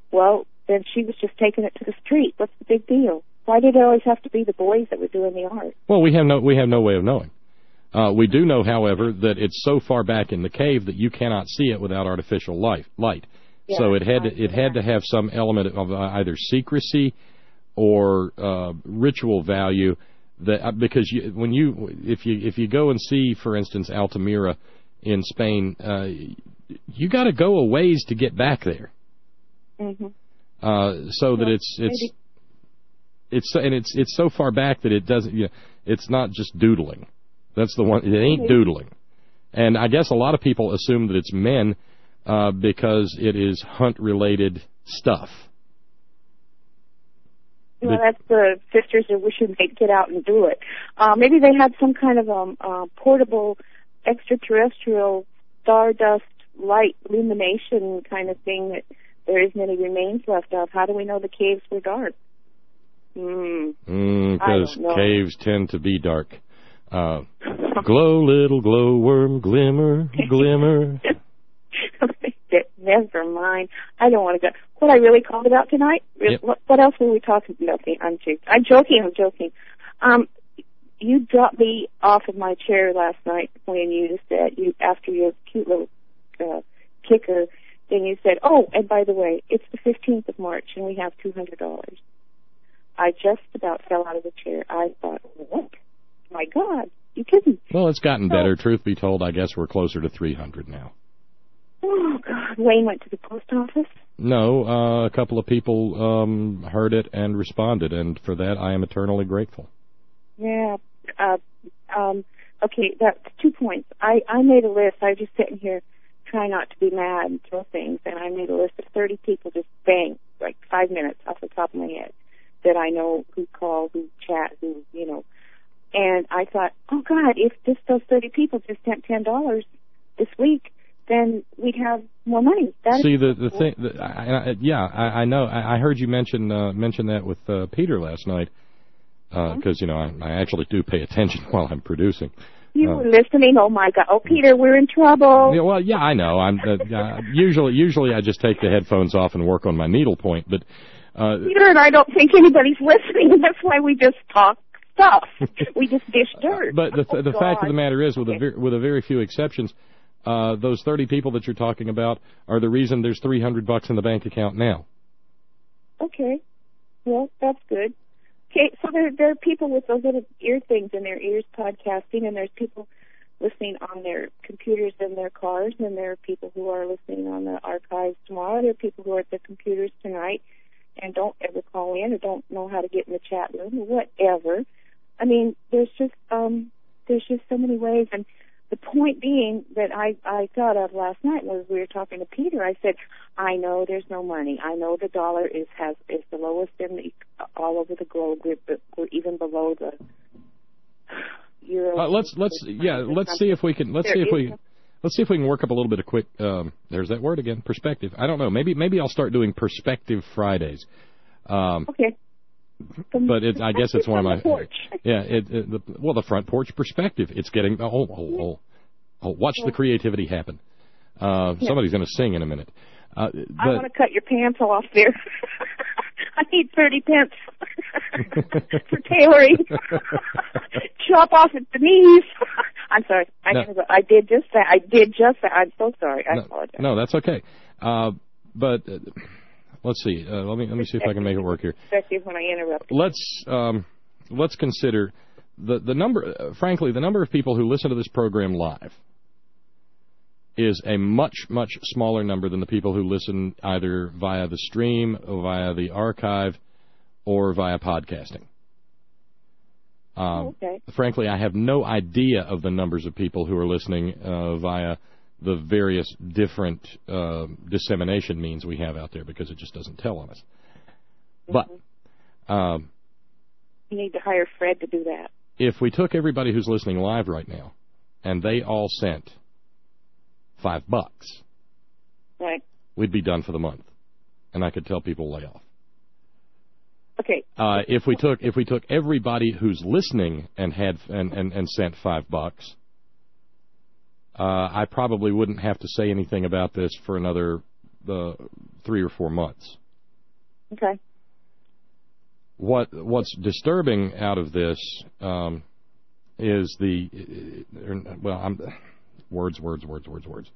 Well, then she was just taking it to the street. What's the big deal? Why did it always have to be the boys that were doing the art? Well, we have no we have no way of knowing. Uh, we do know, however, that it's so far back in the cave that you cannot see it without artificial light. Light. Yeah, so it had to, it that. had to have some element of uh, either secrecy or uh, ritual value. That uh, because you, when you if you if you go and see, for instance, Altamira in Spain, uh, you got to go a ways to get back there. Mm-hmm. Uh, so well, that it's it's maybe. it's and it's it's so far back that it doesn't. You know, it's not just doodling. That's the one. It ain't doodling. And I guess a lot of people assume that it's men uh, because it is hunt-related stuff. Well, that's the sisters are wishing they'd get out and do it. Uh, maybe they had some kind of um, uh, portable extraterrestrial stardust light illumination kind of thing that there isn't any remains left of. How do we know the caves were dark? Because mm, mm, caves tend to be dark. Uh, glow, little glowworm, glimmer, glimmer. Never mind. I don't want to go. What I really called about tonight? Yep. What, what else were we talking about? I'm joking. I'm joking. I'm joking. Um, you dropped me off of my chair last night when you said you after your cute little uh, kicker. Then you said, "Oh, and by the way, it's the fifteenth of March, and we have two hundred dollars." I just about fell out of the chair. I thought, what? My God, you kidding? Well, it's gotten better. Truth be told, I guess we're closer to three hundred now. Oh, God. Wayne went to the post office? No, uh, a couple of people um, heard it and responded, and for that I am eternally grateful. Yeah. Uh, um, okay, that's two points. I, I made a list. I was just sitting here trying not to be mad and throw things, and I made a list of thirty people, just bang, like five minutes off the top of my head, that I know who call, who chat, who, you know. And I thought, oh, God, if just those thirty people just sent ten dollars this week, then we'd have more money. That'd See, the the thing, the, I, I, yeah, I, I know. I, I heard you mention uh, mention that with uh, Peter last night, because, uh, you know, I, I actually do pay attention while I'm producing. You uh, were listening? Oh, my God. Oh, Peter, we're in trouble. Yeah, well, yeah, I know. I'm uh, uh, usually Usually I just take the headphones off and work on my needlepoint, but... Uh, Peter and I don't think anybody's listening. That's why we just talk stuff. We just dish dirt. But the oh, the God. fact of the matter is, with a ver- with a very few exceptions, uh, those thirty people that you're talking about are the reason there's three hundred bucks in the bank account now. Okay. Well, that's good. Okay, so there there are people with those little ear things in their ears podcasting, and there's people listening on their computers in their cars, and there are people who are listening on the archives tomorrow. There are people who are at their computers tonight and don't ever call in or don't know how to get in the chat room or whatever. I mean, there's just um, there's just so many ways. And the point being that I, I thought of last night was we were talking to Peter. I said, I know there's no money. I know the dollar is has is the lowest in the, all over the globe. We're, we're even below the euro. Uh, let's let's yeah let's see if we can let's see if we. Let's see if we can work up a little bit of quick, um, there's that word again, perspective. I don't know. Maybe maybe I'll start doing Perspective Fridays. Um, okay. But it, I guess it's one of my... Porch. Yeah, it, it, the, well, the front porch perspective. It's getting... Oh, oh, oh, oh watch the creativity happen. Uh, yeah. Somebody's going to sing in a minute. Uh, but, I want to cut your pants off there. I need thirty pence for tailoring. Chop off at the knees. I'm sorry. I, no. I did just that. I did just that. I'm so sorry. I no, apologize. No, that's okay. Uh, but uh, let's see. Uh, let me let me see if I can make it work here. Especially when I interrupt. Let's um, let's consider the the number. Uh, frankly, the number of people who listen to this program live is a much, much smaller number than the people who listen either via the stream, or via the archive, or via podcasting. Um, oh, okay. Frankly, I have no idea of the numbers of people who are listening uh, via the various different uh, dissemination means we have out there, because it just doesn't tell on us. Mm-hmm. But um, you need to hire Fred to do that. If we took everybody who's listening live right now, and they all sent five bucks, right, we'd be done for the month, and I could tell people lay off. Okay. Uh, if we took if we took everybody who's listening and had and, and, and sent five bucks, uh, I probably wouldn't have to say anything about this for another uh, three or four months. Okay. What What's disturbing out of this um, is the uh, well, I'm words, words, words, words, words.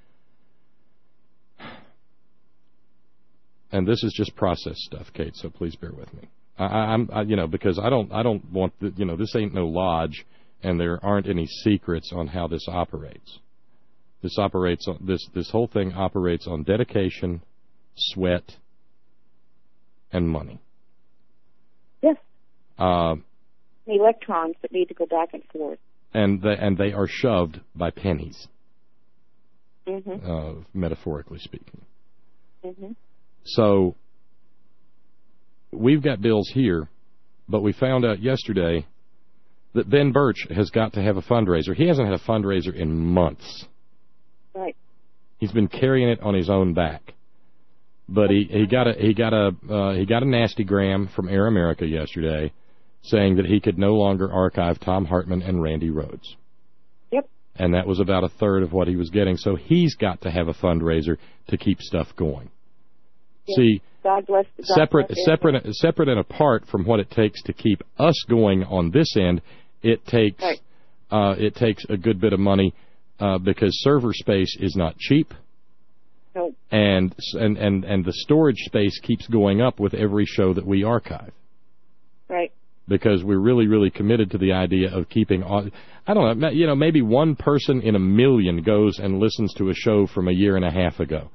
And this is just process stuff, Kate. So please bear with me. I, I'm, I, you know, because I don't, I don't want the, you know, this ain't no lodge, and there aren't any secrets on how this operates. This operates on this, this whole thing operates on dedication, sweat, and money. Yes. Uh, the electrons that need to go back and forth. And they, and they are shoved by pennies, mm-hmm. uh, metaphorically speaking. Mm-hmm. So we've got bills here, but we found out yesterday that Ben Birch has got to have a fundraiser. He hasn't had a fundraiser in months. Right. He's been carrying it on his own back. But he, he got a he got a uh, he got a nasty gram from Air America yesterday, saying that he could no longer archive Tom Hartman and Randy Rhoads. Yep. And that was about a third of what he was getting. So he's got to have a fundraiser to keep stuff going. Yes. See, God bless, God separate, bless separate, separate, and apart from what it takes to keep us going on this end, it takes right. uh, it takes a good bit of money uh, because server space is not cheap, no. and and and and the storage space keeps going up with every show that we archive. Right. Because we're really, really committed to the idea of keeping on. I don't know, you know, maybe one person in a million goes and listens to a show from a year and a half ago.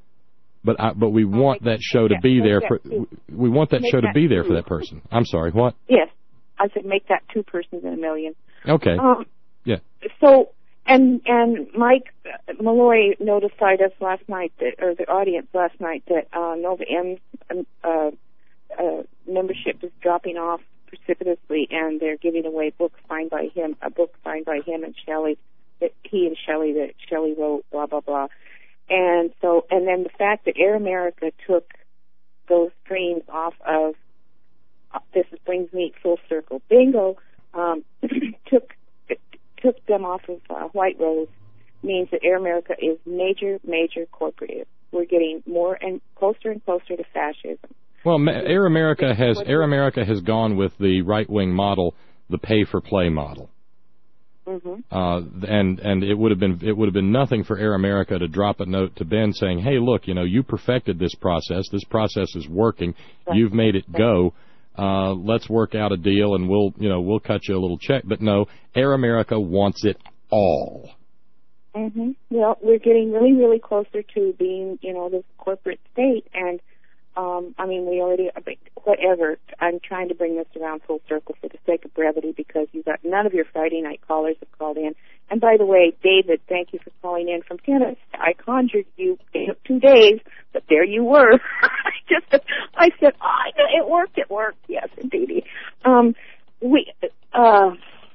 But I, but we want that show to be there for we want that show to be there for that person. I'm sorry, what? Yes, I said make that two persons in a million. Okay. Um, yeah. So and and Mike Malloy notified us last night that, or the audience last night, that uh, Nova M's uh, uh, membership is dropping off precipitously, and they're giving away books signed by him, a book signed by him and Shelley, that he and Shelley that Shelley wrote, blah blah blah. And so, and then the fact that Air America took those streams off of, uh, this brings me full circle, bingo, um, took took them off of uh, White Rose, means that Air America is major, major corporative. We're getting more and closer and closer to fascism. Well, Air America has Air America has gone with the right-wing model, the pay-for-play model. Mm-hmm. Uh, and and it would have been it would have been nothing for Air America to drop a note to Ben saying, "Hey, look, you know, you perfected this process. This process is working. Right. You've made it go. Uh, let's work out a deal, and we'll you know we'll cut you a little check." But no, Air America wants it all. Mm-hmm. Well, we're getting really, really closer to being, you know, this corporate state, and Um, I mean, we already, whatever, I'm trying to bring this around full circle for the sake of brevity, because you've got none of your Friday night callers have called in. And by the way, David, thank you for calling in from Tennessee. I conjured you. It took two days, but there you were. I just, I said, oh, it worked, it worked. Yes, indeed. Um, we, uh,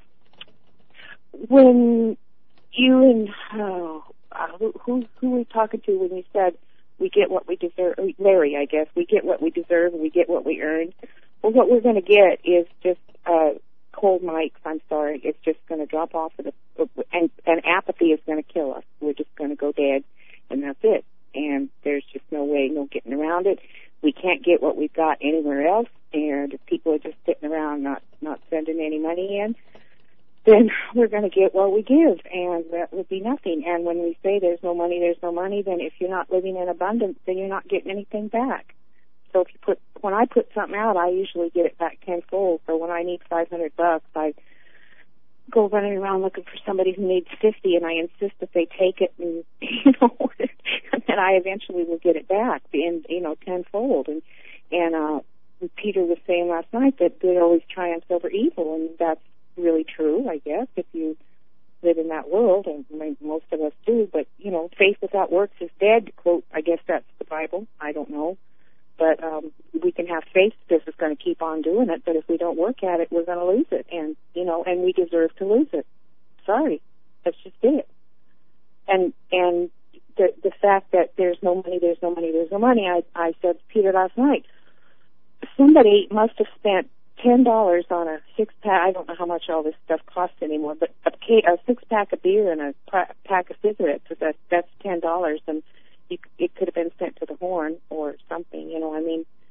when you and, oh, uh, who, who, who were you talking to when you said, we get what we deserve, Larry, I guess, we get what we deserve and we get what we earn. Well, what we're going to get is just uh, cold mics, I'm sorry. It's just going to drop off, of the, and, and apathy is going to kill us. We're just going to go dead, and that's it. And there's just no way, no getting around it. We can't get what we've got anywhere else, and if people are just sitting around not, not sending any money in, then we're going to get what we give, and that would be nothing. And when we say there's no money, there's no money, then if you're not living in abundance, then you're not getting anything back. So if you put, when I put something out, I usually get it back tenfold. So when I need five hundred bucks, I go running around looking for somebody who needs fifty, and I insist that they take it, and you know, and then I eventually will get it back, in you know, tenfold. And and uh, Peter was saying last night that good always triumphs over evil, and that's really true, I guess, if you live in that world, and most of us do. But, you know, faith without works is dead, to quote, I guess that's the Bible. I don't know. But um, we can have faith this is going to keep on doing it, but if we don't work at it, we're going to lose it. And, you know, and we deserve to lose it. Sorry. That's just it. And and the the fact that there's no money, there's no money, there's no money, I, I said to Peter last night, somebody must have spent ten dollars on a six pack. I don't know how much all this stuff costs anymore, but a, a six pack of beer and a pack of cigarettes, that that's ten dollars, and you, it could have been sent to the Horn or something. You know, I mean,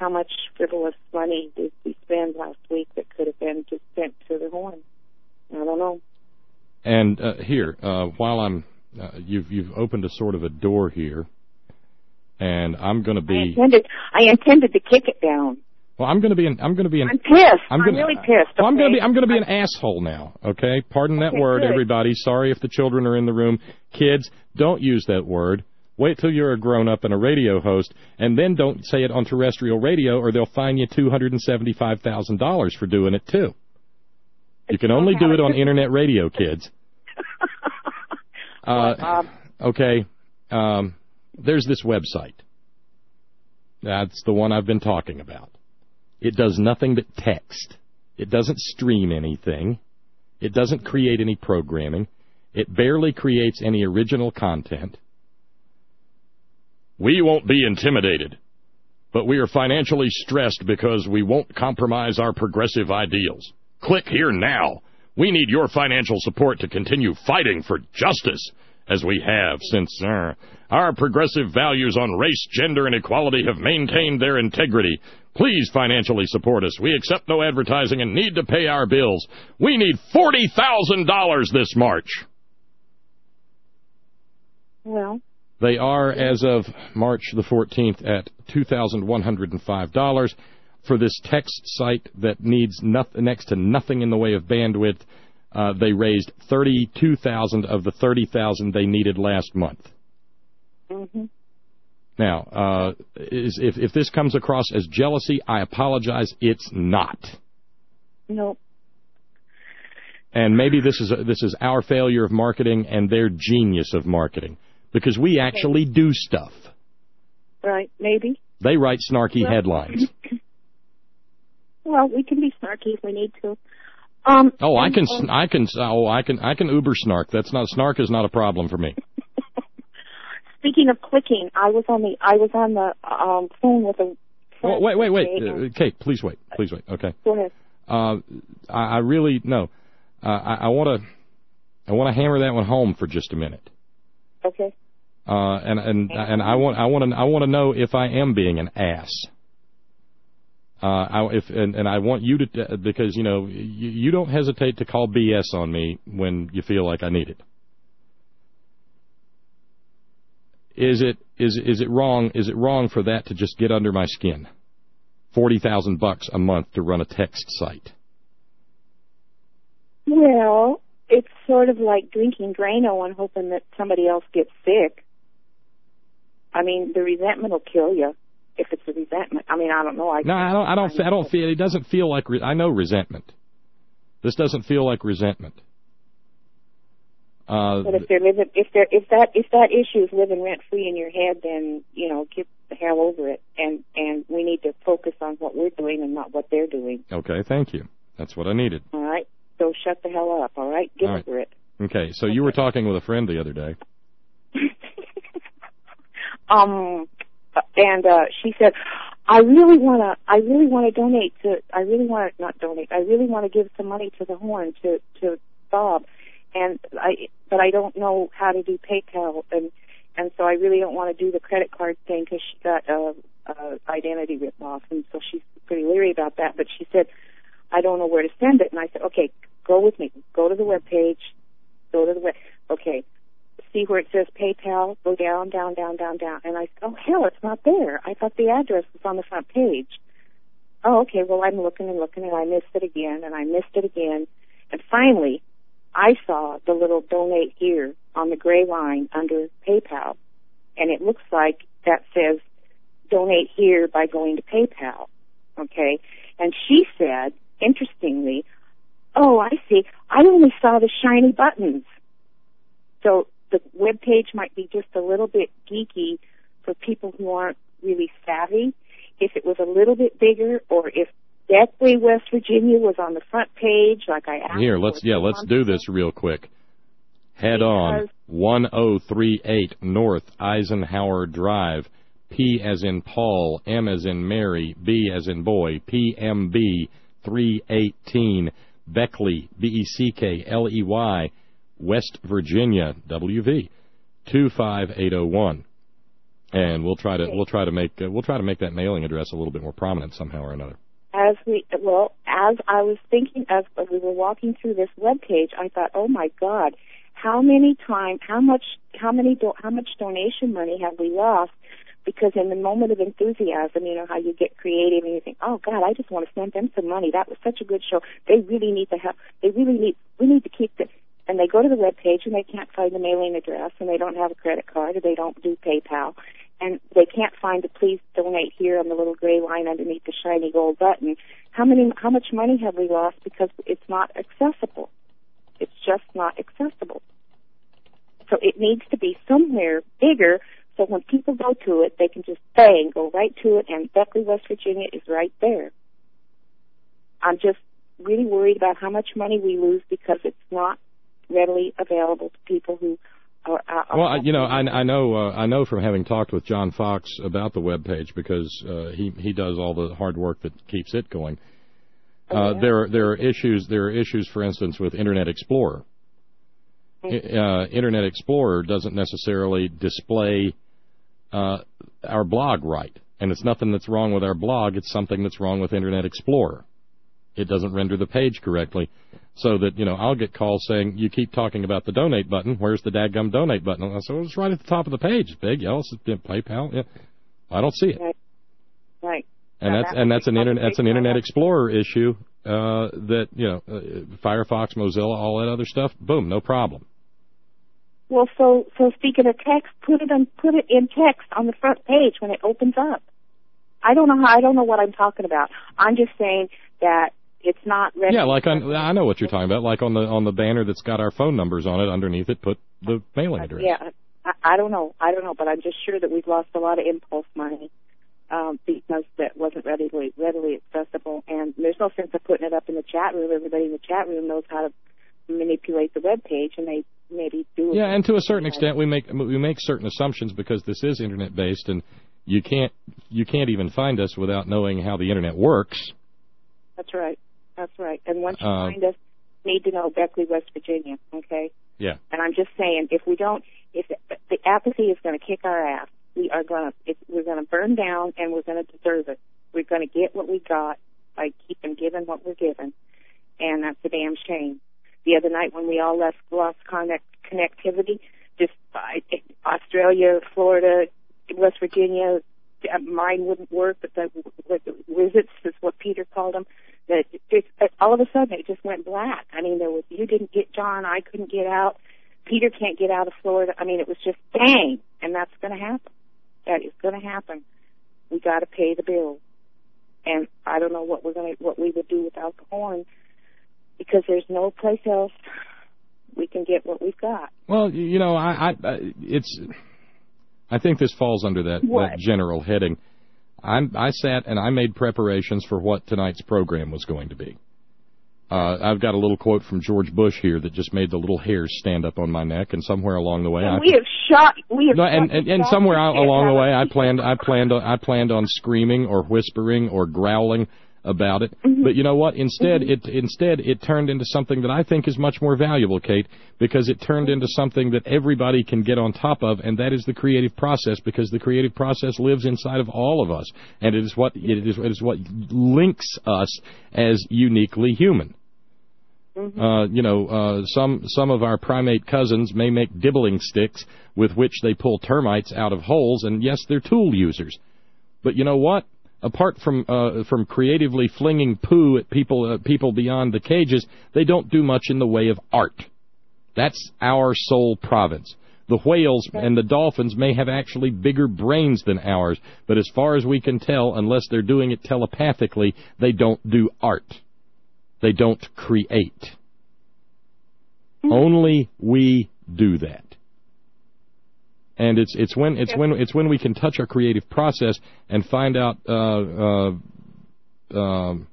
how much frivolous money did we spend last week that could have been just sent to the horn? I don't know. And uh, here, uh, while I'm, uh, you've you've opened a sort of a door here, and I'm going to be. I intended, I intended to kick it down. Well, I'm going to be an. I'm going to be an. I'm pissed. I'm, I'm gonna, really pissed. Well, I'm going to okay? be. I'm going to be an asshole now. Okay, pardon that Okay, word, good. everybody. Sorry if the children are in the room. Kids, don't use that word. Wait till you're a grown-up and a radio host, and then don't say it on terrestrial radio, or they'll fine you two hundred and seventy-five thousand dollars for doing it too. You can only do it on internet radio, kids. Uh, okay, um, there's this website. That's the one I've been talking about. It does nothing but text. It doesn't stream anything. It doesn't create any programming. It barely creates any original content. We won't be intimidated, but we are financially stressed because we won't compromise our progressive ideals. Click here now. We need your financial support to continue fighting for justice, as we have since uh, our progressive values on race, gender, and equality have maintained their integrity. Please financially support us. We accept no advertising and need to pay our bills. We need forty thousand dollars this March. Well, they are, as of March the fourteenth, at two thousand one hundred five dollars. For this text site that needs nothing, next to nothing in the way of bandwidth, uh, they raised thirty-two thousand dollars of the thirty thousand dollars they needed last month. Mm-hmm. Now, uh, is, if, if this comes across as jealousy, I apologize. It's not. Nope. And maybe this is a, this is our failure of marketing and their genius of marketing, because we actually do stuff. Right, maybe. They write snarky well, headlines. Well, we can be snarky if we need to. Um, oh, I can, um, I can, oh, I can, I can Uber snark. That's not snark is not a problem for me. Speaking of clicking, I was on the I was on the um, phone with a. Well, wait, wait, wait, uh, Kate, please wait, please wait. Okay. Go ahead. Uh, I, I really no. Uh, I want to, I want to hammer that one home for just a minute. Okay. Uh, and and and I want I want to I want to know if I am being an ass. Uh, I, if and, and I want you to, because you know you, you don't hesitate to call B S on me when you feel like I need it. Is it is is it wrong? Is it wrong for that to just get under my skin? Forty thousand bucks a month to run a text site. Well, it's sort of like drinking Drano and hoping that somebody else gets sick. I mean, the resentment will kill you. If it's a resentment, I mean, I don't know. I no, I don't. I don't. I don't feel. It doesn't feel like. Re- I know resentment. This doesn't feel like resentment. Uh, but if they're living, if they're, if that, if that issue is living rent free in your head, then you know, get the hell over it. And and we need to focus on what we're doing and not what they're doing. Okay, thank you. That's what I needed. All right. So shut the hell up. All right. Get all right. over it. Okay. So okay. You were talking with a friend the other day. um. And uh, she said, "I really want to. I really want to donate to. I really want to not donate. I really want to give some money to the Horn to to Bob, and I. But I don't know how to do PayPal, and and so I really don't want to do the credit card thing because she got a, a identity ripped off, and so she's pretty leery about that. But she said, I don't know where to send it, and I said, okay, go with me. Go to the web page. Go to the web. Okay." See where it says PayPal, go down, down, down, down, down. And I said, oh, hell, it's not there. I thought the address was on the front page. Oh, okay, well, I'm looking and looking, and I missed it again, and I missed it again. And finally, I saw the little donate here on the gray line under PayPal. And it looks like that says donate here by going to PayPal. Okay? And she said, interestingly, oh, I see. I only saw the shiny buttons. So the web page might be just a little bit geeky for people who aren't really savvy. If it was a little bit bigger, or if Beckley, West Virginia was on the front page, like I asked. Here, let's yeah, let's do this real quick. Head on one oh three eight North Eisenhower Drive. P as in Paul, M as in Mary, B as in boy, P M B three eighteen Beckley, B E C K L E Y. West Virginia, W V, two five eight oh one. and we'll try to we'll try to make uh, we'll try to make that mailing address a little bit more prominent somehow or another. As we well, as I was thinking, as we were walking through this web page, I thought, oh my God, how many time, how much, how many, do, how much donation money have we lost? Because in the moment of enthusiasm, you know how you get creative and you think, oh God, I just want to send them some money. That was such a good show. They really need to have. They really need. We need to keep the. And they go to the web page and they can't find the mailing address, and they don't have a credit card, or they don't do PayPal, and they can't find the please donate here on the little gray line underneath the shiny gold button. How many? How much money have we lost because it's not accessible? It's just not accessible. So it needs to be somewhere bigger, so when people go to it, they can just bang, go right to it, and Beckley, West Virginia is right there. I'm just really worried about how much money we lose because it's not readily available to people who are. are well, you know, I, I know, uh, I know from having talked with John Fox about the web page, because uh, he he does all the hard work that keeps it going. Uh, oh, yeah. There are there are issues. There are issues, for instance, with Internet Explorer. Mm-hmm. Uh, Internet Explorer doesn't necessarily display uh, our blog right, and it's nothing that's wrong with our blog. It's something that's wrong with Internet Explorer. It doesn't render the page correctly, so that, you know, I'll get calls saying, you keep talking about the donate button. Where's the dadgum donate button? And I say, well, it's right at the top of the page. It's big, yellow, PayPal. Yeah. I don't see it. Right. Right. And now, that's that and that's an internet that's an Internet Explorer issue uh, that, you know, uh, Firefox, Mozilla, all that other stuff. Boom, no problem. Well, so so speaking of text, put it in put it in text on the front page when it opens up. I don't know how I don't know what I'm talking about. I'm just saying that. It's not ready. Yeah, like on, I know what you're talking about. Like on the on the banner that's got our phone numbers on it, underneath it, put the mailing address. Yeah, I, I don't know. I don't know, but I'm just sure that we've lost a lot of impulse money um, because that wasn't readily readily accessible. And there's no sense of putting it up in the chat room. Everybody in the chat room knows how to manipulate the web page, and they maybe do. Yeah, and to a certain extent, we make we make certain assumptions because this is internet based, and you can't you can't even find us without knowing how the internet works. That's right. That's right. And once you uh, find us, you need to know Beckley, West Virginia, okay? Yeah. And I'm just saying, if we don't, if the apathy is going to kick our ass, we are going to, we're going to burn down, and we're going to deserve it. We're going to get what we got by keeping giving what we're given, and that's a damn shame. The other night when we all left, lost connect, connectivity, just I, Australia, Florida, West Virginia, mine wouldn't work, but the, the wizards is what Peter called them. That it, it, all of a sudden it just went black. I mean, there was you didn't get John, I couldn't get out, Peter can't get out of Florida. I mean, it was just bang, and that's going to happen. That is going to happen. We got to pay the bills, and I don't know what we're going to what we would do without the horn, because there's no place else we can get what we've got. Well, you know, I, I it's I think this falls under that, that general heading. I'm, I sat and I made preparations for what tonight's program was going to be. Uh, I've got a little quote from George Bush here that just made the little hairs stand up on my neck, and somewhere along the way, and I, we have shot. We have no, and, and, and somewhere along the way, I planned, I planned, I planned on screaming or whispering or growling about it. Mm-hmm. But you know what? Instead, mm-hmm. it instead it turned into something that I think is much more valuable, Kate, because it turned into something that everybody can get on top of, and that is the creative process, because the creative process lives inside of all of us, and it is what it is, it is what links us as uniquely human. Mm-hmm. Uh, you know, uh, some some of our primate cousins may make dibbling sticks with which they pull termites out of holes, and yes, they're tool users. But you know what? Apart from uh, from creatively flinging poo at people uh, people beyond the cages, they don't do much in the way of art. That's our sole province. The whales and the dolphins may have actually bigger brains than ours, but as far as we can tell, unless they're doing it telepathically, they don't do art. They don't create. Mm-hmm. Only we do that. And it's it's when it's when it's when we can touch our creative process and find out uh, uh, um,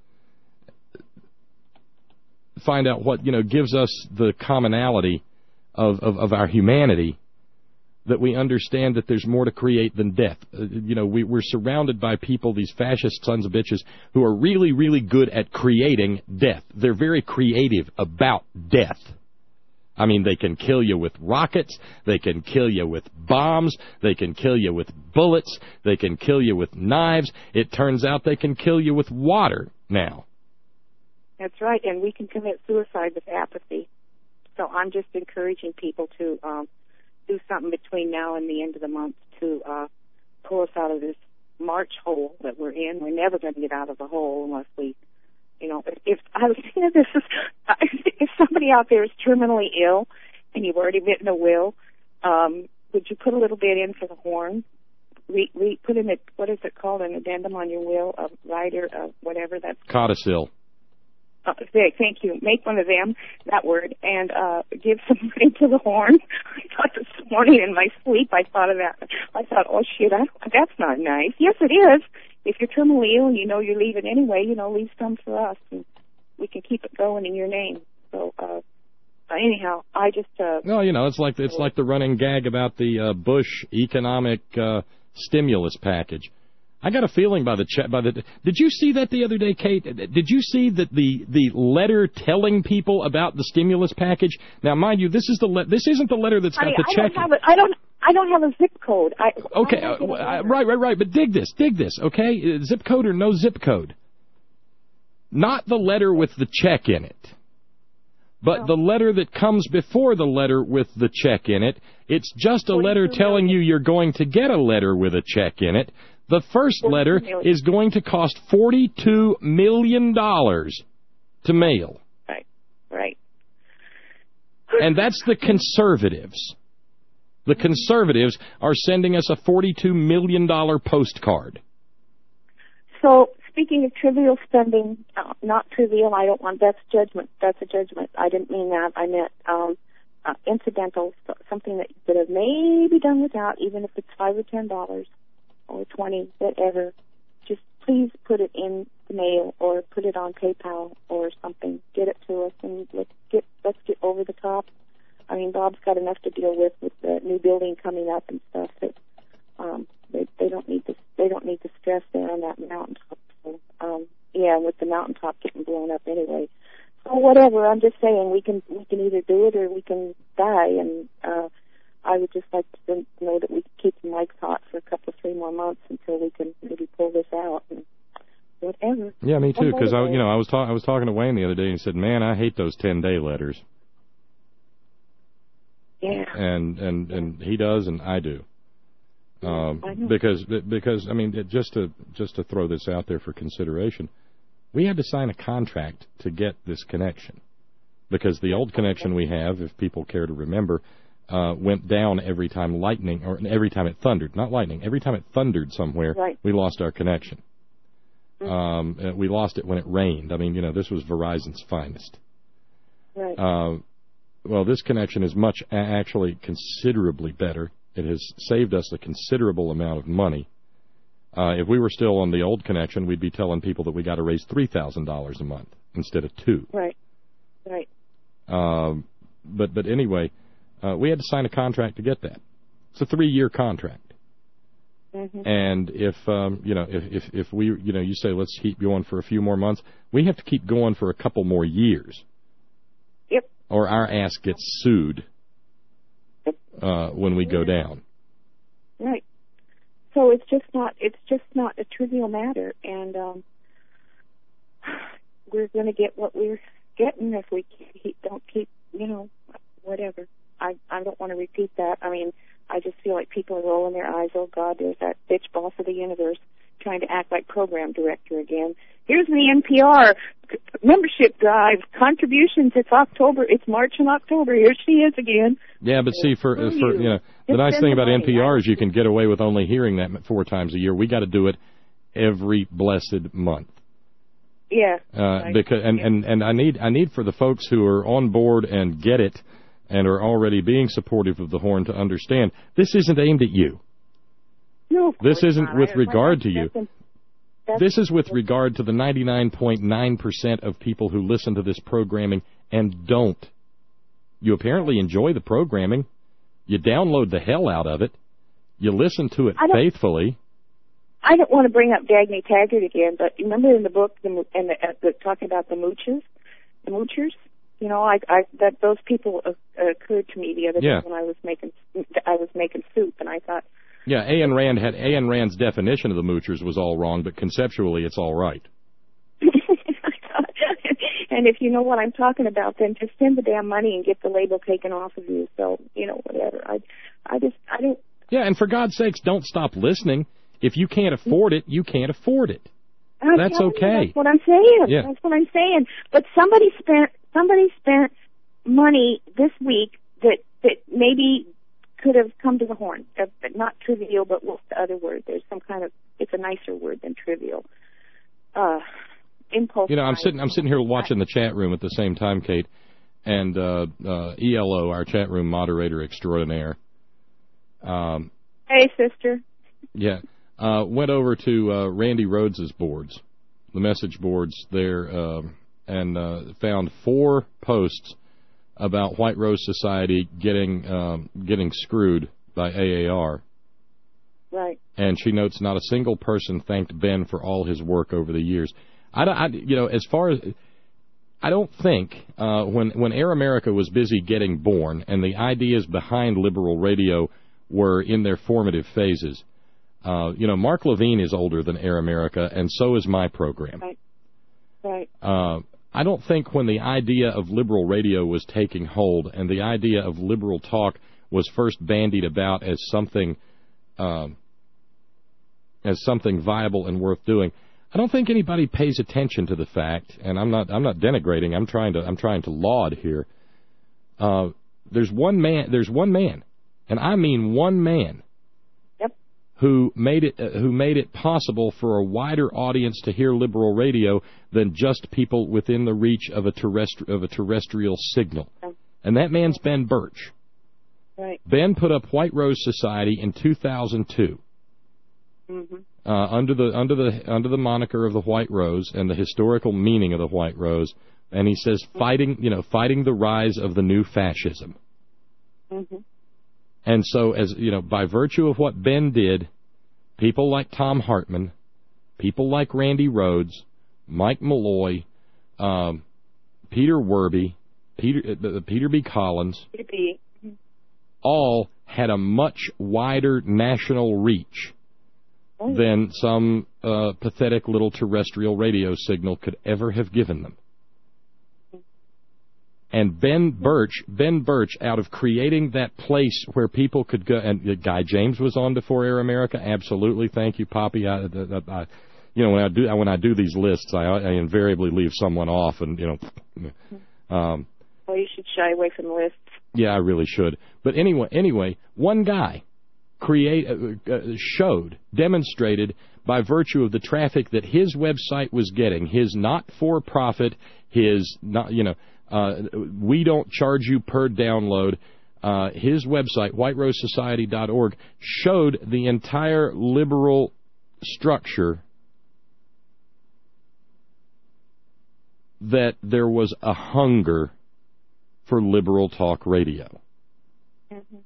find out what you know gives us the commonality of, of, of our humanity, that we understand that there's more to create than death. Uh, you know, we, we're surrounded by people, these fascist sons of bitches, who are really, really good at creating death. They're very creative about death. I mean, they can kill you with rockets, they can kill you with bombs, they can kill you with bullets, they can kill you with knives. It turns out they can kill you with water now. That's right, and we can commit suicide with apathy. So I'm just encouraging people to um, do something between now and the end of the month to uh, pull us out of this March hole that we're in. We're never going to get out of the hole unless we, you know, if, if I was thinking this is, if somebody out there is terminally ill and you've already written a will, um, would you put a little bit in for the horn? Re, re, put in a, what is it called, an addendum on your will, a rider, of whatever that's codicil. Uh, thank you. Make one of them, that word, and uh, give some money to the horn. I thought this morning in my sleep, I thought of that. I thought, oh, shit, I, that's not nice. Yes, it is. If you're terminally ill and you know you're leaving anyway, you know, leave some for us, and we can keep it going in your name. So, uh, anyhow, I just... Uh, no, you know, it's like it's like the running gag about the uh, Bush economic uh, stimulus package. I got a feeling by the chat. By the did you see that the other day, Kate? Did you see that the the letter telling people about the stimulus package? Now, mind you, this is the le- this isn't the letter that's got I, the I check. Don't have a, I don't. I don't have a zip code. I, okay, uh, uh, right, right, right. But dig this, dig this. Okay, uh, zip code or no zip code. Not the letter with the check in it, but no. the letter that comes before the letter with the check in it. It's just a letter telling you you're going to get a letter with a check in it. The first letter is going to cost forty-two million dollars to mail. Right, right. And that's the conservatives. The conservatives are sending us a forty-two million dollars postcard. So, speaking of trivial spending, uh, not trivial, I don't want, that's judgment. That's a judgment. I didn't mean that. I meant um, uh, incidental, something that you could have maybe done without, even if it's five or ten dollars. Or twenty, whatever. Just please put it in the mail or put it on PayPal or something. Get it to us and let's get let's get over the top. I mean, Bob's got enough to deal with with the new building coming up and stuff that um, they they don't need to they don't need to stress there on that mountaintop. So, um, yeah, with the mountaintop getting blown up anyway. So whatever. I'm just saying we can we can either do it or we can die and. Uh, I would just like to know that we can keep the mics hot for a couple of three more months until we can maybe pull this out and whatever. Yeah, me too. Because I, you know, I was talking, I was talking to Wayne the other day, and he said, "Man, I hate those ten-day letters." Yeah. And and and he does, and I do. Um, I because because I mean, just to just to throw this out there for consideration, we had to sign a contract to get this connection because the old connection we have, if people care to remember. Uh, went down every time lightning, or every time it thundered, not lightning, every time it thundered somewhere, right. we lost our connection. Mm-hmm. Um, uh, we lost it when it rained. I mean, you know, this was Verizon's finest. Right. Uh, well, this connection is much, a- actually considerably better. It has saved us a considerable amount of money. Uh, if we were still on the old connection, we'd be telling people that we got to raise three thousand dollars a month instead of two. Right. Right. Um, but, but anyway... Uh, we had to sign a contract to get that. It's a three-year contract. Mm-hmm. And if um, you know, if, if if we you know, you say let's keep going for a few more months, we have to keep going for a couple more years. Yep. Or our ass gets sued uh, when we go down. Right. So it's just not it's just not a trivial matter, and um, we're going to get what we're getting if we keep, don't keep you know whatever. I, I don't want to repeat that. I mean, I just feel like people are rolling their eyes. Oh, God, there's that bitch boss of the universe trying to act like program director again. Here's the N P R membership drive, contributions. It's October. It's March and October. Here she is again. Yeah, but see, for, for you, you know, the nice thing about N P R is you can get away with only hearing that four times a year. We got to do it every blessed month. Yeah. Uh, because and, and, and I need I need for the folks who are on board and get it and are already being supportive of the Horn to understand this isn't aimed at you. No, this isn't not. with I, regard to that's, you. That's, this is with regard to the ninety-nine point nine percent of people who listen to this programming and don't. You apparently enjoy the programming. You download the hell out of it. You listen to it faithfully. I don't want to bring up Dagny Taggart again, but remember in the book, the, and the, uh, the talking about the mooches, the moochers, You know, I, I that those people uh, occurred to me the other Yeah. day when I was making I was making soup, and I thought, Yeah, Ayn Rand had Ayn Rand's definition of the moochers was all wrong, but conceptually it's all right. and if you know what I'm talking about, then just send the damn money and get the label taken off of you. So, you know, whatever. I, I just, I don't. Yeah, and for God's sakes, don't stop listening. If you can't afford it, you can't afford it. I'm That's telling you, okay. That's what I'm saying. Yeah. That's what I'm saying. But somebody spent somebody spent money this week that that maybe could have come to the horn. Uh, but not trivial, but what's the other word? There's some kind of, it's a nicer word than trivial. Uh, impulse. You know, I'm sitting I'm sitting here watching the chat room at the same time, Kate, and uh, uh, E L O, our chat room moderator extraordinaire. Um, hey, sister. Yeah. Uh, went over to uh, Randy Rhodes's boards, the message boards there, uh, and uh, found four posts about White Rose Society getting um, getting screwed by A A R. Right. And she notes not a single person thanked Ben for all his work over the years. I, don't, I you know, as far as I don't think uh, when when Air America was busy getting born and the ideas behind liberal radio were in their formative phases. Uh, you know, Mark Levine is older than Air America, and so is my program. Right. Right. Uh, I don't think when the idea of liberal radio was taking hold and the idea of liberal talk was first bandied about as something um, as something viable and worth doing, I don't think anybody pays attention to the fact. And I'm not I'm not denigrating. I'm trying to I'm trying to laud here. Uh, there's one man. There's one man, and I mean one man. Who made it? Uh, who made it possible for a wider audience to hear liberal radio than just people within the reach of a terrestri- of a terrestrial signal? And that man's Ben Birch. Right. Ben put up White Rose Society in two thousand two, mm-hmm. uh, under the under the under the moniker of the White Rose and the historical meaning of the White Rose, and he says fighting, you know, fighting the rise of the new fascism. Mm-hmm. And so, as you know, by virtue of what Ben did, people like Tom Hartman, people like Randy Rhodes, Mike Malloy, um, Peter Werby, Peter uh, Peter B. Collins, Peter B. all had a much wider national reach oh. than some uh, pathetic little terrestrial radio signal could ever have given them. And Ben Birch, Ben Birch, out of creating that place where people could go, and Guy James was on before Air America. Absolutely, thank you, Poppy. I, I, I, you know, when I do when I do these lists, I, I invariably leave someone off, and you know. Um, well, you should shy away from the lists. Yeah, I really should. But anyway, anyway, one guy create uh, uh, showed, demonstrated by virtue of the traffic that his website was getting, his not-for-profit, his not, you know. Uh, we don't charge you per download. Uh, his website, white rose society dot org, showed the entire liberal structure that there was a hunger for liberal talk radio. Mm-hmm.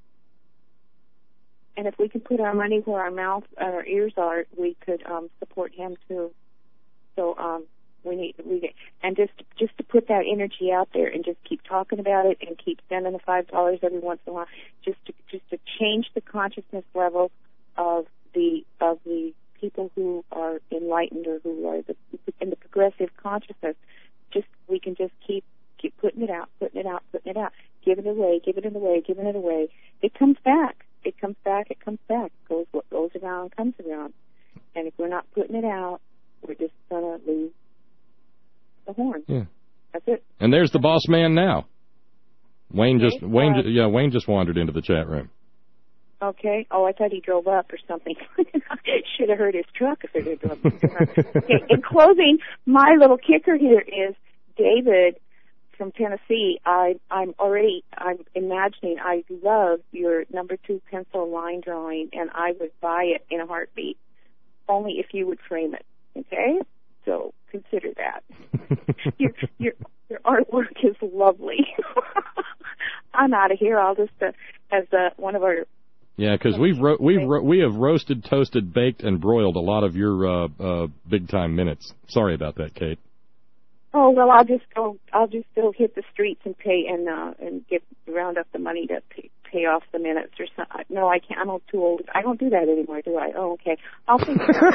And if we could put our money where our mouth and our ears are, we could um, support him too. So, um, We need we and just just to put that energy out there and just keep talking about it and keep sending the five dollars every once in a while, just to just to change the consciousness level of the of the people who are enlightened or who are the, in the progressive consciousness. Just we can just keep keep putting it out, putting it out, putting it out, giving it away, giving it away, giving it away. It comes back. It comes back. It comes back. It goes what goes around comes around. And if we're not putting it out, we're just gonna lose the horn. Yeah. That's it. And there's the boss man now. Wayne okay. just Wayne uh, ju- yeah Wayne just wandered into the chat room. Okay. Oh, I thought he drove up or something. Should have heard his truck if it had drove up. Okay. In closing, my little kicker here is David from Tennessee. I I'm already I'm imagining. I love your number two pencil line drawing, and I would buy it in a heartbeat. Only if you would frame it. Okay. So consider that. your, your your artwork is lovely. I'm out of here. I'll just uh, as uh, one of our yeah, because we've ro- we've ro- we have roasted, toasted, baked, and broiled a lot of your uh, uh, big time minutes. Sorry about that, Kate. Oh well, I'll just go. I'll just go hit the streets and pay and uh, and get round up the money to pay, pay off the minutes or something. No, I can't. I'm too old. I don't do that anymore, do I? Oh, okay. I'll think.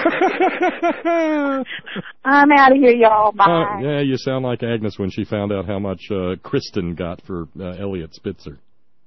I'm out of here, y'all. Bye. Uh, yeah, you sound like Agnes when she found out how much uh, Kristen got for uh, Elliot Spitzer.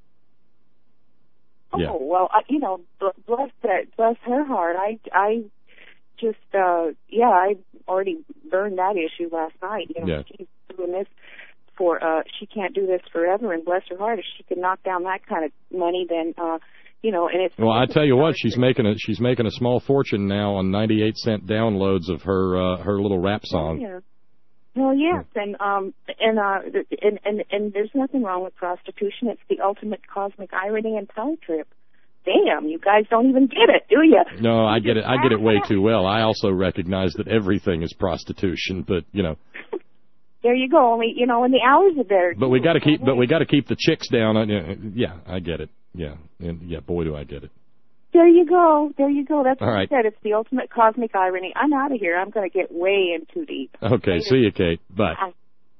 Oh Yeah. well, I, you know, bless that, bless her heart. I I just uh yeah, I already burned that issue last night. You know, Yeah. she's doing this for uh she can't do this forever, and bless her heart, if she could knock down that kind of money, then uh you know, and it's Well, I tell you what, she's making a she's making a small fortune now on ninety-eight cent downloads of her uh, her little rap song. Yeah. Well, yes, and um, and uh, and and and there's nothing wrong with prostitution. It's the ultimate cosmic irony and power trip. Damn, you guys don't even get it, do you? No, I get it. I get it way too well. I also recognize that everything is prostitution, but you know. There you go. Only you know, and the hours are better. But we got to keep. But we got to keep the chicks down. On, uh, yeah, I get it. Yeah, and yeah, boy, do I get it. There you go. There you go. That's All what right. I said. It's the ultimate cosmic irony. I'm out of here. I'm going to get way in too deep. Okay, Later. see you, Kate. Bye. Bye.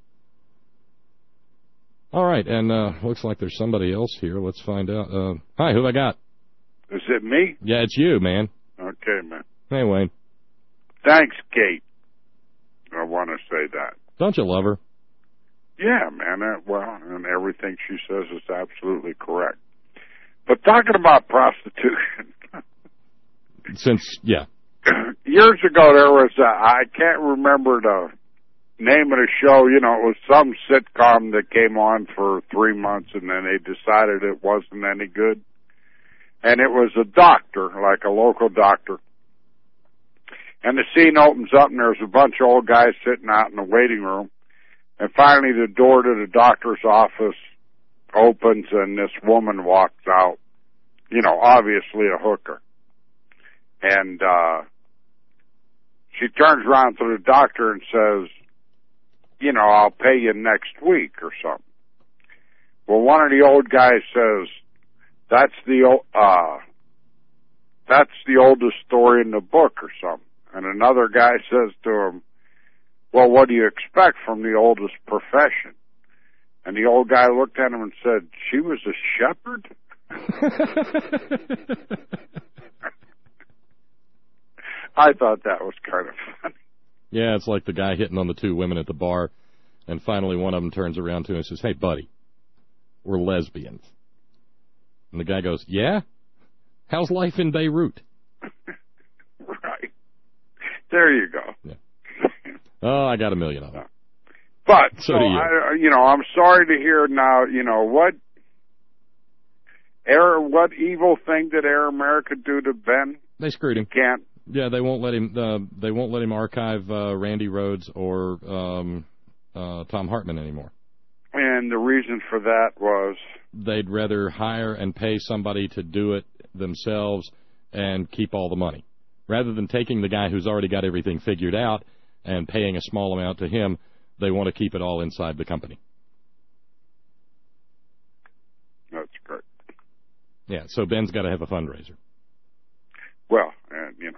All right, and uh, looks like there's somebody else here. Let's find out. Uh, hi, who I got? Is it me? Yeah, it's you, man. Okay, man. Hey, Wayne. Thanks, Kate. I want to say that. Don't you love her? Yeah, man. Uh, well, and everything she says is absolutely correct. But talking about prostitution. Since, yeah. Years ago, there was, a, I can't remember the name of the show. You know, it was some sitcom that came on for three months, and then they decided it wasn't any good. And it was a doctor, like a local doctor. And the scene opens up, and there's a bunch of old guys sitting out in the waiting room. And finally, the door to the doctor's office opens, and this woman walks out. You know, obviously a hooker. And uh she turns around to the doctor and says, you know, I'll pay you next week or something. Well, one of the old guys says, that's the uh that's the oldest story in the book or something. And another guy says to him, well, what do you expect from the oldest profession? And the old guy looked at him and said, she was a shepherd? I thought that was kind of funny. Yeah, it's like the guy hitting on the two women at the bar, and finally one of them turns around to him and says, hey, buddy, we're lesbians. And the guy goes, yeah? How's life in Beirut? Right. There you go. Yeah. Oh, I got a million of them. But, so, so do you. I, you know, I'm sorry to hear now, you know, what Air, what evil thing did Air America do to Ben? They screwed him. Can't. Yeah, they won't let him. Uh, they won't let him archive uh, Randy Rhoads or um, uh, Tom Hartman anymore. And the reason for that was they'd rather hire and pay somebody to do it themselves and keep all the money, rather than taking the guy who's already got everything figured out and paying a small amount to him. They want to keep it all inside the company. That's great. Yeah, so Ben's got to have a fundraiser. Well, and, you know,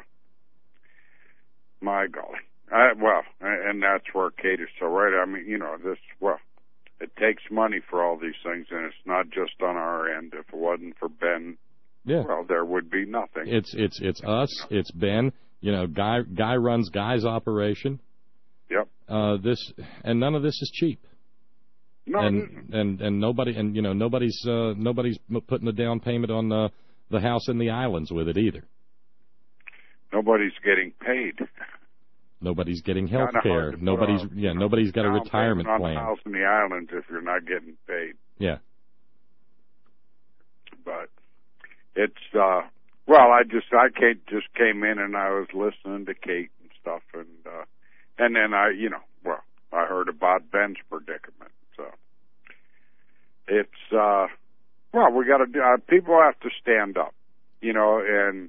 my golly. I, well, and that's where Kate is so right. I mean, you know, this, well, it takes money for all these things, and it's not just on our end. If it wasn't for Ben, yeah. well, there would be nothing. It's it's it's us, it's Ben. You know, Guy Guy runs Guy's operation. Yep. Uh, this and none of this is cheap. No, and it isn't. and and nobody and you know nobody's uh, nobody's putting the down payment on the the house in the islands with it either. Nobody's getting paid. Nobody's getting health Kinda care. hard to Nobody's put a, yeah. you know, Nobody's got a down retirement payment plan. on the house in the islands if you're not getting paid. Yeah. But it's uh well, I just I Kate just came in and I was listening to Kate and stuff, and uh and then I you know well I heard about Ben's predicament. So it's uh well we got to do. Uh, people have to stand up, you know, and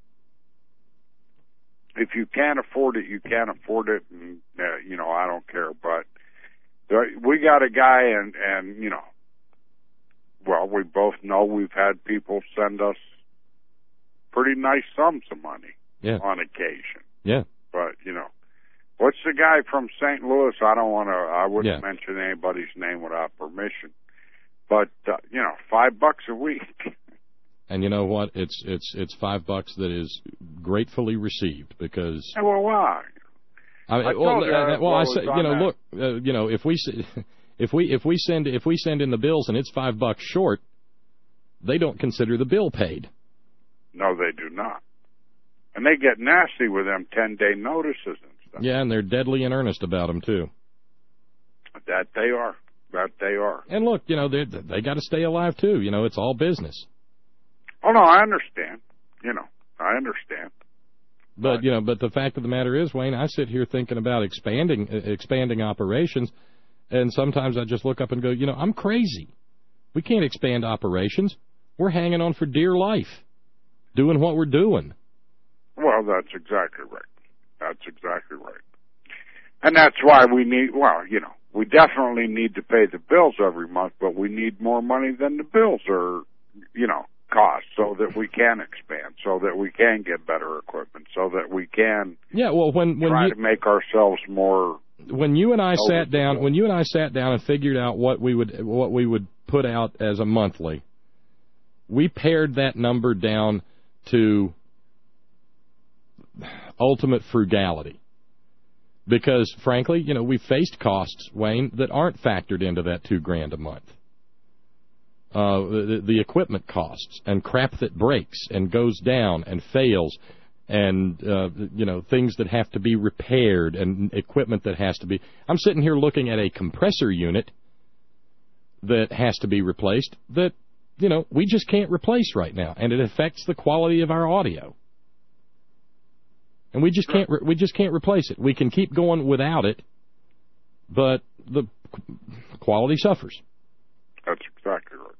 if you can't afford it, you can't afford it, and uh, you know I don't care. But we got a guy, and and you know, well, we both know we've had people send us pretty nice sums of money yeah. on occasion. Yeah. But you know, What's the guy from Saint Louis? I don't want to. I wouldn't Yeah. mention anybody's name without permission. But uh, you know, five bucks a week. And you know what? It's it's it's five bucks that is gratefully received because. Well, why? I mean, I well, told you uh, well, I what say, was on you know, that. look, uh, you know, if we s- if we if we send if we send in the bills and it's five bucks short, they don't consider the bill paid. No, they do not. And they get nasty with them ten-day notices and stuff. Yeah, and they're deadly in earnest about them too. That they are. That they are. And look, you know, they they got to stay alive too. You know, it's all business. Oh no, I understand. You know, I understand. But you know, but the fact of the matter is, Wayne, I sit here thinking about expanding uh, expanding operations, and sometimes I just look up and go, you know, I'm crazy. We can't expand operations. We're hanging on for dear life, doing what we're doing. Well, that's exactly right. That's exactly right. And that's why we need, well, you know, we definitely need to pay the bills every month, but we need more money than the bills are, you know, cost so that we can expand, so that we can get better equipment, so that we can Yeah, well, when when try you, to make ourselves more. when you and I sat down, when you and I sat down and figured out what we would what we would put out as a monthly, we pared that number down to ultimate frugality. Because, frankly, you know, we faced costs, Wayne, that aren't factored into that two grand a month. Uh, the, the equipment costs and crap that breaks and goes down and fails and, uh, you know, things that have to be repaired and equipment that has to be... I'm sitting here looking at a compressor unit that has to be replaced that, you know, we just can't replace right now, and it affects the quality of our audio. And we just can't re- we just can't replace it. We can keep going without it, but the quality suffers. That's exactly right.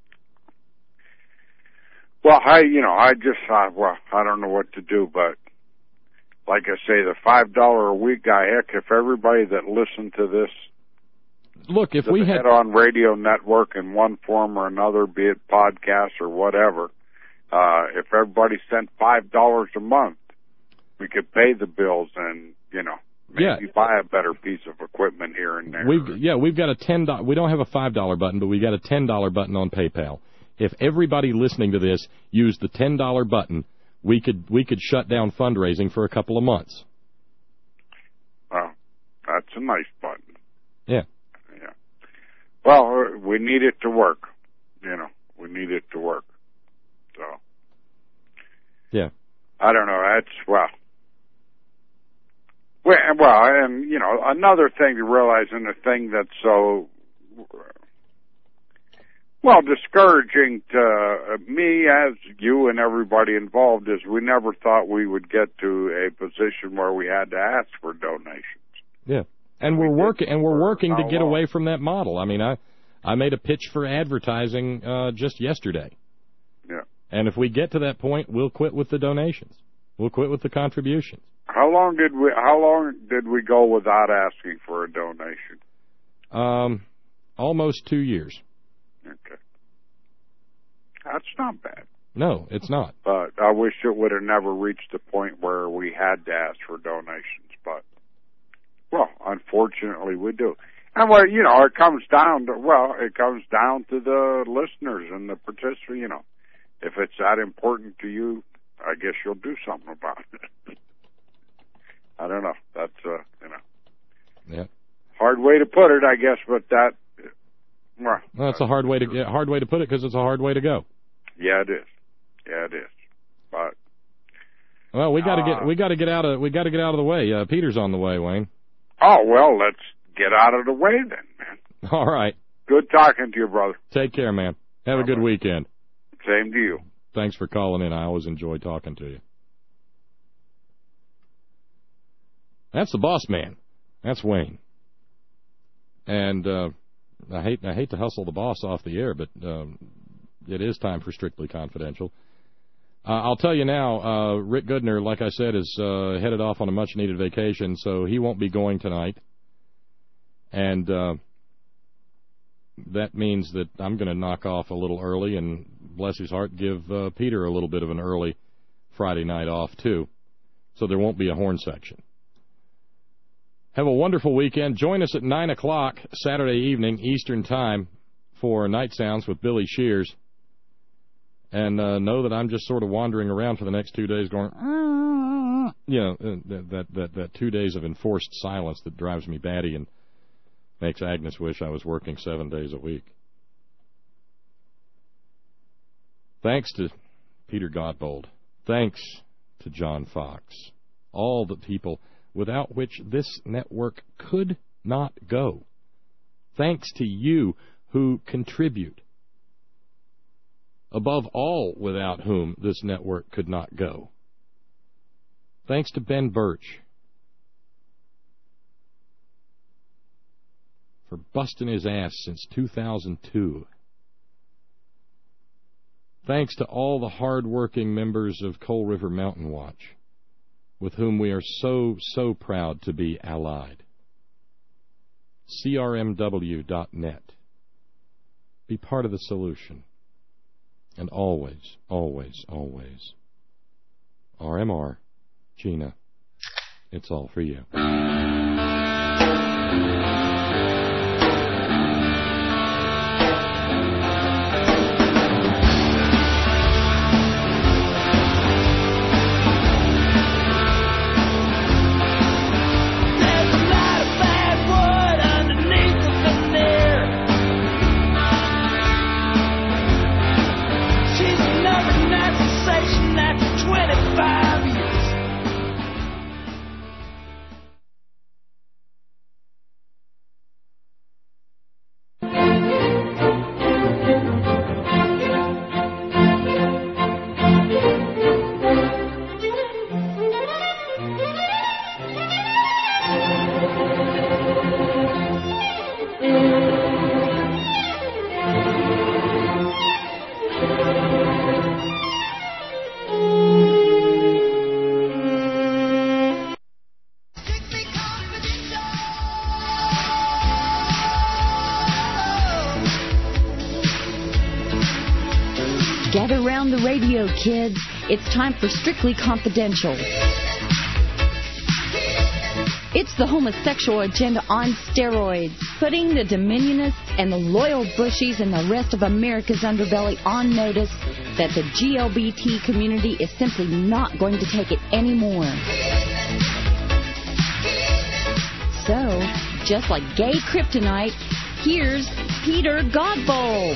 Well, I, you know, I just thought, well, I don't know what to do, but like I say, the five dollar a week guy, heck, if everybody that listened to this, look, if to we the had Head On Radio Network in one form or another, be it podcast or whatever, uh, if everybody sent five dollars a month, we could pay the bills and, you know, maybe Yeah. buy a better piece of equipment here and there. We've yeah, we've got a ten dollar. We don't have a five dollar button, but we got a ten dollar button on PayPal. If everybody listening to this used the ten dollar button, we could we could shut down fundraising for a couple of months. Well, that's a nice button. Yeah. Yeah. Well, we need it to work. You know, we need it to work. So. Yeah. I don't know. That's well. Well, well, and you know, another thing to realize, and the thing that's so well discouraging to me, as you and everybody involved, is we never thought we would get to a position where we had to ask for donations. Yeah. And we're working and we're working to how get long? away from that model. I mean, I I made a pitch for advertising uh, just yesterday. Yeah. And if we get to that point, we'll quit with the donations. We'll quit with the contributions. How long did we? How long did we go without asking for a donation? Um, almost two years. Okay, that's not bad. No, it's not. But I wish it would have never reached the point where we had to ask for donations. But well, unfortunately, we do. And well, you know, it comes down to well, it comes down to the listeners and the participants. You know, if it's that important to you, I guess you'll do something about it. I don't know. That's, uh, you know. Yeah. Hard way to put it, I guess, but that, well. Well, that's a hard way to yeah, hard way to put it because it's a hard way to go. Yeah, it is. Yeah, it is. But. Well, we got to uh, get we got to get out of we got to get out of the way. Uh, Peter's on the way, Wayne. Oh well, let's get out of the way then, man. All right. Good talking to you, brother. Take care, man. Have All a good right. weekend. Same to you. Thanks for calling in. I always enjoy talking to you. That's the boss man. That's Wayne. And uh, I hate I hate to hustle the boss off the air, but um, it is time for Strictly Confidential. Uh, I'll tell you now, uh, Rick Goodner, like I said, is uh, headed off on a much-needed vacation, so he won't be going tonight. And uh, that means that I'm going to knock off a little early and, bless his heart, give uh, Peter a little bit of an early Friday night off, too. So there won't be a horn section. Have a wonderful weekend. Join us at nine o'clock Saturday evening, Eastern Time, for Night Sounds with Billy Shears. And uh, know that I'm just sort of wandering around for the next two days going, ah, you know, uh, that, that, that, that two days of enforced silence that drives me batty and makes Agnes wish I was working seven days a week. Thanks to Peter Godbold. Thanks to John Fox. All the people without which this network could not go. Thanks to you who contribute. Above all, without whom this network could not go. Thanks to Ben Birch for busting his ass since two thousand two. Thanks to all the hard-working members of Coal River Mountain Watch, with whom we are so, so proud to be allied. C R M W dot net. Be part of the solution. And always, always, always, R M R, Gina, it's all for you. Gather round the radio, kids. It's time for Strictly Confidential. It's the homosexual agenda on steroids, putting the Dominionists and the loyal Bushies and the rest of America's underbelly on notice that the G L B T community is simply not going to take it anymore. So, just like gay kryptonite, here's Peter Godbold.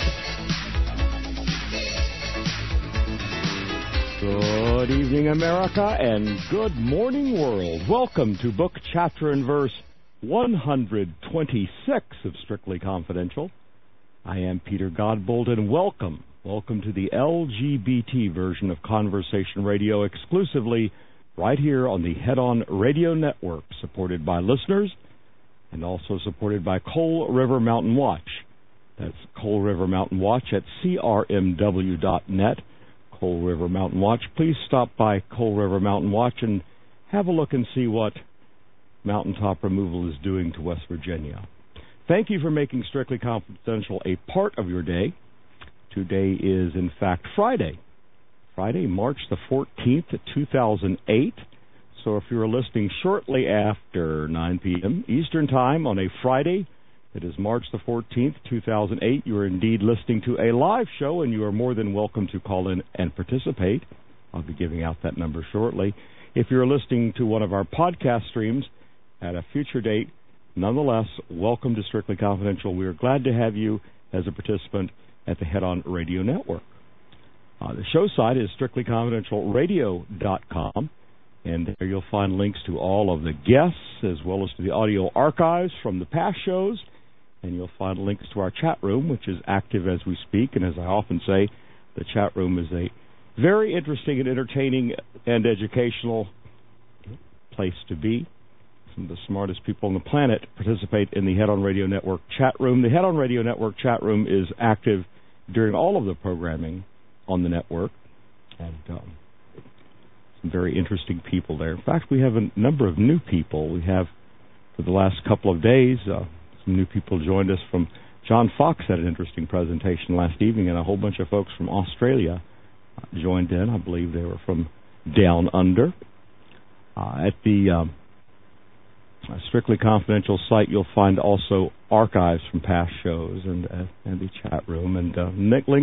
Good evening, America, and good morning, world. Welcome to book, chapter, and verse one hundred twenty-six of Strictly Confidential. I am Peter Godbold, and welcome. Welcome to the L G B T version of Conversation Radio, exclusively right here on the Head On Radio Network, supported by listeners and also supported by Coal River Mountain Watch. That's Coal River Mountain Watch at C R M W dot net. Coal River Mountain Watch. Please stop by Coal River Mountain Watch and have a look and see what mountaintop removal is doing to West Virginia. Thank you for making Strictly Confidential a part of your day. Today is, in fact, Friday. Friday, March the fourteenth, two thousand eight. So if you're listening shortly after nine p.m. Eastern Time on a Friday, it is March the fourteenth, two thousand eight. You are indeed listening to a live show, and you are more than welcome to call in and participate. I'll be giving out that number shortly. If you're listening to one of our podcast streams at a future date, nonetheless, welcome to Strictly Confidential. We are glad to have you as a participant at the Head On Radio Network. Uh, the show site is strictly confidential radio dot com, and there you'll find links to all of the guests as well as to the audio archives from the past shows. And you'll find links to our chat room, which is active as we speak. And as I often say, the chat room is a very interesting and entertaining and educational place to be. Some of the smartest people on the planet participate in the Head On Radio Network chat room. The Head On Radio Network chat room is active during all of the programming on the network. And um, some very interesting people there. In fact, we have a number of new people. We have, for the last couple of days, uh, some new people joined us from John Fox had an interesting presentation last evening, and a whole bunch of folks from Australia joined in. I believe they were from Down Under. Uh, at the um, uh, Strictly Confidential site, you'll find also archives from past shows and uh, and the chat room and uh, link